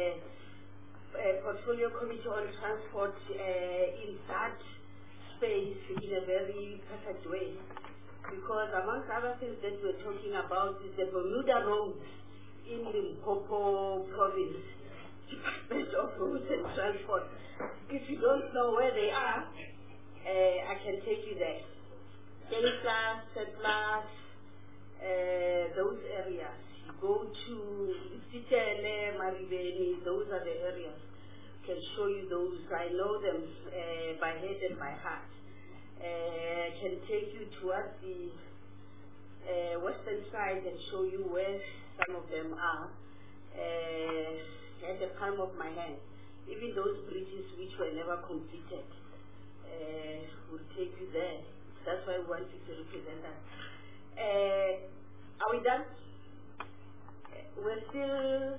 Portfolio Committee on Transport in that space in a very perfect way. because amongst other things that we're talking about is the Bermuda Roads in Limpopo province, Department of Roads and Transport. If you don't know where they are, I can take you there. Kelisa, Setlas, those areas. You go to Sitele, Maribeni, those are the areas. Can show you those. I know them by head and by heart. Can take you towards the western side and show you where some of them are at the palm of my hand. Even those bridges which were never completed will take you there. That's why we want you to represent us. Are we done? We're still...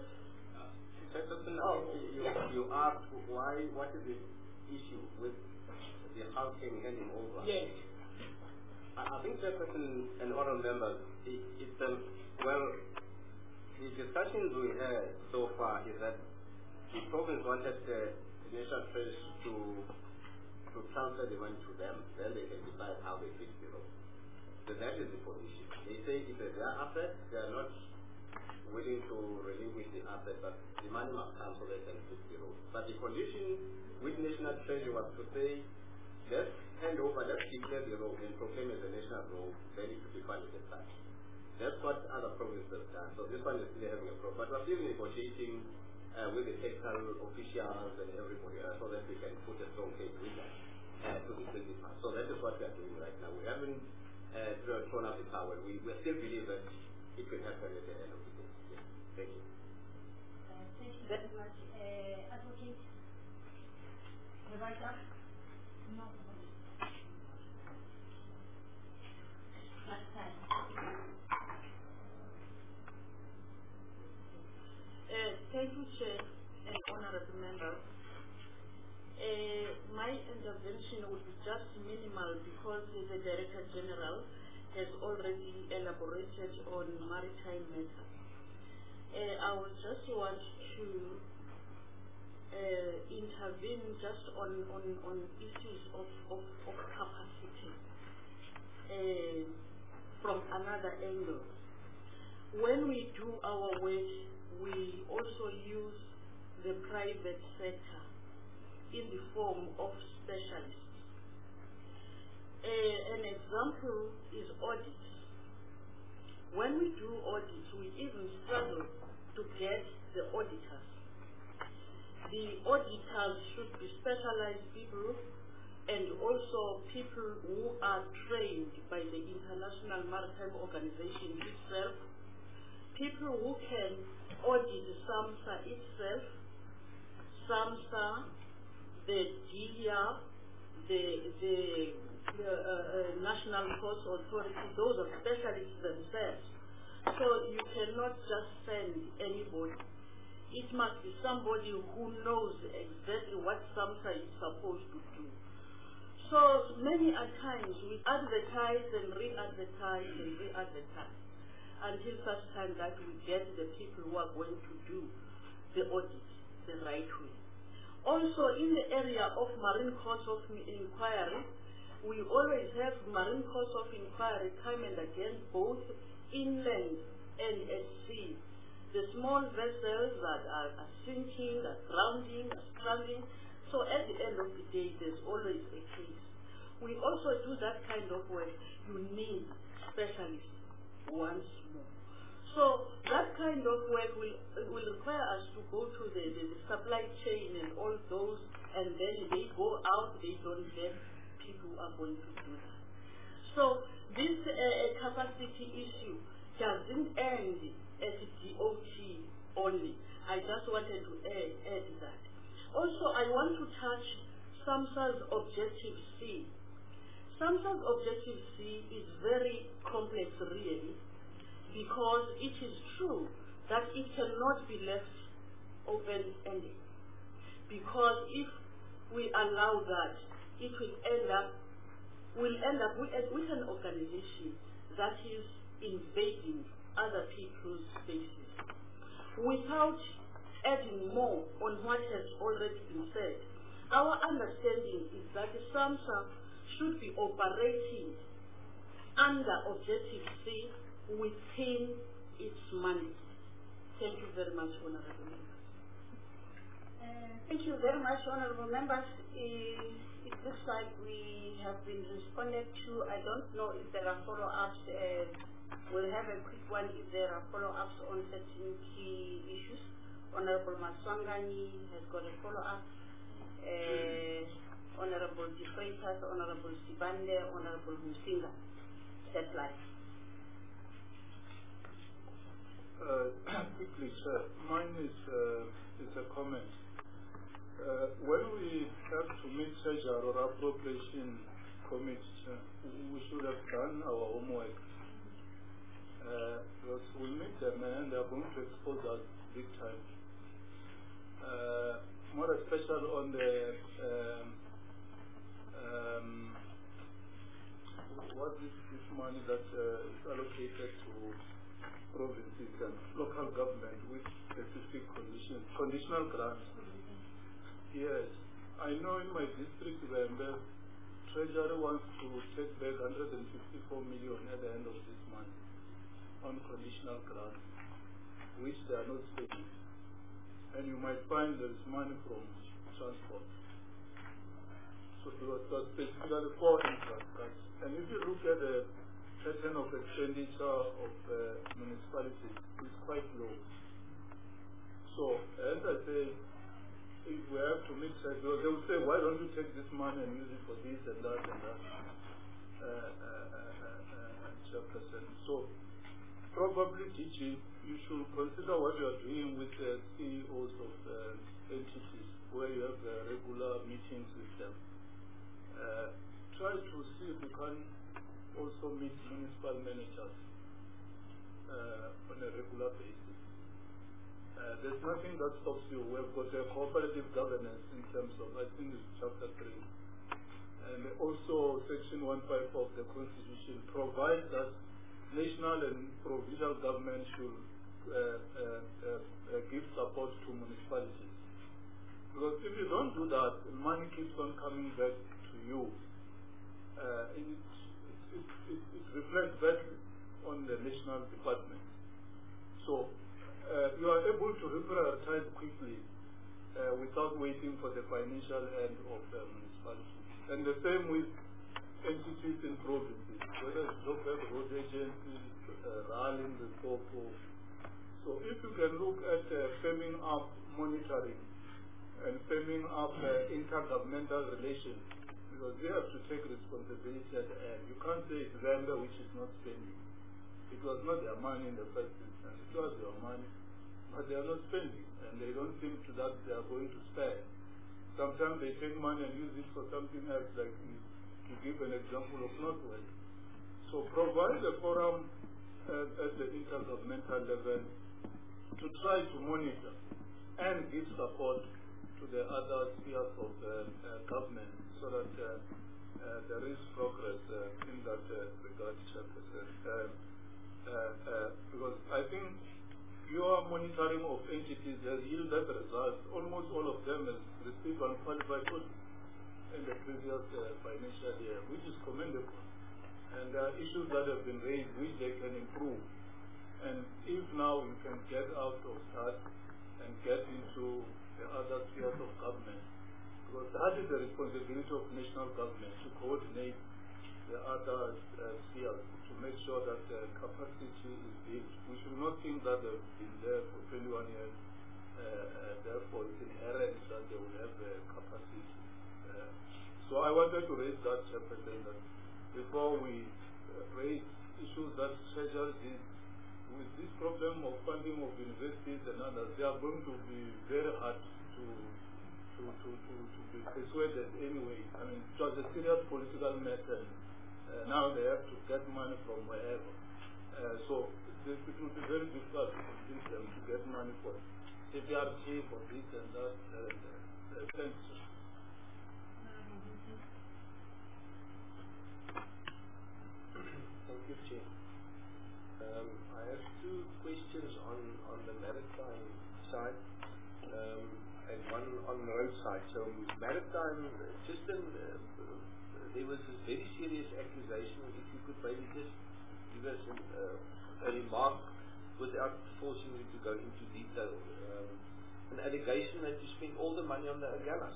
You asked what is the issue with the housing handing over? Yes. I think Chairperson and honourable members, well, the discussions we had so far is that the province wanted the National Treasury to transfer the money to them, then they can decide how they fix the road. So that is the position. They say it's their asset, they are not willing to relinquish the asset, but the money must come so they can fix the road. But the condition with National Treasury was to say, let's hand over, let's declare the road and proclaim as a national road, then it will be funded as such. That's what other provinces have done. So this one is still having a problem. But we're still negotiating with the technical officials and everybody else so that we can put a strong case with that to the principal. So that is what we are doing right now. We haven't thrown out the towel. We still believe that it will happen at the end of the day. Yeah. Thank you. Thank you very much. Advocate Rebecca? No. Last time. Thank you, Chair and honorable members. My intervention would be just minimal because the Director General has already elaborated on maritime matters. I would just want to intervene just on issues of capacity from another angle. When we do our work, we also use the private sector in the form of specialists. An example is audits. When we do audits, we even struggle to get the auditors. The auditors should be specialized people and also people who are trained by the International Maritime Organization itself, people who can audit SAMSA itself, SAMSA, the DIA, the National Coast Authority. Those are specialists themselves. So you cannot just send anybody. It must be somebody who knows exactly what SAMSA is supposed to do. So many a times we advertise and re-advertise and re-advertise until such time that we get the people who are going to do the audit the right way. Also in the area of marine courts of inquiry, we always have marine courts of inquiry time and again, both inland and at sea. The small vessels that are sinking, are grounding, are stranding. So at the end of the day, there's always a case. We also do that kind of work. You need specialists once more. So that kind of work will require us to go to the supply chain and all those, and then they go out, they don't get people who are going to do that. So this capacity issue doesn't end at DOT only. I just wanted to add that. Also, I want to touch SAMSA's Objective C. SAMSA's Objective C is very complex really, because it is true that it cannot be left open-ended. Because if we allow that, it will end up with an organization that is invading other people's spaces. Without adding more on what has already been said, our understanding is that SAMSA should be operating under Objective C within its mandate. Thank you very much, Honorable Members. Thank you very much, Honorable Members. It looks like we have been responded to. I don't know if there are follow-ups. We'll have a quick one if there are follow-ups on certain key issues. Honorable Maswangani has got a follow-up. Honorable De Freitas, Honorable Sibande, Honorable Musinga. That's life. Quickly, sir. Mine is a comment. When we have to meet Treasury or Appropriation Committee, we should have done our homework. Because we meet them and they are going to expose us big time. More especially on the what is this money that is allocated to provinces and local government with specific conditions, conditional grants. Yes, I know in my district, the Treasury wants to take back 154 million at the end of this month on conditional grants, which they are not spending. And you might find there is money from transport. So it was specifically for infrastructure. And if you look at the pattern of expenditure of municipalities, it's quite low. So, as I say, if we have to mix it, they will say, why don't you take this money and use it for this and that and that? So, probably, DG, you should consider what you are doing with the CEOs of entities where you have regular meetings with them. Try to see if you can also meet municipal managers on a regular basis. There's nothing that stops you. We've got a cooperative governance in terms of, I think it's Chapter 3. And also Section 154 of the Constitution provides that national and provincial government should give support to municipalities. Because if you don't do that, money keeps on coming back to you. It reflects badly on the national department. So you are able to reprioritize quickly without waiting for the financial end of the municipality. And the same with entities in provinces, whether it's local road agencies, rallying the SOPO. So if you can look at firming up monitoring and firming up intergovernmental relations, because they have to take responsibility at the end. You can't say it's vendor which is not spending. It was not their money in the first instance. It was their money, but they are not spending, and they don't think to that they are going to spend. Sometimes they take money and use it for something else, like to give an example of Northwest. So provide a forum at the intergovernmental level to try to monitor and give support to the other spheres of government so that there is progress in that regard, Chairperson. Because I think your monitoring of entities has yielded results. Almost all of them has received unqualified audit in the previous financial year, which is commendable. And there are issues that have been raised which they can improve. And if now you can get out of that and get into the other spheres of government, because that is the responsibility of national government to coordinate the other spheres to make sure that the capacity is built. We should not think that they've been there for 21 years, therefore it's inherent that they will have the capacity. So I wanted to raise that, Chairperson, that before we raise issues that Treasury did with this problem of funding of universities and others, they are going to be very hard to be persuaded anyway. I mean, it was a serious political matter. Now they have to get money from wherever. So it will be very difficult to convince them to get money for CPRG, for this and that. Thanks. Thank you, Chair. I have two questions on the maritime side and one on the road side. So maritime, just there was this very serious accusation, if you could maybe just give us a remark without forcing you to go into detail. An allegation that you spent all the money on the Agalas,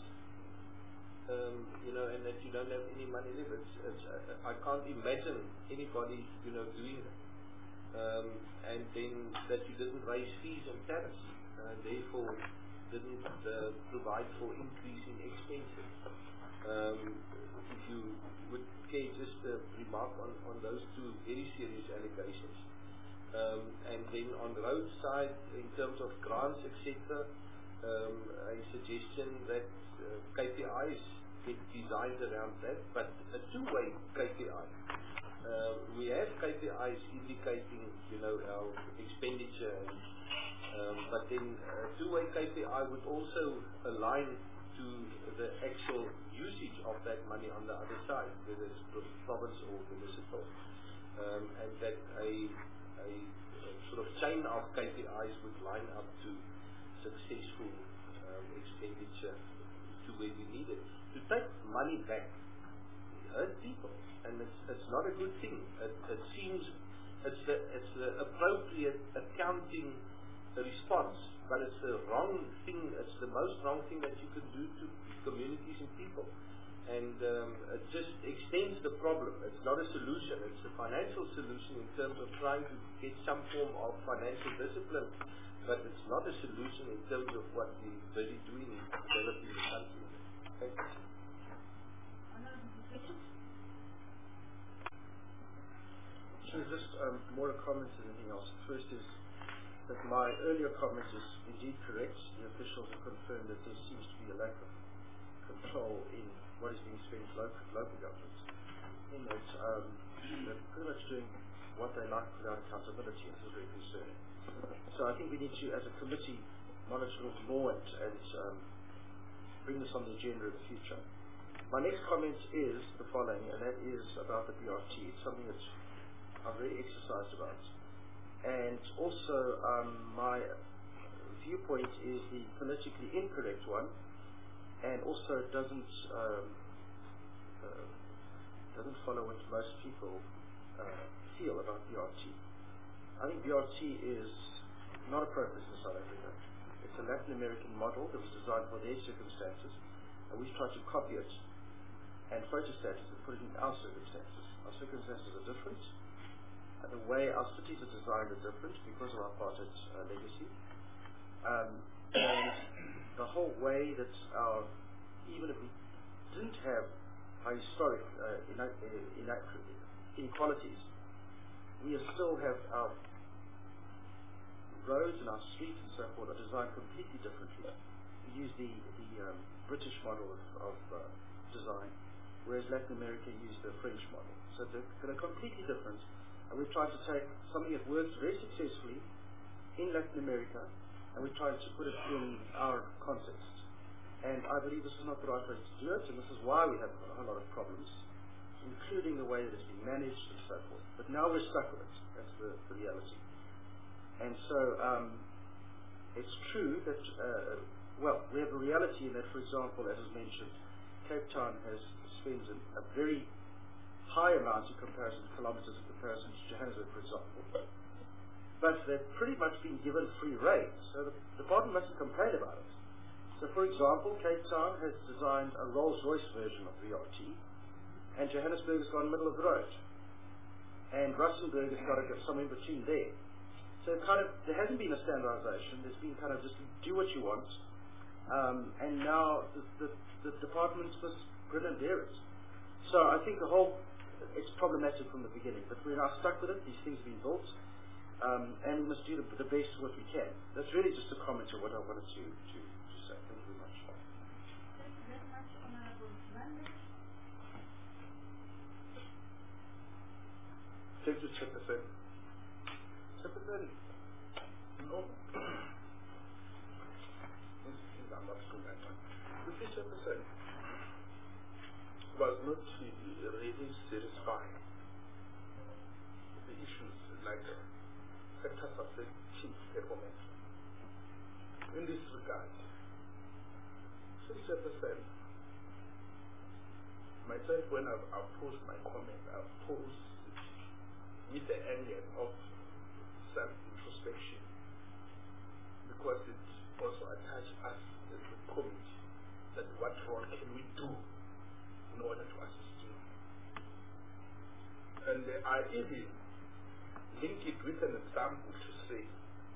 and that you don't have any money left. I can't imagine anybody, doing it. And then that you didn't raise fees and tariffs, therefore didn't provide for increasing expenses. If you would care just remark on those two very serious allegations. And then on the roadside, in terms of grants, etc., a suggestion that KPIs get designed around that, but a two-way KPI. We have KPIs indicating, our expenditure, but then a two-way KPI would also align to the actual usage of that money on the other side, whether it's province or municipal, and that a sort of chain of KPIs would line up to successful expenditure to where we need it. To take money back hurt people, and it's not a good thing. It seems it's the appropriate accounting response, but it's the wrong thing. It's the most wrong thing that you can do to communities and people, and it just extends the problem. It's not a solution. It's a financial solution in terms of trying to get some form of financial discipline, but it's not a solution in terms of what we're really doing in developing the country. Thank you. Just more a comment than anything else. First is that my earlier comment is indeed correct. The officials have confirmed that there seems to be a lack of control in what is being spent local governments. In that they're pretty much doing what they like without accountability, and this is very concerning. So I think we need to, as a committee, monitor it more and bring this on the agenda in the future. My next comment is the following, and that is about the BRT. It's something that I'm very exercised about. And also, my viewpoint is the politically incorrect one, and also doesn't follow what most people feel about BRT. I think BRT is not appropriate in South Africa. It's a Latin American model that was designed for their circumstances, and we've tried to copy it and photostat it and put it in our circumstances. Our circumstances are different. The way our cities are designed are different because of our apartheid legacy. And the whole way that even if we didn't have our historic inequalities, we still have our roads and our streets and so forth are designed completely differently. We use the British model of design, whereas Latin America used the French model. So they're completely different. And we've tried to take something that works very successfully in Latin America, and we're trying to put it in our context. And I believe this is not the right way to do it, and this is why we have a lot of problems, including the way that it's been managed and so forth. But now we're stuck with it. That's the reality. And so it's true that, we have a reality in that, for example, as was mentioned, Cape Town spends a very high amount in comparison, kilometers in comparison to Johannesburg, for example. But they've pretty much been given free rein, so the department mustn't complain about it. So, for example, Cape Town has designed a Rolls-Royce version of VRT, and Johannesburg has gone middle of the road. And Rustenburg has got to go somewhere in between there. So there hasn't been a standardization. There's been kind of just do what you want. And now the departments must grin and bear it. So I think it's problematic from the beginning, but we're now stuck with it. These things have been built, and we must do the best of what we can. That's really just a comment on what I wanted to say. Thank you very much. Thank you very much, Honorable Mande. Thank you, Chairperson. Chairperson, no. I'm not doing that one. Mr. Chairperson was not really satisfied with the issues like sectors affecting performance. In this regard, 60% myself, when I've posed my comment, I've posed with the angle of self-introspection, because it also attaches us as a committee, that what role can we do in order to assist you. And I even link it with an example to say,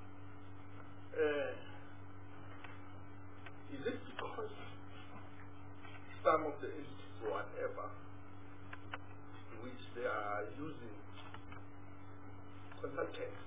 is it because some of the entities or whatever which they are using consultants?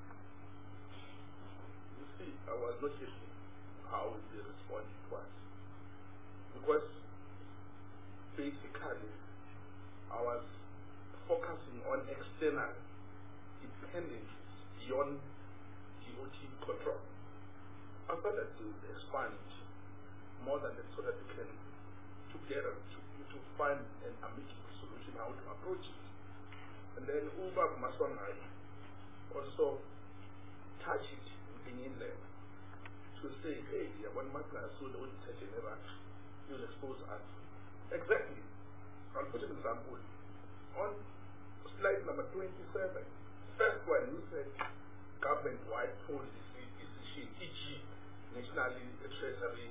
You see, I was not getting how they responded to us, because basically I was focusing on external dependencies beyond DOT control. I thought that they would expand more than that, so that we can together to find an amicable solution how to approach it. And then Uba Maswanai also touch it in there to say, hey, one matter so the only touch never will expose us. Exactly. I'll put an example. On slide number 27, first one you said government-wide policy decision, e.g. National Treasury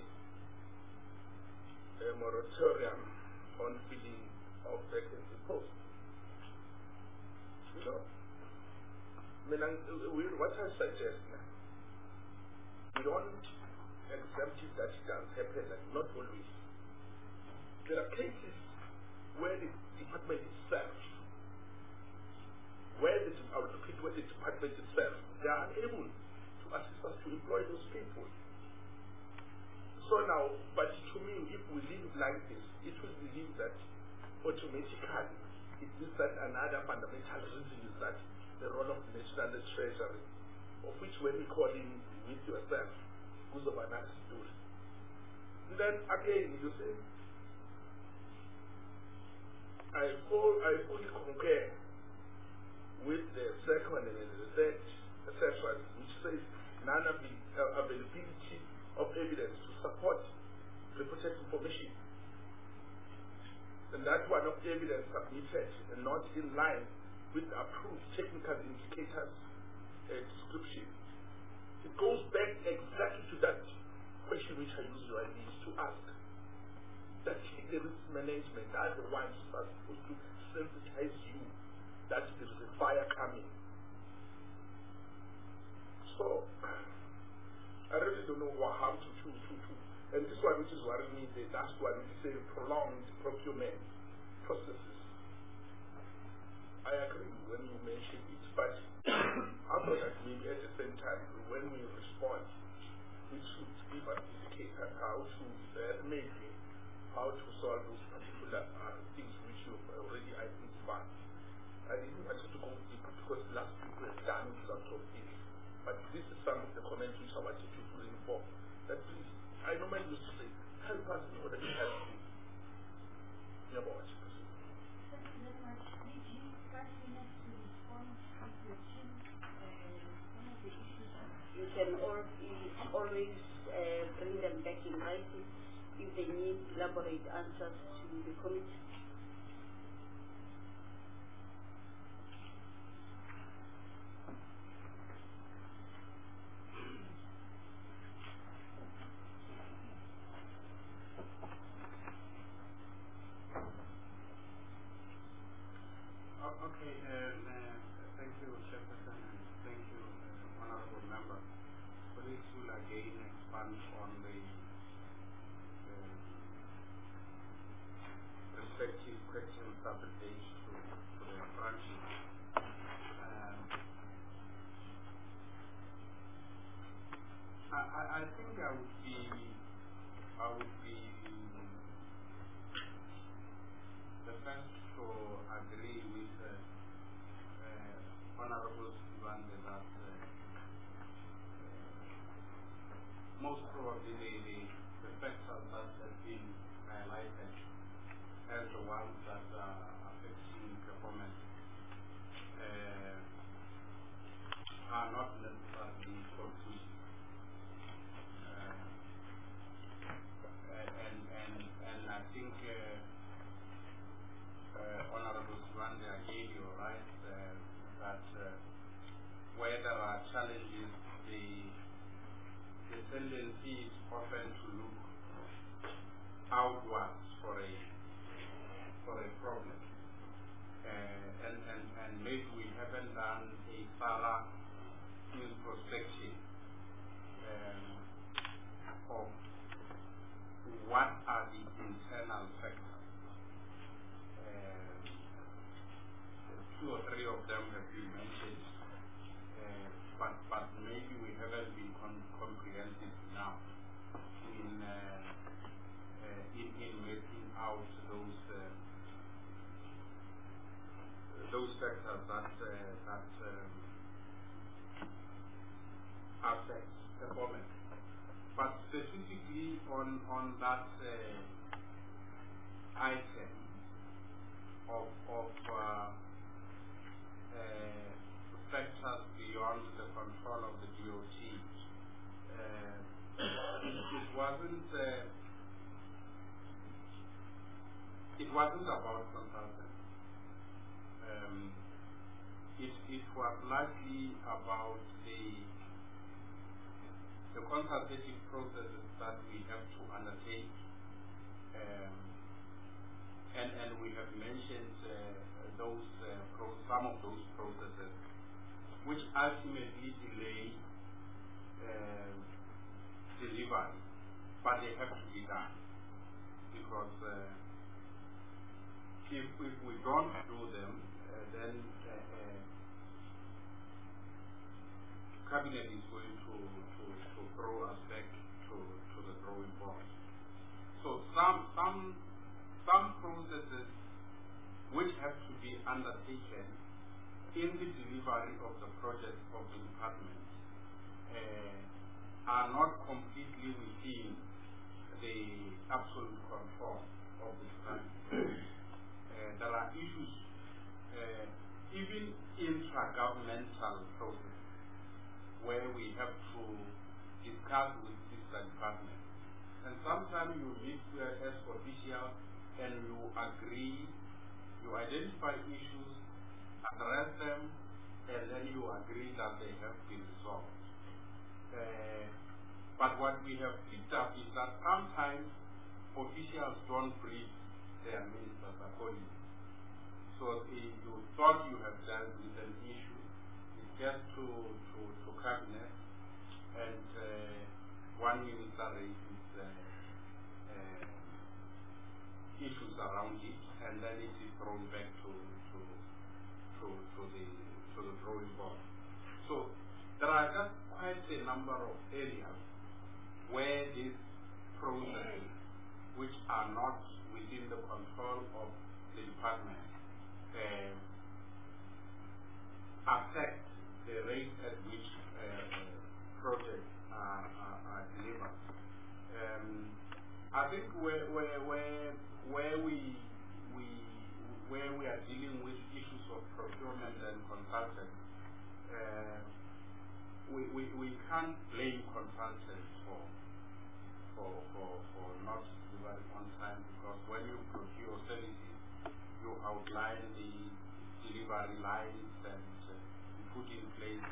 moratorium on filling of vacancy posts. You know, what I suggest now, we don't accept it that it does happen, and not always. There are cases where the department itself, where the department itself, they are unable to assist us to employ those people. So now, but to me, if we leave it like this, it will believe that automatically it means that another fundamental reason is that the role of the National Treasury, of which when we call in with yourself, goes over another story. And then again, you see, I fully concur with the second and the third section, which says non-availability of evidence to support reported information. And that one of the evidence submitted and not in line with the approved technical indicators description. It goes back exactly to that question which I usually used to ask. That the risk management are the ones who are supposed to sensitize you that there is a fire coming. So I really don't know how to. And this one which is worrying me, the last one is saying prolonged procurement processes. I agree when you mention it, but I thought that maybe at the same time, when we respond, we should give an indicator how to maybe how to solve those particular things which you've already identified. I didn't want to go deeper because last week we have done a lot of things, but this is some of the comments which I wanted to bring forth. That please, I normally used to say, help us in order to help you. Yeah, but Thank you very much. DG, 5 minutes to respond with your team. Some of the issues you can always bring them back in writing if they need elaborate answers to the committee. Okay, thank you, Chairperson, and thank you, Honorable Member. Colleagues will again expand on the respective questions that pertain to the branches. I think I would be the first to agree with Honorable Sivande that most probably the factors that have been highlighted as the ones that are affecting performance are not necessarily conclusive. And I think our challenges, the tendency is often to look outwards for a problem, and maybe we haven't done a thorough introspection of what are the internal factors. Two or three of them have been mentioned, but maybe we haven't been comprehensive enough in making out those factors that affect performance. But specifically on that item of factors beyond the control of the DOT, it wasn't about consultants. It was largely about the consultative processes that we have to undertake, and we have mentioned some of those processes, which ultimately delay delivery, but they have to be done, because if we don't do them, then Cabinet is going to throw us back to the drawing board. So some processes which have to be undertaken in the delivery of the project of the department are not completely within the absolute control of the department. There are issues, even intra-governmental processes, where we have to discuss with sister departments. And sometimes you meet as officials and you agree, you identify issues, address them, and then you agree that they have been resolved. But what we have picked up is that sometimes officials don't brief their ministers accordingly. So if you thought you have dealt with an issue, it gets to Cabinet, and one minister raises issues around it, and then it is thrown back to the drawing board. So there are just quite a number of areas where these processes, which are not within the control of the department, affect the rate at which projects are delivered. I think where we are dealing with issues of procurement and consultants, we can't blame consultants for not delivering on time, because when you procure services, you outline the delivery lines and you put in place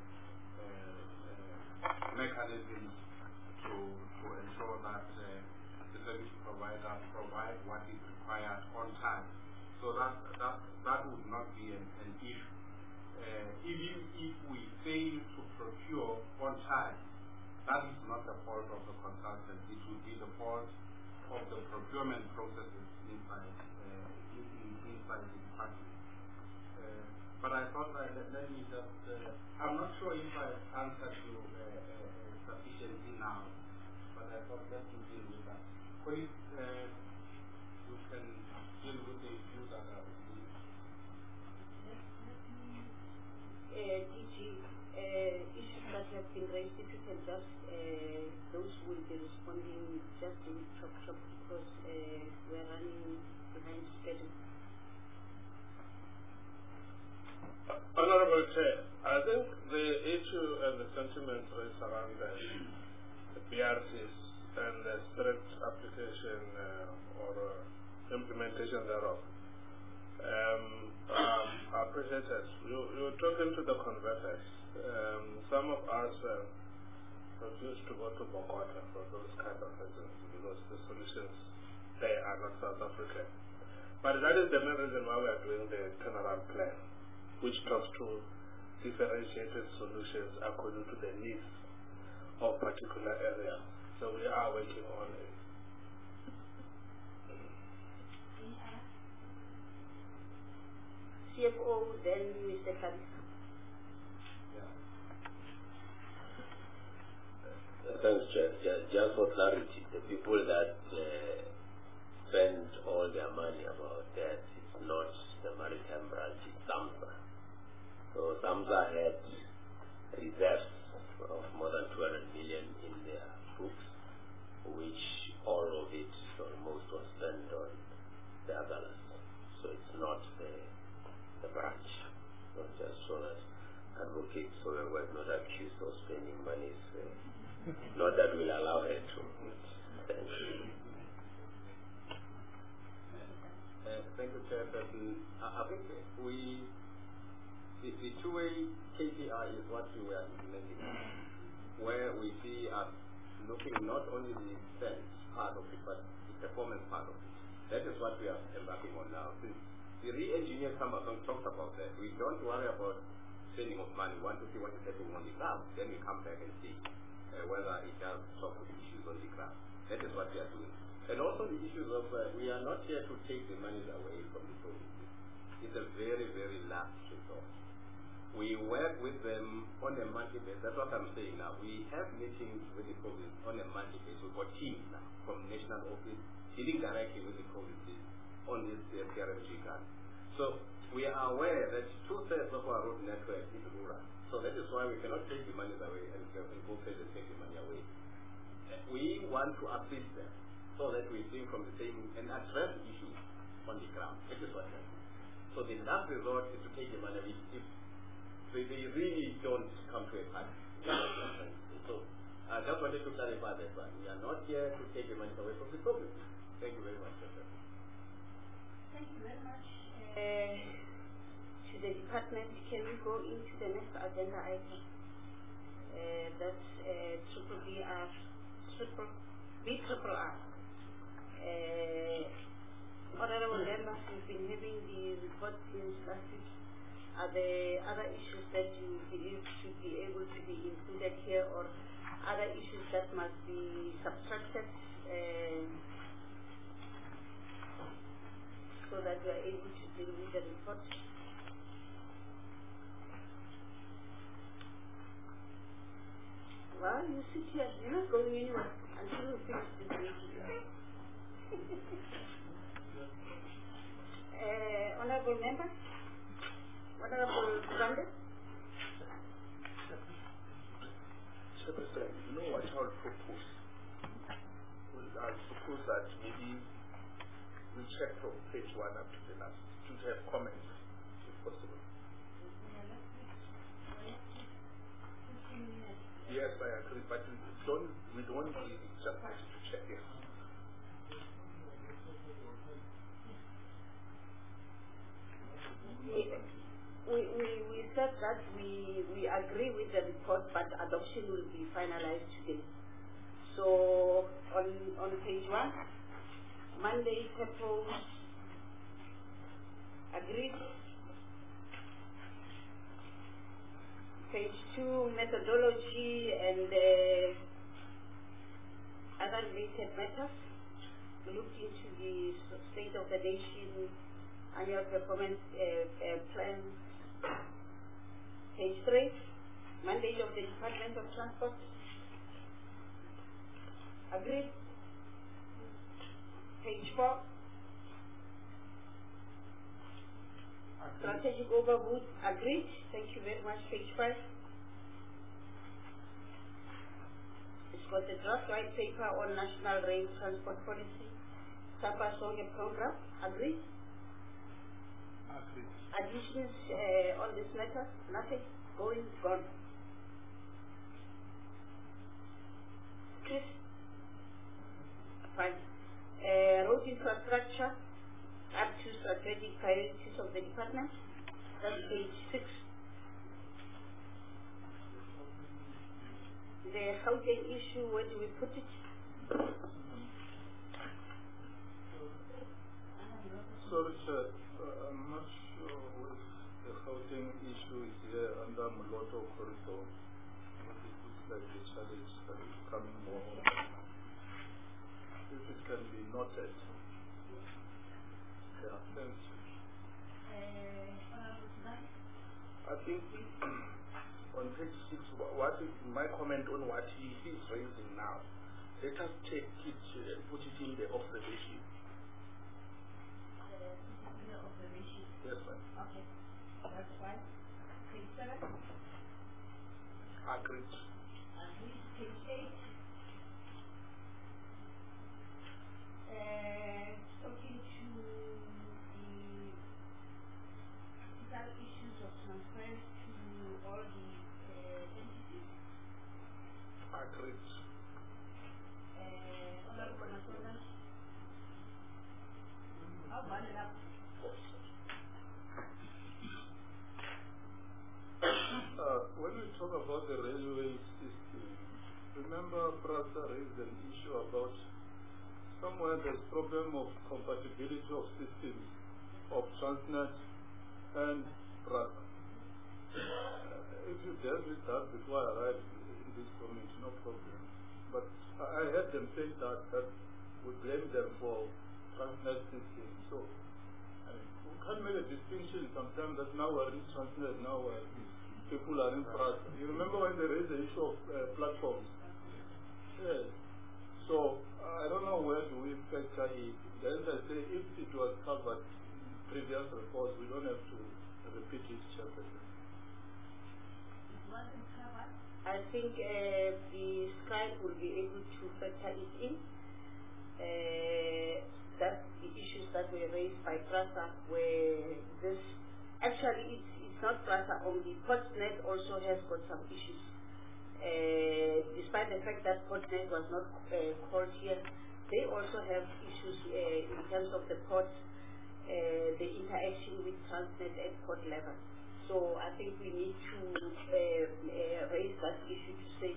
mechanisms to ensure that the service provider provide what is required on time. So that would not be an issue. Even if we fail to procure on time, that is not the fault of the consultant. It would be the fault of the procurement processes inside the department. But I thought let me just, I'm not sure if I answered you sufficiently now, but I thought let me deal with that. Please, you can deal with the issues that are released. DG, issues that have been raised, if you can just, those will be responding just in chop because we're running behind schedule. Honorable Chair, I think the issue and the sentiment raised around the BRCs and the strict application or implementation thereof are appreciated. You're talking to the converters. some of us refuse to go to Bogota for those kind of reasons because the solutions there are not South African. But that is the main reason why we are doing the turnaround plan, which talks to differentiated solutions according to the needs of particular areas. So we are working on it. CFO, then Mr. Kalisa. Thanks, Chair. Just for clarity, the people that spend all their money about that, it's not the Maritime Branch, it's SAMSA. So SAMSA had reserves of more than 200 million in their books, which all of it, almost, was spent on the others. So it's not the branch. So just so that advocates so we were not accused of spending money. Not that will allow her to. Thank you. Thank you, Chairperson. I think the two-way KPI is what we are implementing, where we see us looking not only the spend part of it, but the performance part of it. That is what we are embarking on now. Since the re-engineered Sambathong talks about that, we don't worry about spending of money. We want to see what is happening on the ground. Then we come back and see whether it does solve the issues on the ground. That is what we are doing. And also the issues of, we are not here to take the money away from the provinces. It's a very, very last resort. We work with them on a monthly basis. That's what I'm saying now. We have meetings with the province on a monthly basis. We've got teams now from national office dealing directly with the provinces on this PRMG grant. So we are aware that 2/3 of our road network is rural. So that is why we cannot take the money away and go say they take the money away. We want to assist them so that we think from the same and address issues on the ground. That is what we do. So the last resort is to take the money away if they really don't come to a party. So I just wanted to clarify that one. We are not here to take the money away from the province. Thank you very much, Sir. Thank you very much. To the department, can we go into the next agenda item? That's BRR. Honorable members, we've been having the report since last week. Are there other issues that you believe should be able to be included here, or other issues that must be subtracted so that we are able to deal with the report? Well, you sit here. You're not going anywhere until we finish this meeting. Honorable member, Honorable Grande. Chairperson, you know what I would propose? I propose that maybe we check from page 1 up to the last to have comments, if possible. Yes, I agree, but we don't need just to check it. We said that we agree with the report, but adoption will be finalized today. So on page 1, Monday proposed, agreed. Page 2, methodology and other related matters. We looked into the state of the nation annual performance plan. Page 3, mandate of the Department of Transport. Agreed. Page 4, strategic overview. Agreed. Thank you very much. Page 5. It's got the draft white paper on national rail transport policy. Sapa Songe program. Agreed. Agreed. Additions on this matter? Nothing? Going? Gone. Chris? Fine. Road infrastructure up to strategic priorities of the department. That's page 6. the Gauteng issue, where do we put it? Sorry, Chair. I'm not sure if the Gauteng issue is here under Moloto corridor. It looks like the challenge that is coming more. If it can be noted. Yeah, thanks. I think on page 6, what is my comment on what he is raising now? Let us take it and put it in the observation. Yes, ma'am. Okay, that's fine. Page 7. Agreed. Page 8. Talking to the capital issues of transfers to all the entities. Agreed. Honorable Masonga. I'll run it up. When we talk about the railway system, remember PRASA raised an issue about somewhere there's problem of compatibility of systems of Transnet and PRASA. If you dealt with that before I arrived in this committee, no problem. But I heard them say that we blame them for Transnet system. So we can't make a distinction sometimes that now we're in Transnet, now we're people are in PRASA. You remember when they raised the issue of platforms? Yes. So I don't know where do we factor it. Then I say if it was covered in previous reports, we don't have to repeat it, Chairperson. I think the scribe will be able to factor it in. That the issues that were raised by PRASA were this. Actually, it's not PRASA only. Portnet also has got some issues. Despite the fact that Portnet was not called here, they also have issues in terms of the port, the interaction with Transnet at port level. So I think we need to raise that issue to say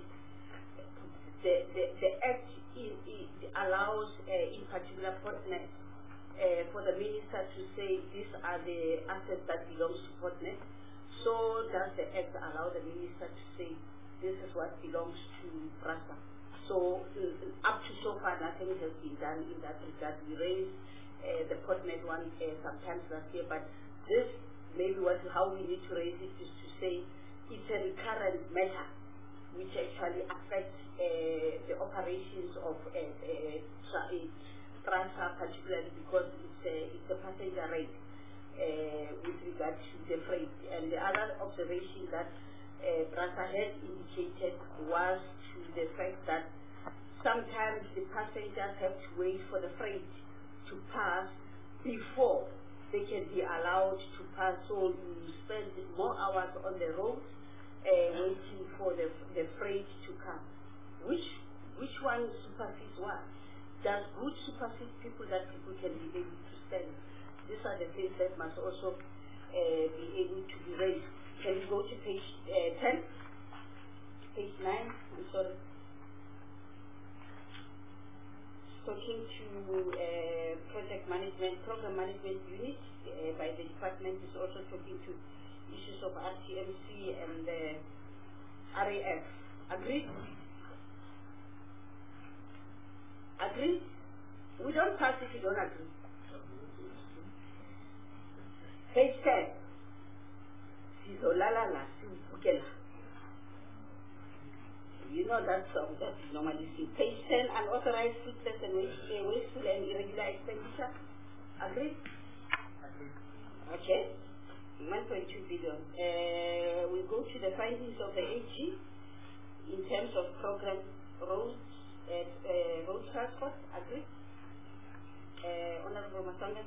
the Act allows, in particular, Portnet, for the minister to say these are the assets that belong to Portnet. So does the Act allow the minister to say this is what belongs to PRASA? So up to so far, nothing has been done in that regard. We raised the Portnet one sometimes last year, but this maybe how we need to raise it is to say it's a recurrent matter which actually affects the operations of PRASA, particularly because it's a passenger rate with regard to the freight. And the other observation that PRASA had indicated was to the fact that sometimes the passengers have to wait for the freight to pass before they can be allowed to pass. So you spend more hours on the road waiting for the freight to come. Which one supersedes what? Does good supersede people that people can be able to stand? These are the things that must also be able to be raised. Can you go to page 10? Page 9, I'm sorry. Talking to project management, program management unit by the department is also talking to issues of RTMC and RAF. Agreed? Agreed? We don't pass if you don't agree. Page 10. You know that song that is normally seen. Page 10, unauthorized, fruitless and wasteful and irregular expenditure. Agreed? Okay. 1.2 billion. We go to the findings of the AG in terms of program roads, road transport. Agreed? Honorable Masonga.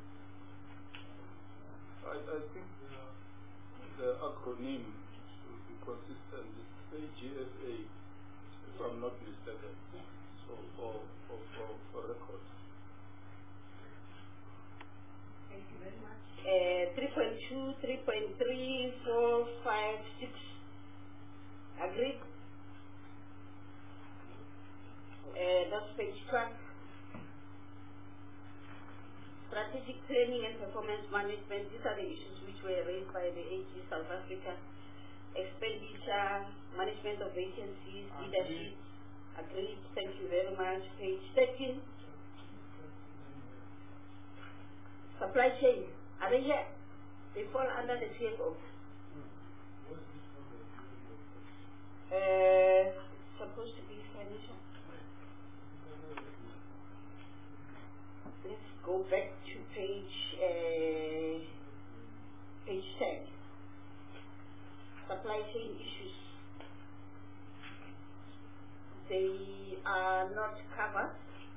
I think the acronym should be consistent. It's AGFA, if I'm not mistaken. Yes. So for record. Thank you very much. 3.2, 3.3, 4, 5, 6. Agreed? page 12. Strategic planning and performance management, these are the issues which were raised by the AG South Africa. Expenditure, management of vacancies, leadership, agreed, thank you very much. Page 13. Supply chain, are they here? They fall under the CFO. Supposed to be financial. Let's go back to page 10. Supply chain issues. They are not covered.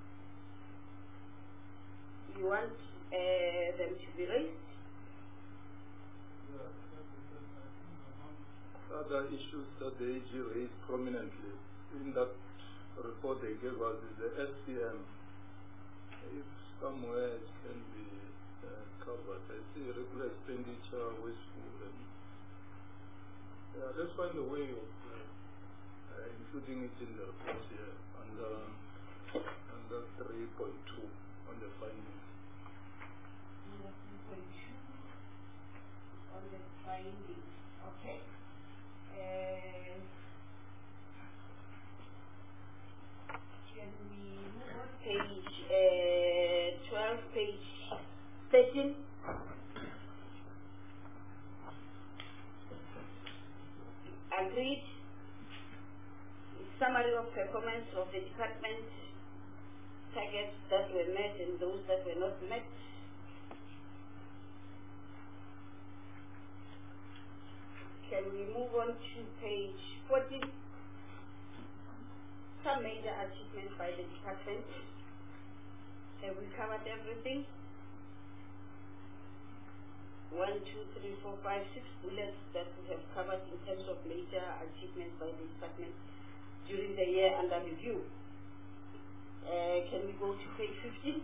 You want them to be raised? Other issues that the AG raised prominently in that report they gave us is the SCM. If somewhere it can be covered, I see regular expenditure, wasteful, and let's find a way of including it in the report here under 3.2 on the findings. Under 3.2 on the findings. Okay. Can we move on? Page 12, page 13. Agreed. Summary of performance of the department, targets that were met and those that were not met. Can we move on to page 14? Some major achievements by the department. Have we covered everything? 1, 2, 3, 4, 5, 6 bullets that we have covered in terms of major achievements by the department during the year under review. Can we go to page 15?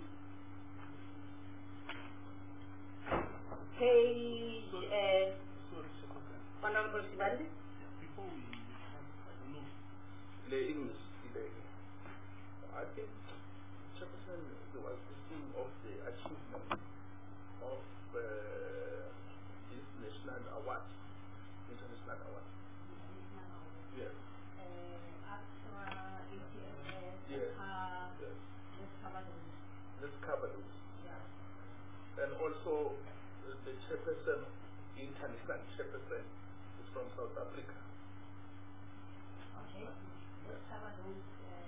Page, Honorable Sibande? Before we, I don't know. The English, I think, Chairperson, there was this thing of the achievement of this national award, international award. Yes. AXRA, ATMS, Yes. Yes. Let's cover those. Let's cover those. Yeah. And also, the chairperson, international chairperson, is from South Africa. Okay. Let's cover those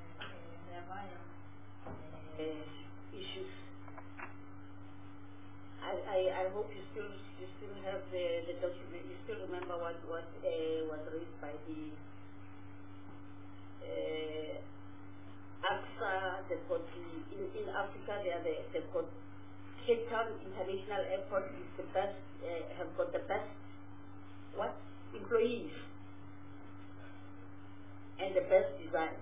issues. I hope you still have the document. You still remember what was raised by the AXA. They've got in Africa. They've got Cape Town International Airport is the best. Have got the best employees and the best design.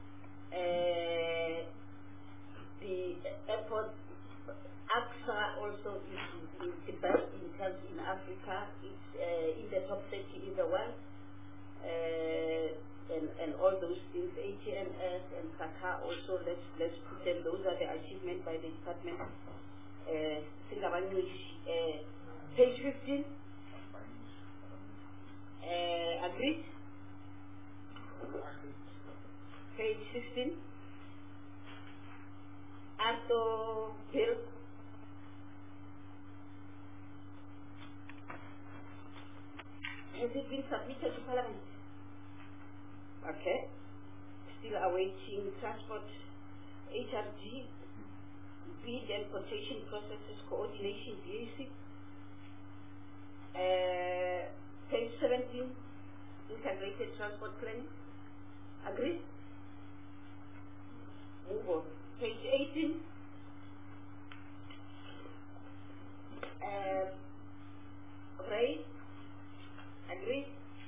The airport, AXA also is the best in terms in Africa. It's in the top 30 in the world, and all those things. ATMS and SACA also. Let's put them. Those are the achievements by the department. Page 15. Agreed. Page 16. ARTO bill. Has it been submitted to Parliament? Okay. Still awaiting transport, HRG, bid and quotation processes coordination, BAC. Page 17, integrated transport planning. Agreed? Move on. Page 18. Ray. Agreed?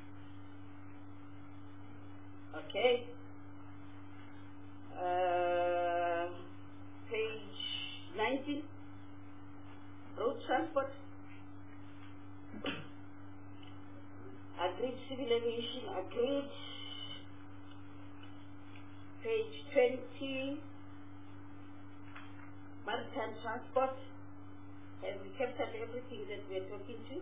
Okay. Page 19. Road transport. Agreed. Civil aviation. Agreed. Page 20. Maritime transport. Have we captured everything that we are talking to?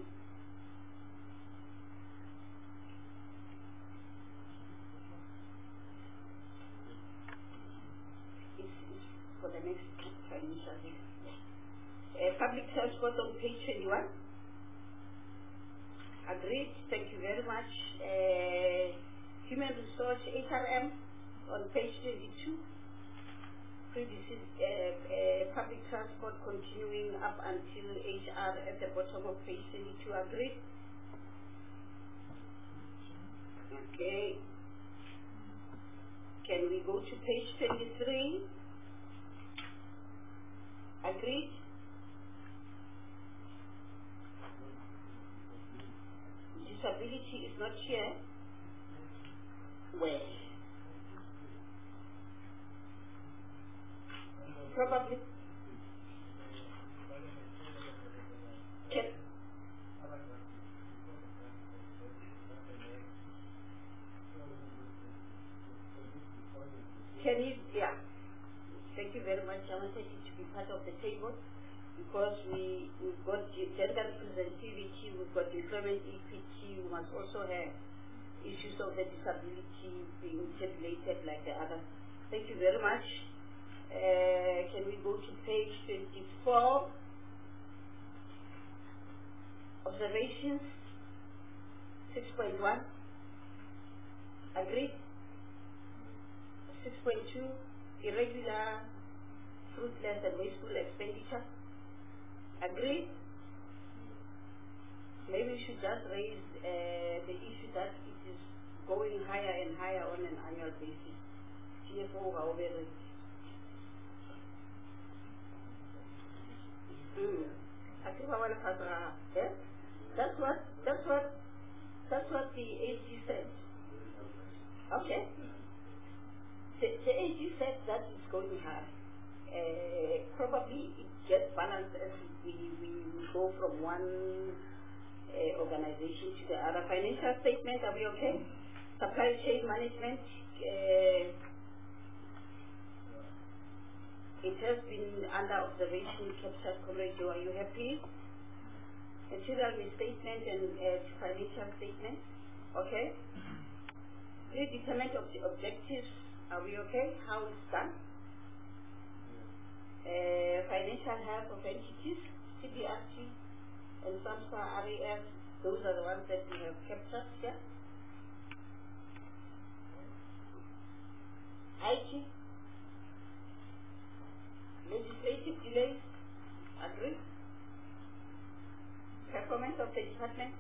It's for the next financial year. Public transport on page 21. Agreed. Thank you very much. Human resource HRM on page 22. Public transport continuing up until HR at the bottom of page 22. Agreed? Okay. Can we go to page 23? Agreed? Disability is not here. Where? Probably. Can you, yeah. Thank you very much. I wanted it to be part of the table because we've got gender representativity, we've got employment equity, we must also have issues of the disability being tabulated like the other. Thank you very much. Can we go to page 24? Observations 6.1. Agreed. 6.2. Irregular, fruitless and wasteful expenditure. Agreed. Maybe we should just raise the issue that it is going higher and higher on an annual basis. CFO, however, I think I want to pass around. Yes? That's what the AG said. Okay. The AG said that it's going high. Probably it gets balanced as we go from one organization to the other. Financial statement, are we okay? Supply chain management, it has been under observation, captured. Comrade, are you happy? Material misstatement and financial statement, okay? Predetermined of the objectives, are we okay? How it's done? Financial health of entities, CBRT and SAMSA, RAF, those are the ones that we have captured here. IT, legislative delays, agree. Performance of the department,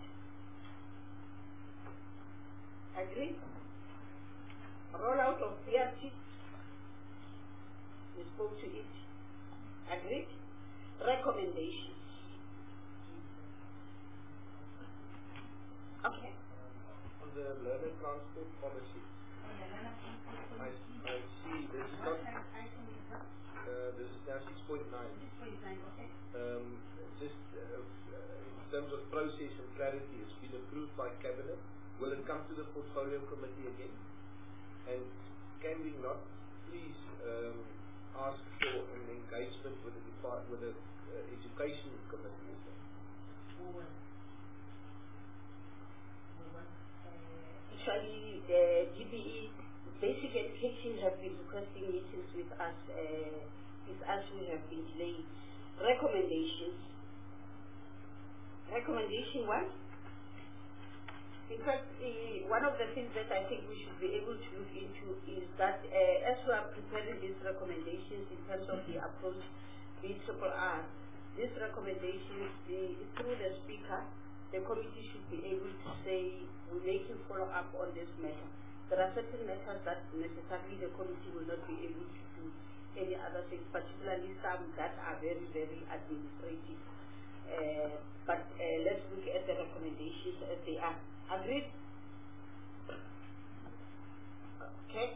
agree. Rollout of BRT, we spoke to it, agreed. Recommendations. Okay. On the learner transport policy, I see this is not, this is now 6.9. 6.9, okay. Just in terms of process and clarity, it's been approved by Cabinet. Will it come to the Portfolio Committee again? And can we not please ask for an engagement with the Education Committee? Actually, the GBE, Basic Education, have been requesting meetings with us. With us, we have been delayed. Recommendations. Recommendation 1. In fact, one of the things that I think we should be able to look into is that as we are preparing these recommendations in terms of the approach, BRRR, these recommendations, through the speaker, the committee should be able to say, we're making follow-up on this matter. There are certain matters that necessarily the committee will not be able to do any other things, particularly some that are very, very administrative. But let's look at the recommendations as they are. Agreed? Okay.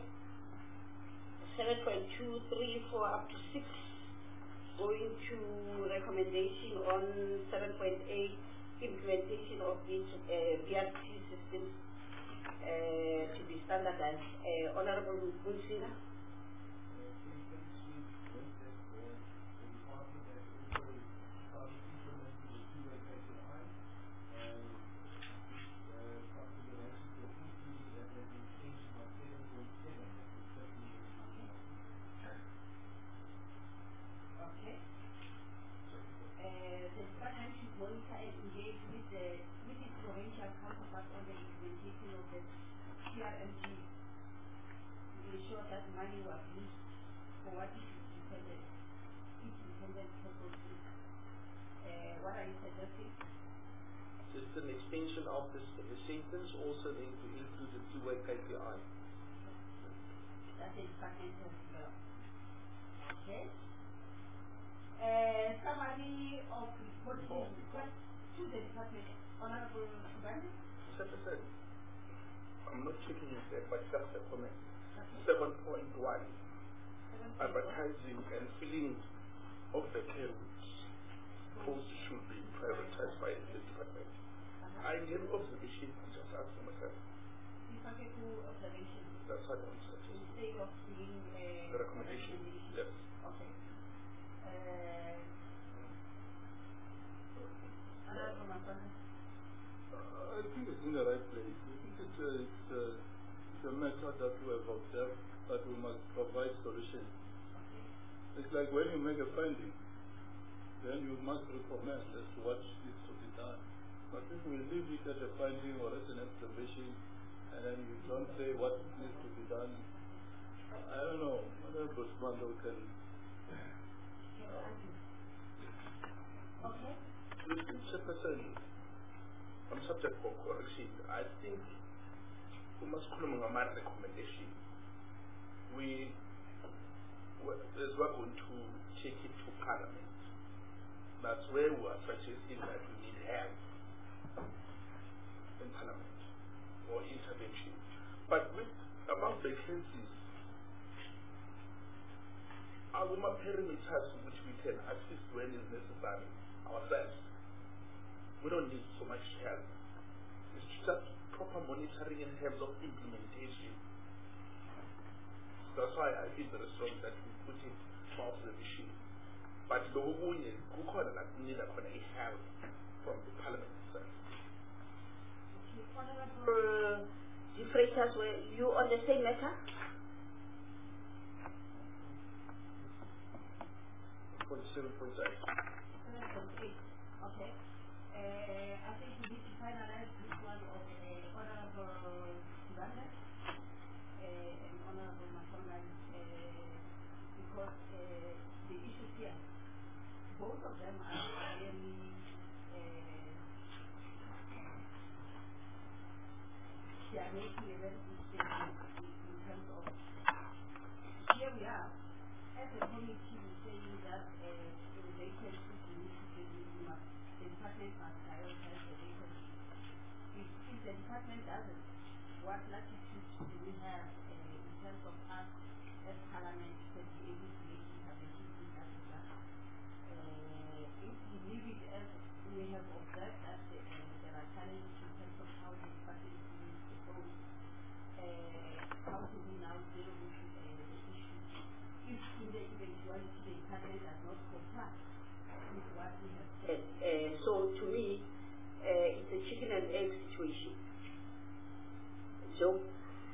7.2, 3, 4, up to 6. Going to recommendation on 7.8, implementation of these BRT systems to be standardized. Honorable Munsina. money was used for what is intended purposes. What are you suggesting? Just an extension of the sentence, also then to include the two-way KPI. That's a department as well. Okay. Summary of reporting request to the department. Honorable Subandi? I'm not checking it there, but just a comment. 7.1, advertising and filling of the care posts should be prioritized by the department. I need observation, just asking myself. Observation. That's what I'm saying. Instead of filling the recommendation. Yes. Okay. I think it's in the right place. I think it's a matter that we have observed, but we must provide solutions. It's like when you make a finding, then you must recommend as to what needs to be done. But if we leave it at a finding or as an observation, and then you don't say what needs to be done, I don't know, whether Busmando can... Okay. Mr. Chairperson, I'm subject for correction. I think we must call them a recommendation. We're going to take it to Parliament. That's where we are suggesting that we need help in Parliament or intervention. But with among the cases, our perimeters which we can assist when is necessary ourselves. We don't need so much help. It's just proper monitoring in terms of implementation. That's why I feel very strong that we put it to observation. But the whole is we need a help from the Parliament itself. Honorable De Freitas, were you on the same matter? 7.8. Okay. I think we need to finalize this one of Honorable Sibanda and Honorable Masonga because the issues here, both of them are really they are making a very good statement in terms of here we are as a committee saying that the vacancies we need to the department must prioritize the vacancies. If the department doesn't, what latitude do we have in terms of us as Parliament to be able to make interventions in that regard? If we leave it as we have observed that there are challenges in terms of how the department is being proposed, how do we now deal with the issue? If in the eventuality the department does not comply with what we have said. So to me, it's a chicken and egg situation. Joe?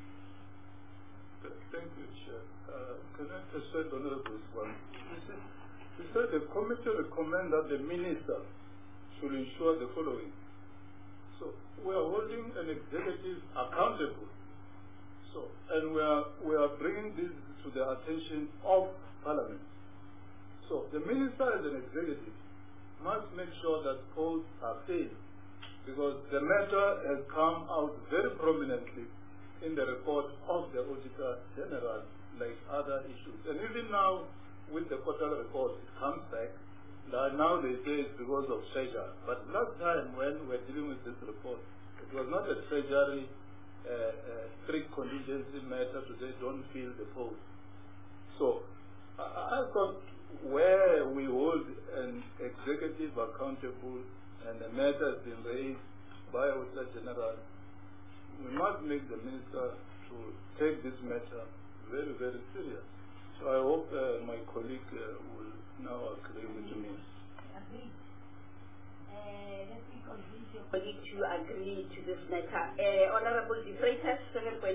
Thank you, Chair. Can I persuade Honorable Swan? He said the committee recommend that the minister should ensure the following. So we are holding an executive accountable. So, and we are bringing this to the attention of Parliament. So the minister as an executive must make sure that codes are paid, because the matter has come out very prominently in the report of the Auditor General, like other issues. And even now, with the quarterly report, it comes back. Now they say it's because of treasury. But last time when we were dealing with this report, it was not a treasury strict contingency matter to say don't fill the post. So I thought where we hold an executive accountable and the matter has been raised by Auditor General, we must make the minister to take this matter very, very serious. So I hope my colleague will now agree with me. Agree. Let me convince your colleague to agree to this matter. Honorable De Freitas, 7.8.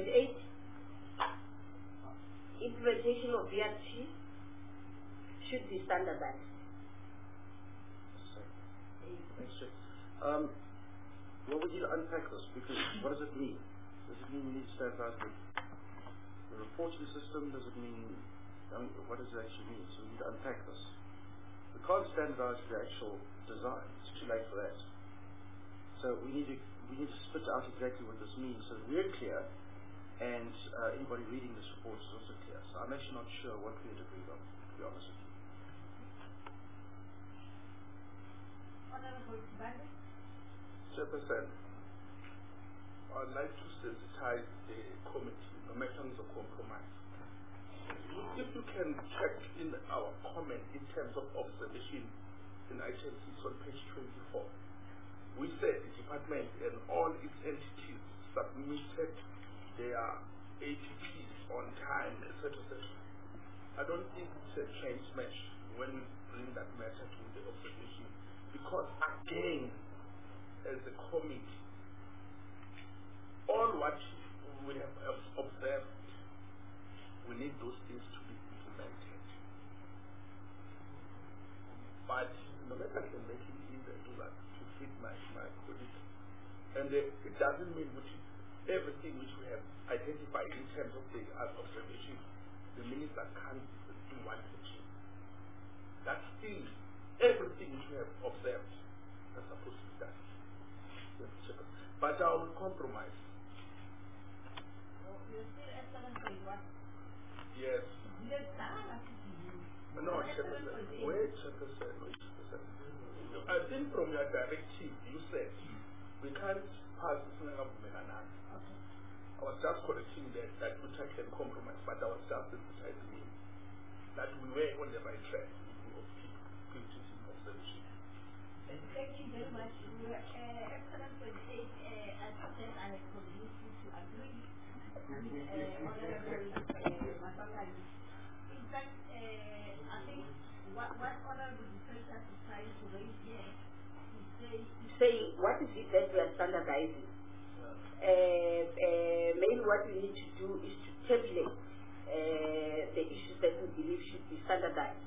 Implementation of VRT should be standardized. Thanks, Chair. Well, we need to unpack this, because what does it mean? Does it mean we need to standardize the a reporting system? Does it mean, what does it actually mean? So we need to unpack this. We can't standardize the actual design. It's too late for that. So we need to spit out exactly what this means so that we're clear, and anybody reading this report is also clear. So I'm actually not sure what we had agreed on, to be honest with you. Chairperson, I'd like to sensitize the committee on matters of compromise. If you can check in our comment in terms of observation in item 6 on page 24, we said the department and all its entities submitted their APPs on time, etc., etc. I don't think it's a change match when we bring that matter to the observation, because again, as a committee, all what we have observed, we need those things to be implemented. But no matter I can make it easier to that to fit my colleague. And it doesn't mean everything which we have identified in terms of the observation, the minister can't do one section. That's still everything which we have observed that's supposed to be done. But I will compromise. You're still at 7.1. Yes. No, Chairperson. Wait, Chairperson. I think from your directive, you said we can't pass this government. I was just correcting that which I can compromise, but I was just emphasizing that we were on the right track of criticism of the issue. Thank you very much. Excellent 28, as I said, I have convinced you to agree with Honorable Masakali. In fact, I think what Honorable Professor is trying to raise here is saying what is it that we are standardizing? Maybe what we need to do is to tabulate the issues that we believe should be standardized.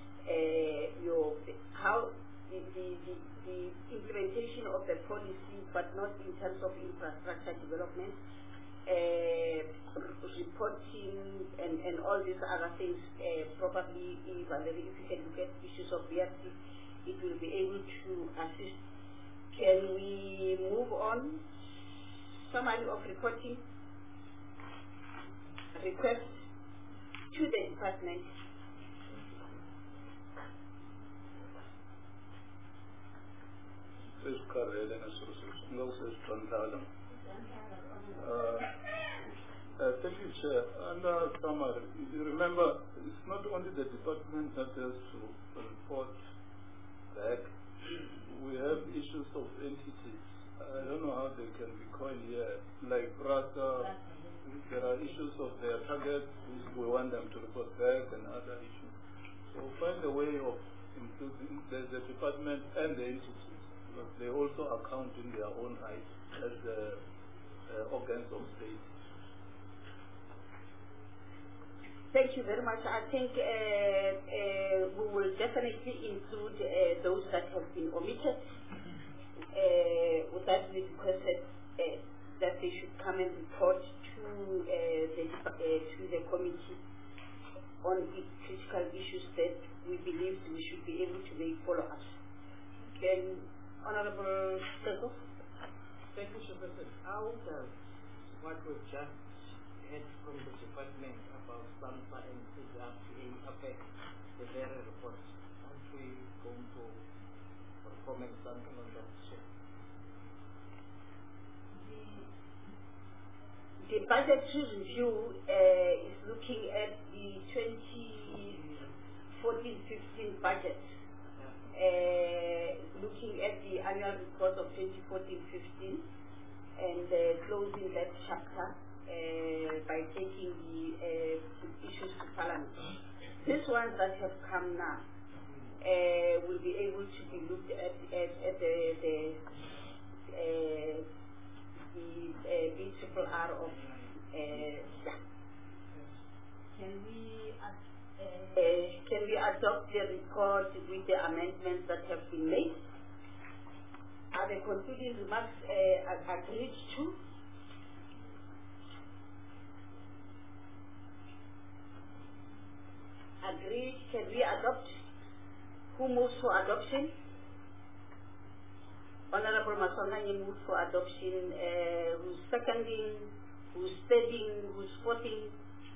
How the implementation of the policy, but not in terms of infrastructure development, reporting, and all these other things. Probably, if you can look at issues of BRC, it will be able to assist. Can we move on? Summary of reporting request to the department. Thank you, Chair. Under summary, you remember, it's not only the department that has to report back. We have issues of entities. I don't know how they can be coined here. Like RASA, there are issues of their targets, which we want them to report back, and other issues. So find a way of including the department and the entities, because they also account in their own right as the organs of state. Thank you very much. I think we will definitely include those that have been omitted. That we requested that they should come and report to the committee on the critical issues that we believe we should be able to make follow-ups. Honorable Seko? Thank you, Chairperson. How does what we've just heard from the department about SAMSA and CRPA affect the very report? Aren't we going to comment something on that? The budgetary review is looking at the 2014-15 budget, looking at the annual report of 2014-15 and closing that chapter by taking the issues to Parliament. These ones that have come now will be able to be looked at the BRRR of Can we adopt the report with the amendments that have been made? Are the concluding remarks agreed to? agreed. Can we adopt? Who moves for adoption? Honorable Masonganye moves for adoption. Who's seconding? Who's steadying? Who's voting?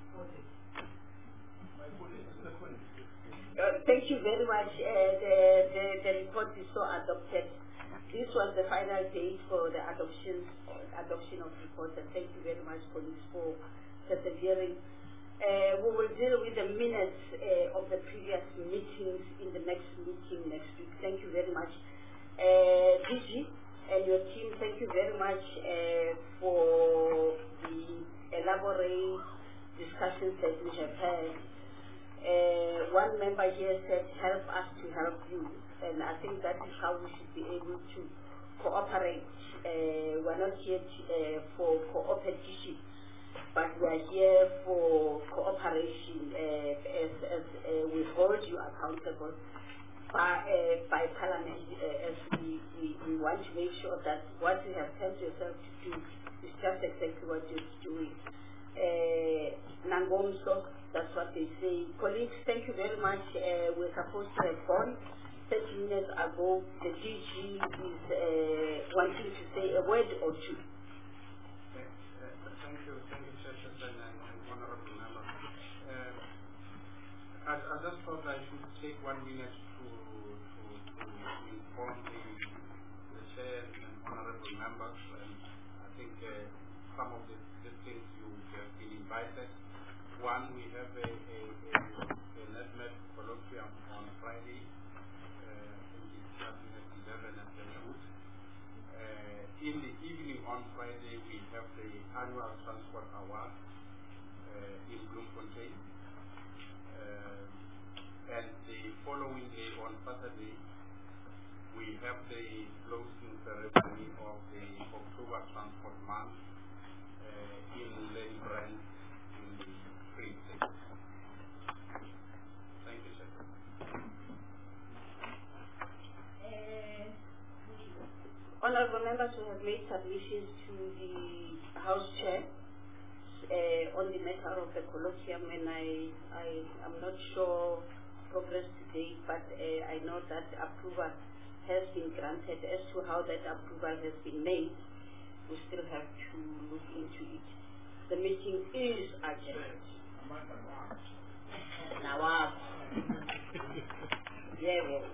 Thank you very much. The report is so adopted. This was the final date for the adoption of reports, and thank you very much, colleagues, for persevering. We will deal with the minutes of the previous meetings in the next meeting next week. Thank you very much. DG and your team, thank you very much for the elaborate discussions that we have had. One member here said, help us to help you. And I think that is how we should be able to cooperate. We're not here for competition, but we are here for cooperation as we hold you accountable by Parliament, as we want to make sure that what you have sent yourself to do is just exactly what you're doing. Nangomso, that's what they say. Colleagues, thank you very much. We're supposed to have gone 30 minutes ago. The DG is wanting to say a word or two. Thank you, Chairperson and Honorable Member. I just thought I should take 1 minute to inform the Chair and Honorable Members. And I think some of the things you have been invited. One, we have a NetMed colloquium on Friday, starting at 11 at Benjamin. In the evening on Friday, we have the annual transport award in Bloemfontein. And the following day on Saturday, we have the closing ceremony of the October Transport Month in Lady Brand in the Free State. Thank you, sir. Honorable members who have made submissions to the House Chair on the matter of the colloquium, and I'm not sure progress today, but I know that approval has been granted. As to how that approval has been made, we still have to look into it. The meeting is adjourned. Now, yeah.